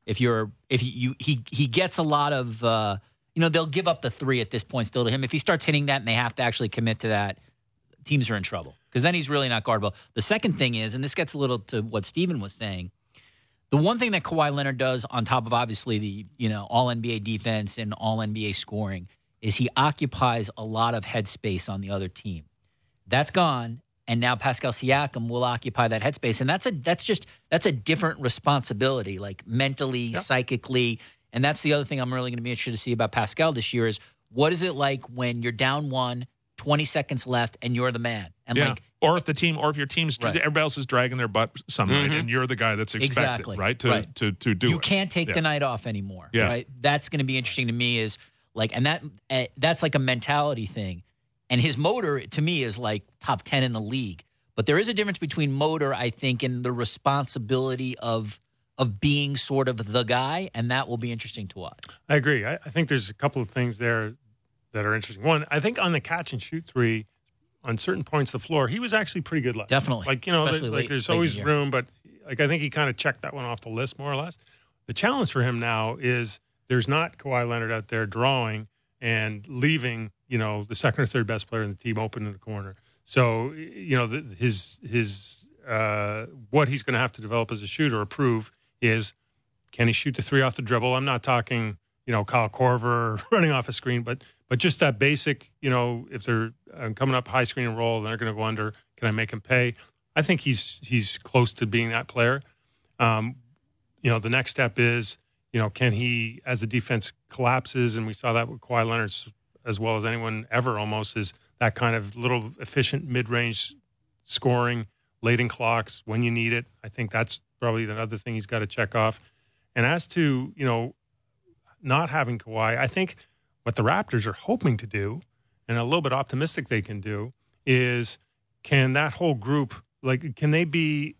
gets a lot of they'll give up the three at this point still to him. If he starts hitting that and they have to actually commit to that, teams are in trouble, because then he's really not guardable. The second thing is, and this gets a little to what Stephen was saying, the one thing that Kawhi Leonard does on top of obviously the all NBA defense and all NBA scoring is he occupies a lot of headspace on the other team. That's gone. And now Pascal Siakam will occupy that headspace. And that's a different responsibility, like mentally, psychically. And that's the other thing I'm really going to be interested to see about Pascal this year is, what is it like when you're down 1, 20 seconds left, and you're the man? And or if your team's everybody else is dragging their butt some night, and you're the guy that's expected, right? To do you it. Can't take the night off anymore, right? That's going to be interesting to me, is like, and that's like a mentality thing. And his motor, to me, is like top 10 in the league. But there is a difference between motor, I think, and the responsibility of being sort of the guy, and that will be interesting to watch. I agree. I think there's a couple of things there that are interesting. One, I think on the catch and shoot three, on certain points of the floor, he was actually pretty good. Definitely. Like, there's always room, but like I think he kind of checked that one off the list more or less. The challenge for him now is there's not Kawhi Leonard out there drawing and leaving, the second or third best player in the team open in the corner. So, his what he's going to have to develop as a shooter or prove is, can he shoot the three off the dribble? I'm not talking, Kyle Korver running off a screen, but just that basic, if they're coming up high screen and roll, and they're going to go under, can I make him pay? I think he's close to being that player. The next step is, can he, as the defense collapses, and we saw that with Kawhi Leonard as well as anyone ever almost, is that kind of little efficient mid-range scoring, late in clocks, when you need it. I think that's probably another thing he's got to check off. And as to, not having Kawhi, I think what the Raptors are hoping to do, and a little bit optimistic they can do, is can that whole group, like, can they be,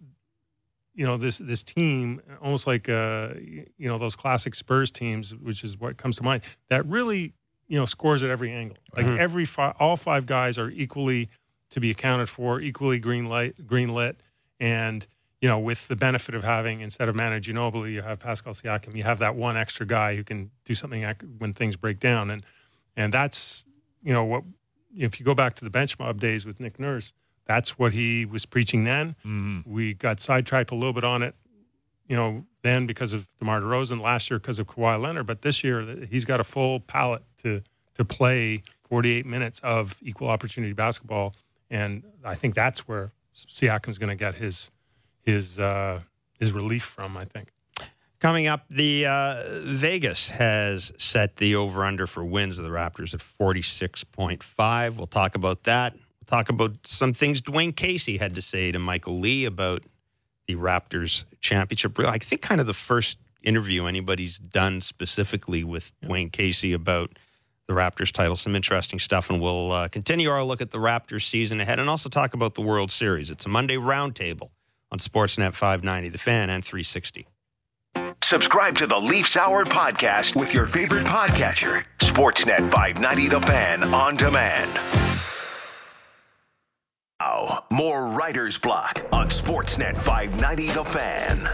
this team, almost like, those classic Spurs teams, which is what comes to mind, that really, scores at every angle. Like all five guys are equally to be accounted for, equally green lit, and with the benefit of having, instead of Manu Ginobili, you have Pascal Siakam. You have that one extra guy who can do something when things break down, and that's what, if you go back to the bench mob days with Nick Nurse, that's what he was preaching then. Mm-hmm. We got sidetracked a little bit on it, then because of DeMar DeRozan, last year because of Kawhi Leonard, but this year he's got a full palette to play 48 minutes of equal opportunity basketball, and I think that's where Siakam's going to get his relief from, I think. Coming up, the Vegas has set the over-under for wins of the Raptors at 46.5. We'll talk about that. We'll talk about some things Dwayne Casey had to say to Michael Lee about the Raptors championship. I think kind of the first interview anybody's done specifically with Dwayne Casey about the Raptors title. Some interesting stuff, and we'll continue our look at the Raptors season ahead and also talk about the World Series. It's a Monday roundtable on Sportsnet 590, The Fan, and 360. Subscribe to the Leafs Hour podcast with your favorite podcatcher. Sportsnet 590, The Fan, on demand. Now, more Writer's Block on Sportsnet 590, The Fan.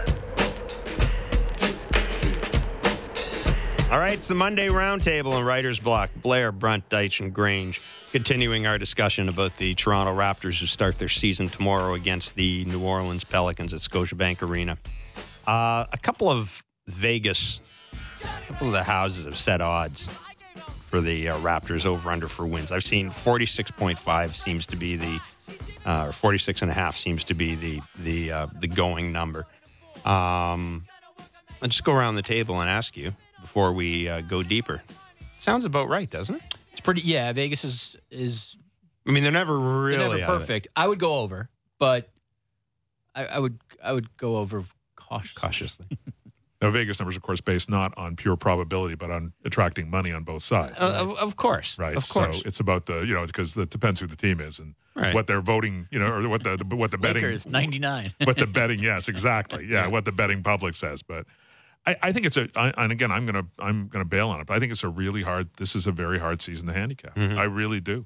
All right, it's the Monday roundtable and Writer's Block. Blair, Brunt, Deitch, and Grange continuing our discussion about the Toronto Raptors, who start their season tomorrow against the New Orleans Pelicans at Scotiabank Arena. A couple of the houses have set odds for the Raptors over-under for wins. I've seen 46.5 seems to be the or 46.5 seems to be the going number. Let's just go around the table and ask you before we go deeper. Sounds about right, doesn't it? It's pretty. Yeah, Vegas is. I mean, they're never really perfect. I would go over, but I would go over cautiously. Now, Vegas numbers, of course, based not on pure probability, but on attracting money on both sides. Of course, right? Of course. So it's about because it depends who the team is and what they're voting, or what the betting. Lakers 99. What the betting? Yes, exactly. Yeah, what the betting public says. But I think it's and again, I'm gonna bail on it. But I think it's a really hard. This is a very hard season to handicap. I really do.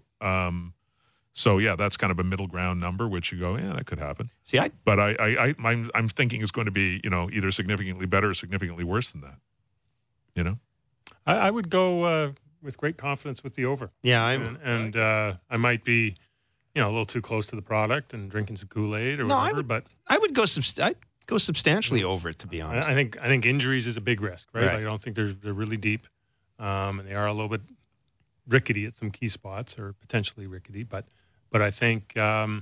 So yeah, that's kind of a middle ground number, which you go, yeah, that could happen. See, but I'm thinking it's going to be either significantly better or significantly worse than that. I would go with great confidence with the over. Yeah, I might be a little too close to the product and drinking some Kool-Aid or whatever. But I would go substantially over it, to be honest. I think injuries is a big risk, right? Right. I don't think they're really deep, and they are a little bit rickety at some key spots, or potentially rickety, but I think,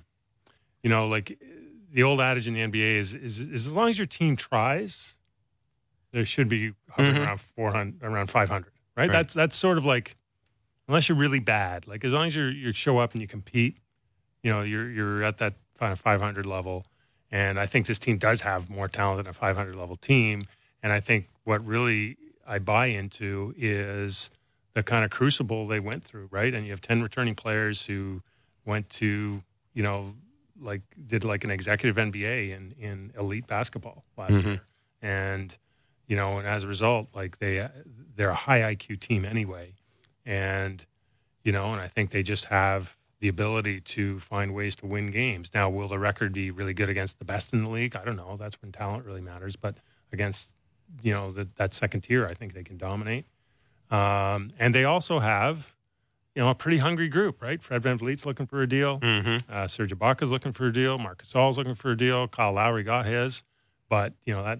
like the old adage in the NBA is as long as your team tries, there should be hovering around 500, right? That's sort of like, unless you're really bad, like as long as you show up and you compete, you're at that 500 level. And I think this team does have more talent than a 500 level team. And I think what really I buy into is the kind of crucible they went through, right? And you have 10 returning players who went to, did like an executive MBA in elite basketball last year. And, and as a result, like they're a high IQ team anyway. And, and I think they just have the ability to find ways to win games. Now, will the record be really good against the best in the league? I don't know. That's when talent really matters. But against, that second tier, I think they can dominate. And they also have, a pretty hungry group, right? Fred VanVleet's looking for a deal. Serge Ibaka's looking for a deal. Marc Gasol's looking for a deal. Kyle Lowry got his, but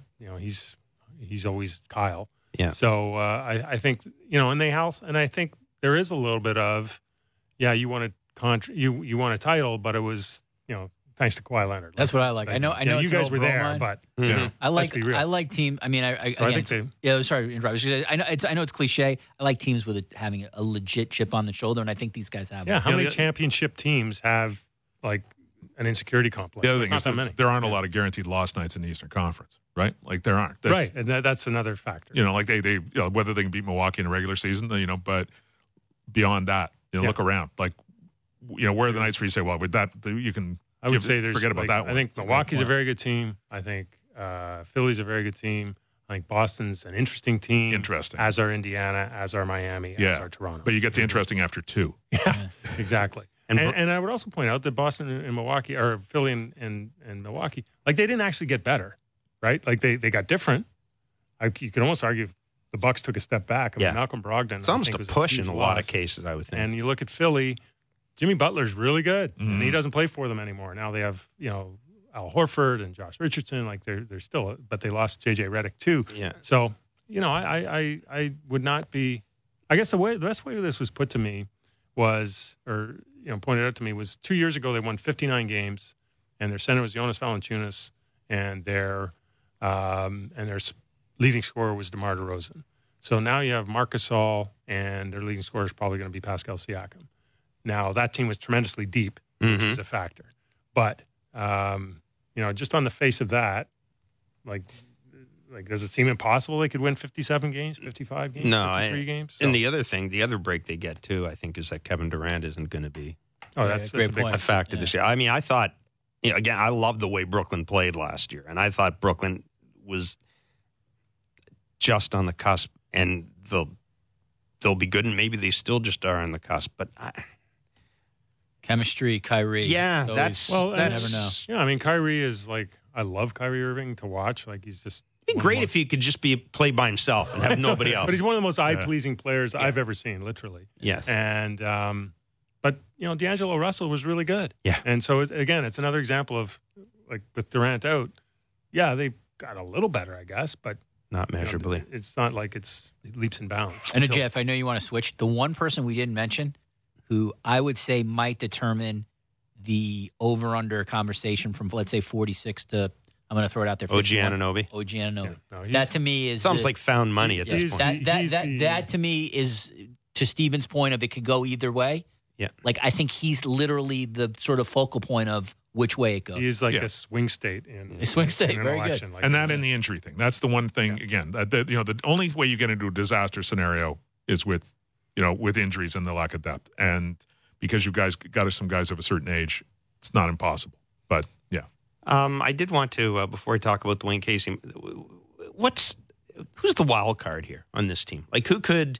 he's always Kyle. Yeah. So I think and I think there is a little bit of, you want you want a title, but it was thanks to Kawhi Leonard. That's what I like. I know. You guys were there, but I like team. I mean, sorry to interrupt. I know it's cliche. I like teams with having a legit chip on the shoulder, and I think these guys have. Yeah, how many championship teams have like an insecurity complex? The other thing is there aren't a lot of guaranteed loss nights in the Eastern Conference, right? Like there aren't. Right, and that's another factor. Like they whether they can beat Milwaukee in a regular season, but beyond that, look around. Like where are the nights where you say, well, with that you can. I would say forget about that one. I think Milwaukee's a very good team. I think Philly's a very good team. I think Boston's an interesting team. Interesting. As are Indiana, as are Miami, as are Toronto. But you get to interesting after two. Yeah, exactly. And I would also point out that Boston and Milwaukee, or Philly and Milwaukee, like they didn't actually get better, right? Like they got different. You could almost argue the Bucks took a step back. I mean, Malcolm Brogdon. It's almost a push in a lot of cases, I would think. And you look at Philly, Jimmy Butler's really good, and he doesn't play for them anymore. Now they have, Al Horford and Josh Richardson. Like they're still, but they lost JJ Redick too. Yeah. So I would not be. I guess the best way this was put to me was, or pointed out to me, was 2 years ago they won 59 games, and their center was Jonas Valanciunas, and their leading scorer was DeMar DeRozan. So now you have Marc Gasol, and their leading scorer is probably going to be Pascal Siakam. Now, that team was tremendously deep, which is a factor. But, just on the face of that, like, does it seem impossible they could win 57 games, 55 games, 53 games? So. And the other break they get, too, I think, is that Kevin Durant isn't going to be that's a big factor this year. I mean, I thought, again, I loved the way Brooklyn played last year. And I thought Brooklyn was just on the cusp, and they'll be good, and maybe they still just are on the cusp. But chemistry, Kyrie. Yeah, you never know. Yeah, I mean, Kyrie is like, I love Kyrie Irving to watch. Like, he's just. It'd be great if he could just play by himself and have nobody else. But he's one of the most eye-pleasing players I've ever seen, literally. Yes. And, but, D'Angelo Russell was really good. Yeah. And so, again, it's another example of, like, with Durant out, they got a little better, I guess, but. Not measurably. It's not like it's leaps and bounds. And Jeff, I know you want to switch. The one person we didn't mention who I would say might determine the over-under conversation from, let's say, 46 to, I'm going to throw it out there, OG 51. Anunoby. OG Anunoby. Yeah, no, that to me is sounds like found money at this point. That to me is, to Steven's point of it could go either way. Yeah. Like, I think he's literally the sort of focal point of which way it goes. He's like a swing state in a swing state. in an Very election good. like And this. that in the injury thing. That's the one thing, again, the only way you get into a disaster scenario is with injuries and the lack of depth. And because you guys got some guys of a certain age, it's not impossible. But, yeah. I did want to, before I talk about Dwayne Casey, who's the wild card here on this team? Like, who could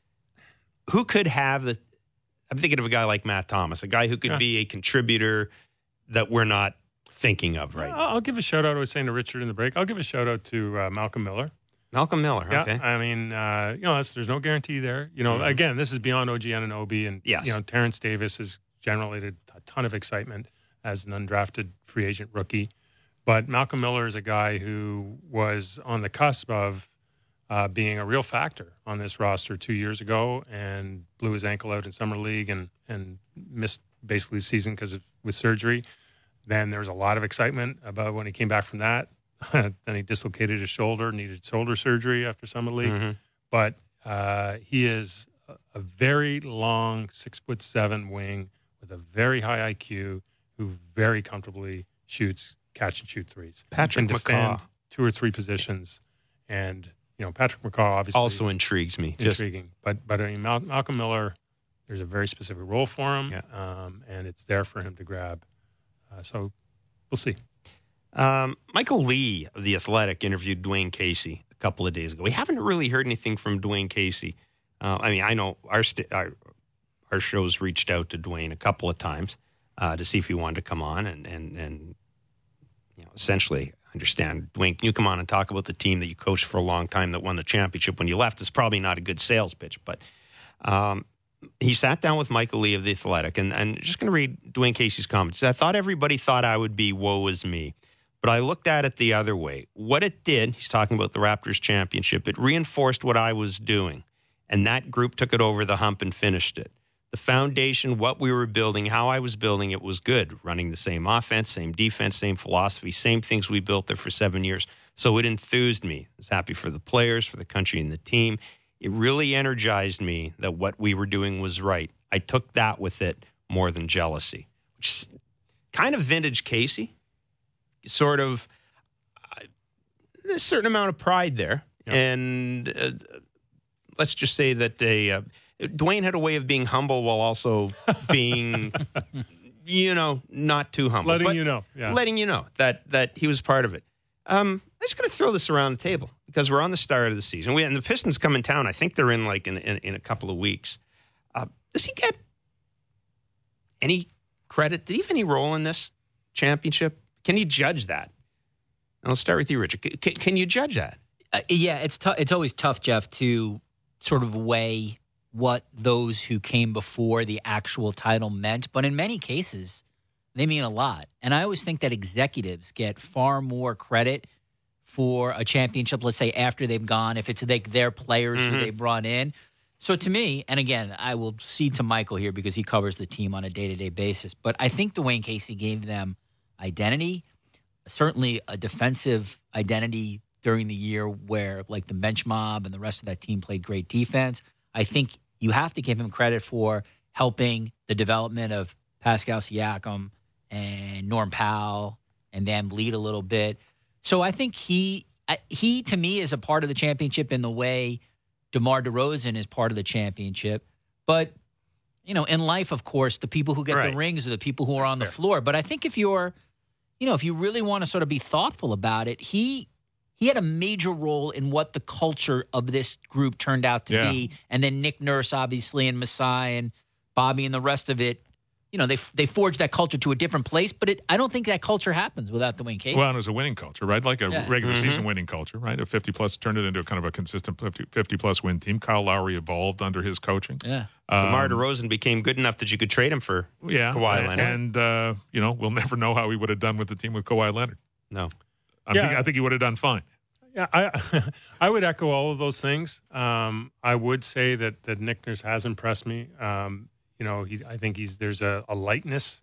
have the, I'm thinking of a guy like Matt Thomas, a guy who could be a contributor that we're not thinking of right now. I'll give a shout out. I was saying to Richard in the break, I'll give a shout out to Malcolm Miller. Malcolm Miller, okay. Yeah, I mean, there's no guarantee there. Again, this is beyond OG Anunoby, and Terrence Davis has generated a ton of excitement as an undrafted free agent rookie. But Malcolm Miller is a guy who was on the cusp of being a real factor on this roster 2 years ago, and blew his ankle out in summer league and missed basically the season with surgery. Then there was a lot of excitement about when he came back from that. Then he dislocated his shoulder, needed shoulder surgery after summer league. Mm-hmm. But he is a very long 6'7" wing with a very high IQ, who very comfortably catch and shoot threes. Patrick can defend McCaw. 2 or 3 positions, and Patrick McCaw obviously also intrigues me. Intriguing, but I mean Malcolm Miller, there's a very specific role for him, and it's there for him to grab. So we'll see. Michael Lee of The Athletic interviewed Dwayne Casey a couple of days ago. We haven't really heard anything from Dwayne Casey. I know our show's reached out to Dwayne a couple of times to see if he wanted to come on and essentially understand. Dwayne, can you come on and talk about the team that you coached for a long time that won the championship when you left? It's probably not a good sales pitch, but he sat down with Michael Lee of The Athletic, and just going to read Dwayne Casey's comments. I thought everybody thought I would be woe is me, but I looked at it the other way. What it did, he's talking about the Raptors championship, it reinforced what I was doing, and that group took it over the hump and finished it. The foundation, what we were building, how I was building it was good. Running the same offense, same defense, same philosophy, same things we built there for 7 years. So it enthused me. I was happy for the players, for the country, and the team. It really energized me that what we were doing was right. I took that with it more than jealousy, which is kind of vintage Casey. Sort of there's a certain amount of pride there. Yeah. And let's just say that Dwayne had a way of being humble while also being, not too humble. Letting you know that he was part of it. I'm just going to throw this around the table because we're on the start of the season. And the Pistons come in town. I think they're in in a couple of weeks. Does he get any credit? Did he have any role in this championship? Can you judge that? And I'll start with you, Richard. Can you judge that? Yeah, it's tough. It's always tough, Jeff, to sort of weigh what those who came before the actual title meant. But in many cases, they mean a lot. And I always think that executives get far more credit for a championship, let's say, after they've gone, if it's their players who they brought in. So to me, and again, I will cede to Michael here because he covers the team on a day-to-day basis, but I think Dwayne Casey gave them identity, certainly a defensive identity during the year where, like, the bench mob and the rest of that team played great defense. I think you have to give him credit for helping the development of Pascal Siakam and Norm Powell and Van Vliet a little bit. So I think he to me is a part of the championship in the way DeMar DeRozan is part of the championship. But, in life, of course, the people who get the rings are the people who are on the floor. But I think if you really want to sort of be thoughtful about it, he had a major role in what the culture of this group turned out to be. And then Nick Nurse, obviously, and Masai and Bobby and the rest of it, they forged that culture to a different place. But I don't think that culture happens without Dwayne Casey. Well, and it was a winning culture, right? Like a regular season winning culture, right? A 50-plus, turned it into kind of a consistent 50-plus win team. Kyle Lowry evolved under his coaching. Yeah. DeMar DeRozan became good enough that you could trade him for Kawhi Leonard. And, we'll never know how he would have done with the team with Kawhi Leonard. No. I think he would have done fine. Yeah, I would echo all of those things. I would say that Nick Nurse has impressed me. I think there's a lightness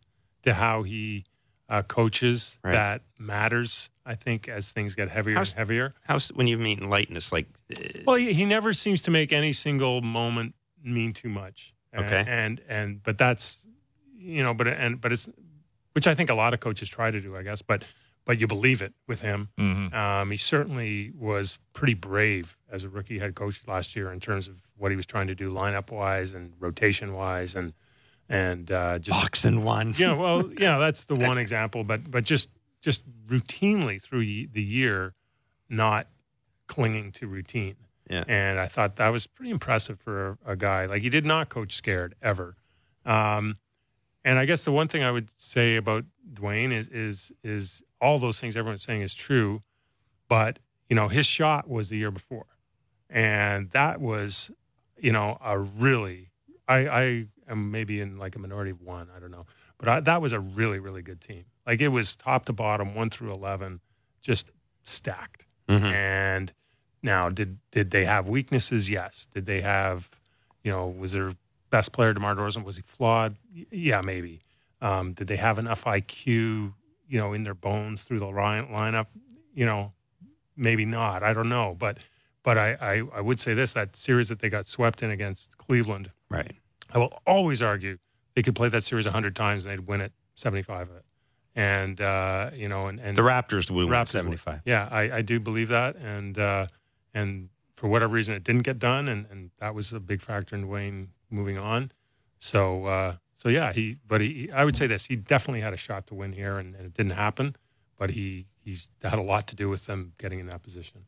to how he coaches that matters, I think, as things get heavier and heavier. When you mean lightness, like... Well, he never seems to make any single moment mean too much. Okay. But that's, but it's, which I think a lot of coaches try to do, I guess, but you believe it with him. Mm-hmm. He certainly was pretty brave as a rookie head coach last year in terms of what he was trying to do lineup-wise and rotation-wise and just boxing one. That's the one example. But just routinely through the year, not clinging to routine. Yeah. And I thought that was pretty impressive for a guy. Like, he did not coach scared ever. And I guess the one thing I would say about Dwayne is all those things everyone's saying is true, but his shot was the year before, and that was a really I am maybe in like a minority of one, I don't know, but that was a really, really good team. Like, it was top to bottom, 1 through 11, just stacked. Mm-hmm. And now, did they have weaknesses? Yes. Did they have, was their best player DeMar DeRozan, was he flawed? Yeah, maybe. Did they have enough IQ, in their bones through the lineup? Maybe not. I don't know. But I would say this: that series that they got swept in against Cleveland, right? I will always argue they could play that series 100 times and they'd win it 75 of it. And and the Raptors would win 75. Yeah, I do believe that, and for whatever reason it didn't get done, and that was a big factor in Dwayne moving on. So yeah, I would say this: he definitely had a shot to win here, and it didn't happen. But he's had a lot to do with them getting in that position.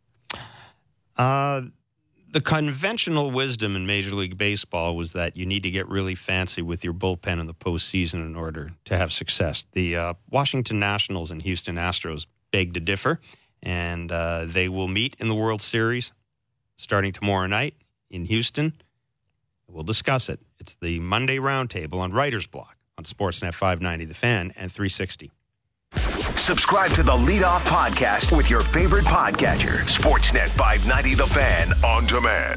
The conventional wisdom in Major League Baseball was that you need to get really fancy with your bullpen in the postseason in order to have success. The Washington Nationals and Houston Astros beg to differ, and they will meet in the World Series starting tomorrow night in Houston. We'll discuss it. It's the Monday Roundtable on Writer's Block on Sportsnet 590 The Fan and 360. Subscribe to the Leadoff Podcast with your favorite podcatcher. Sportsnet 590 The Fan on demand.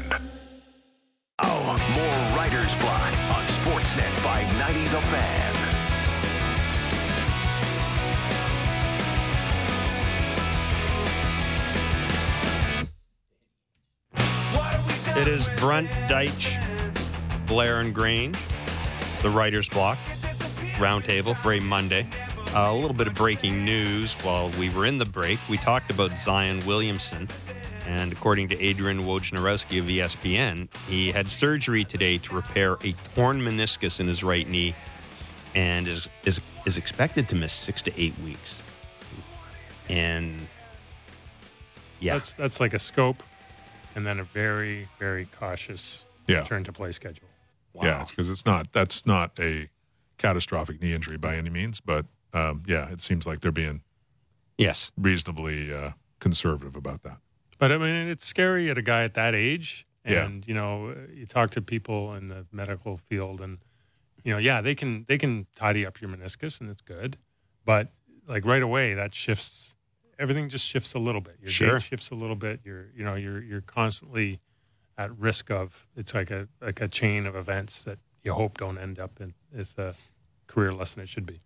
More Writer's Block on Sportsnet 590 The Fan. It is Brunt, Deitch, Blair, and Grange, the Writer's Block Roundtable for a Monday. A little bit of breaking news while we were in the break. We talked about Zion Williamson, and according to Adrian Wojnarowski of ESPN, he had surgery today to repair a torn meniscus in his right knee and is expected to miss 6 to 8 weeks. And yeah, that's like a scope, and then a very, very cautious return to play schedule. Wow. Yeah, because that's not a catastrophic knee injury by any means, but it seems like they're being reasonably conservative about that. But I mean, it's scary at a guy at that age, and you talk to people in the medical field, and they can tidy up your meniscus, and it's good, but like right away that shifts. Everything just shifts a little bit. Your game shifts a little bit. You're constantly at risk of. It's like a chain of events that you hope don't end up in. It's a career lesson it should be.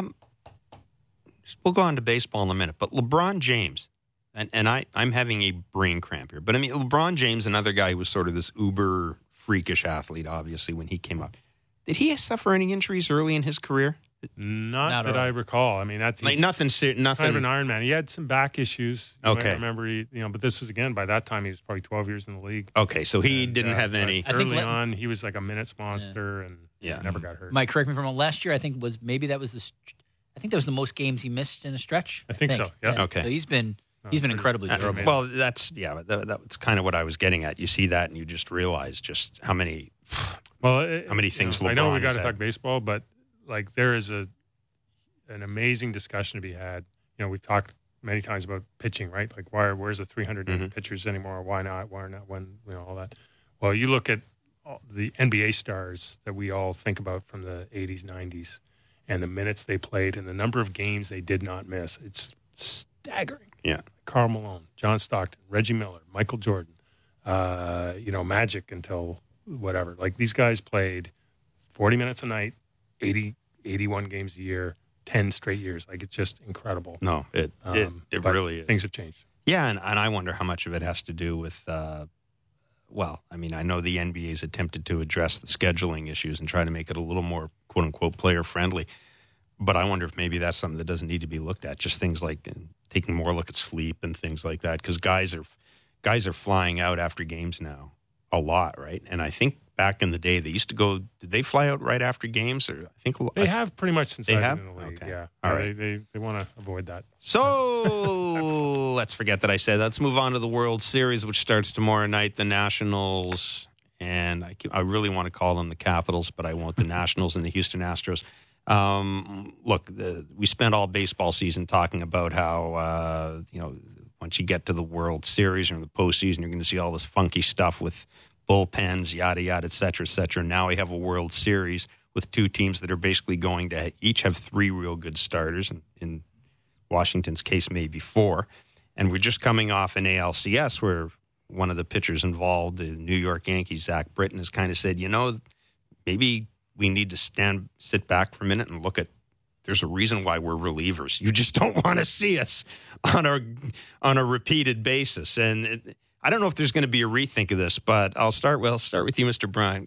We'll go on to baseball in a minute, but LeBron James, and I'm having a brain cramp here, but I mean, LeBron James, another guy who was sort of this uber freakish athlete, obviously, when he came up. Did he suffer any injuries early in his career? Not that I recall. I mean, that's like nothing. Kind of an Iron Man. He had some back issues. You might remember, but this was again by that time he was probably 12 years in the league. Okay, so he didn't have any. Early on, he was like a minutes monster and never got hurt. Mike, correct me if I'm wrong. Last year, I think that was the most games he missed in a stretch. I think so. Yeah. Okay. So he's been incredibly durable. Well, that's kind of what I was getting at. You see that, and you just realize just how many. How many things LeBron. I know we got to talk baseball, but like there is an amazing discussion to be had. We've talked many times about pitching, right? Like where's the 300 pitchers anymore? Why not? Why not? When all that. Well, you look at the NBA stars that we all think about from the 80s, 90s, and the minutes they played and the number of games they did not miss. It's staggering. Yeah. Karl Malone, John Stockton, Reggie Miller, Michael Jordan, Magic until whatever. Like these guys played 40 minutes a night, 80 81 games a year, 10 straight years. Like, it's just incredible. No, it really is. Things have changed. Yeah, and I wonder how much of it has to do with, I know the NBA's attempted to address the scheduling issues and try to make it a little more, quote-unquote, player-friendly. But I wonder if maybe that's something that doesn't need to be looked at. Just things like taking more look at sleep and things like that. Because guys are flying out after games now a lot, right? And I think back in the day they used to go. Did they fly out right after games? Or I think they have pretty much since they I've have. been in the league. Okay. Yeah, all right. They want to avoid that. So let's forget that I said that. Let's move on to the World Series, which starts tomorrow night. The Nationals, and I really want to call them the Capitals, but I won't. The Nationals and the Houston Astros. Look, we spent all baseball season talking about how, once you get to the World Series or in the postseason, you're going to see all this funky stuff with bullpens, yada, yada, et cetera, et cetera. Now we have a World Series with two teams that are basically going to each have three real good starters. And in Washington's case, maybe four. And we're just coming off an ALCS where one of the pitchers involved, the New York Yankees, Zach Britton, has kind of said, maybe we need to sit back for a minute and look at, there's a reason why we're relievers. You just don't want to see us on a repeated basis. And I don't know if there's going to be a rethink of this, but I'll start with you, Mr. Brown.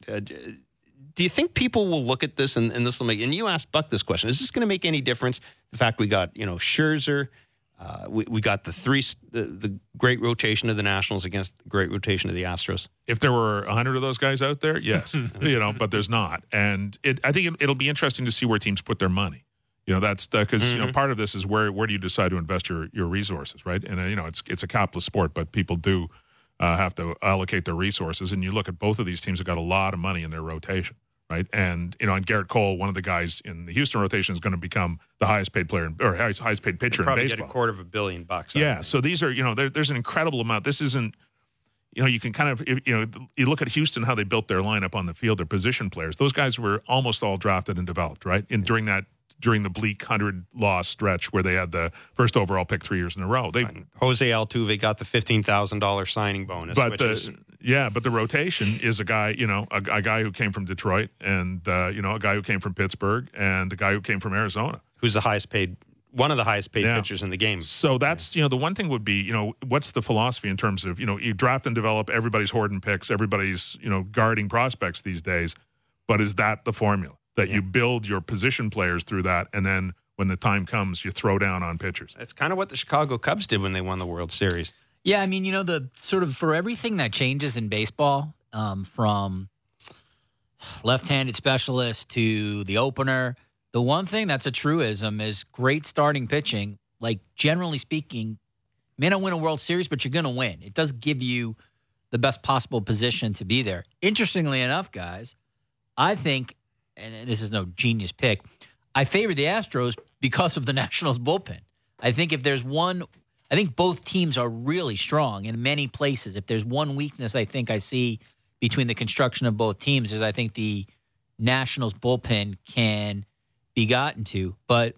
Do you think people will look at this and this will make, and you asked Buck this question, is this going to make any difference? The fact we got, Scherzer, we got the great rotation of the Nationals against the great rotation of the Astros. If there were 100 of those guys out there, yes, but there's not. And I think it'll be interesting to see where teams put their money. That's because part of this is where do you decide to invest your resources, right? And it's a capitalist sport, but people do have to allocate their resources. And you look at both of these teams have got a lot of money in their rotation, right? And and Garrett Cole, one of the guys in the Houston rotation, is going to become the highest paid player or highest paid pitcher in baseball. Probably get $250 million. Yeah, so these are there's an incredible amount. This isn't. You can kind of, you look at Houston, how they built their lineup on the field, their position players. Those guys were almost all drafted and developed, right? And during the bleak 100-loss stretch where they had the first overall pick 3 years in a row. Jose Altuve got the $15,000 signing bonus. But the rotation is a guy, a guy who came from Detroit and, a guy who came from Pittsburgh and the guy who came from Arizona. Who's one of the highest paid pitchers in the game. So that's, the one thing would be, what's the philosophy in terms of, you draft and develop, everybody's hoarding picks, everybody's, guarding prospects these days. But is that the formula? That you build your position players through that, and then when the time comes, you throw down on pitchers. That's kind of what the Chicago Cubs did when they won the World Series. Yeah, I mean, the sort of for everything that changes in baseball, from left-handed specialist to the opener, the one thing that's a truism is great starting pitching. Like, generally speaking, may not win a World Series, but you're going to win. It does give you the best possible position to be there. Interestingly enough, guys, I think, and this is no genius pick, I favor the Astros because of the Nationals bullpen. I think I think both teams are really strong in many places. If there's one weakness I think I see between the construction of both teams is I think the Nationals bullpen can be gotten to. But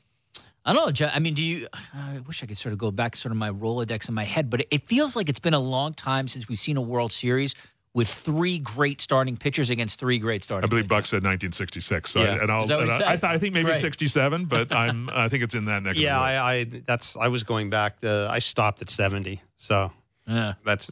I don't know, I mean, I wish I could sort of go back sort of my Rolodex in my head, but it feels like it's been a long time since we've seen a World Series with three great starting pitchers against three great starting pitchers. I believe Buck said 1966. So yeah. I think maybe 67, but I think it's in that neck. Yeah, I was going back. I stopped at 70. So that's.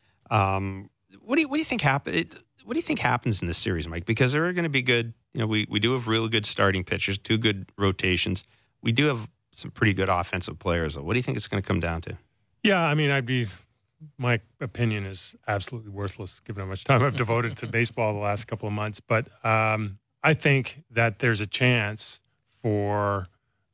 What do you think happened? What do you think happens in this series, Mike? Because there are going to be good. We do have really good starting pitchers, two good rotations. We do have some pretty good offensive players. Though. What do you think it's going to come down to? Yeah, I mean, my opinion is absolutely worthless given how much time I've devoted to baseball the last couple of months. But I think that there's a chance for,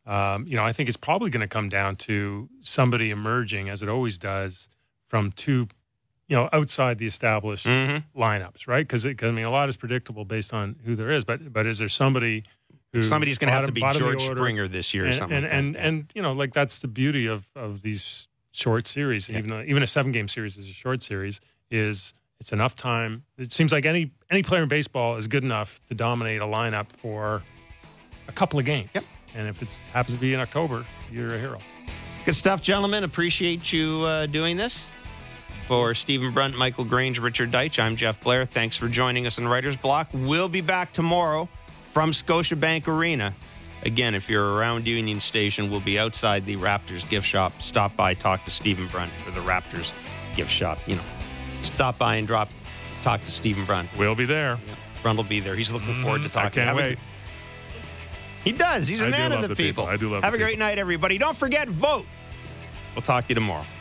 I think it's probably going to come down to somebody emerging, as it always does, from two, outside the established lineups, right? Because a lot is predictable based on who there is. But is there somebody who somebody's going to have to be George Springer this year or something? And that's the beauty of these short series, and even a 7-game series is a short series, it's enough time. It seems like any player in baseball is good enough to dominate a lineup for a couple of games. Yep. And if it happens to be in October, you're a hero. Good stuff, gentlemen. Appreciate you doing this. For Stephen Brunt, Michael Grange, Richard Deitch, I'm Jeff Blair. Thanks for joining us in Writer's Block. We'll be back tomorrow from Scotiabank Arena. Again, if you're around Union Station, we'll be outside the Raptors gift shop. Stop by, talk to Stephen Brunt for the Raptors gift shop. Stop by and talk to Stephen Brunt. We'll be there. Yeah, Brunt will be there. He's looking forward to talking. I can't wait. He does. He's a man of the people. I do love Have the a great night, everybody. Don't forget, vote. We'll talk to you tomorrow.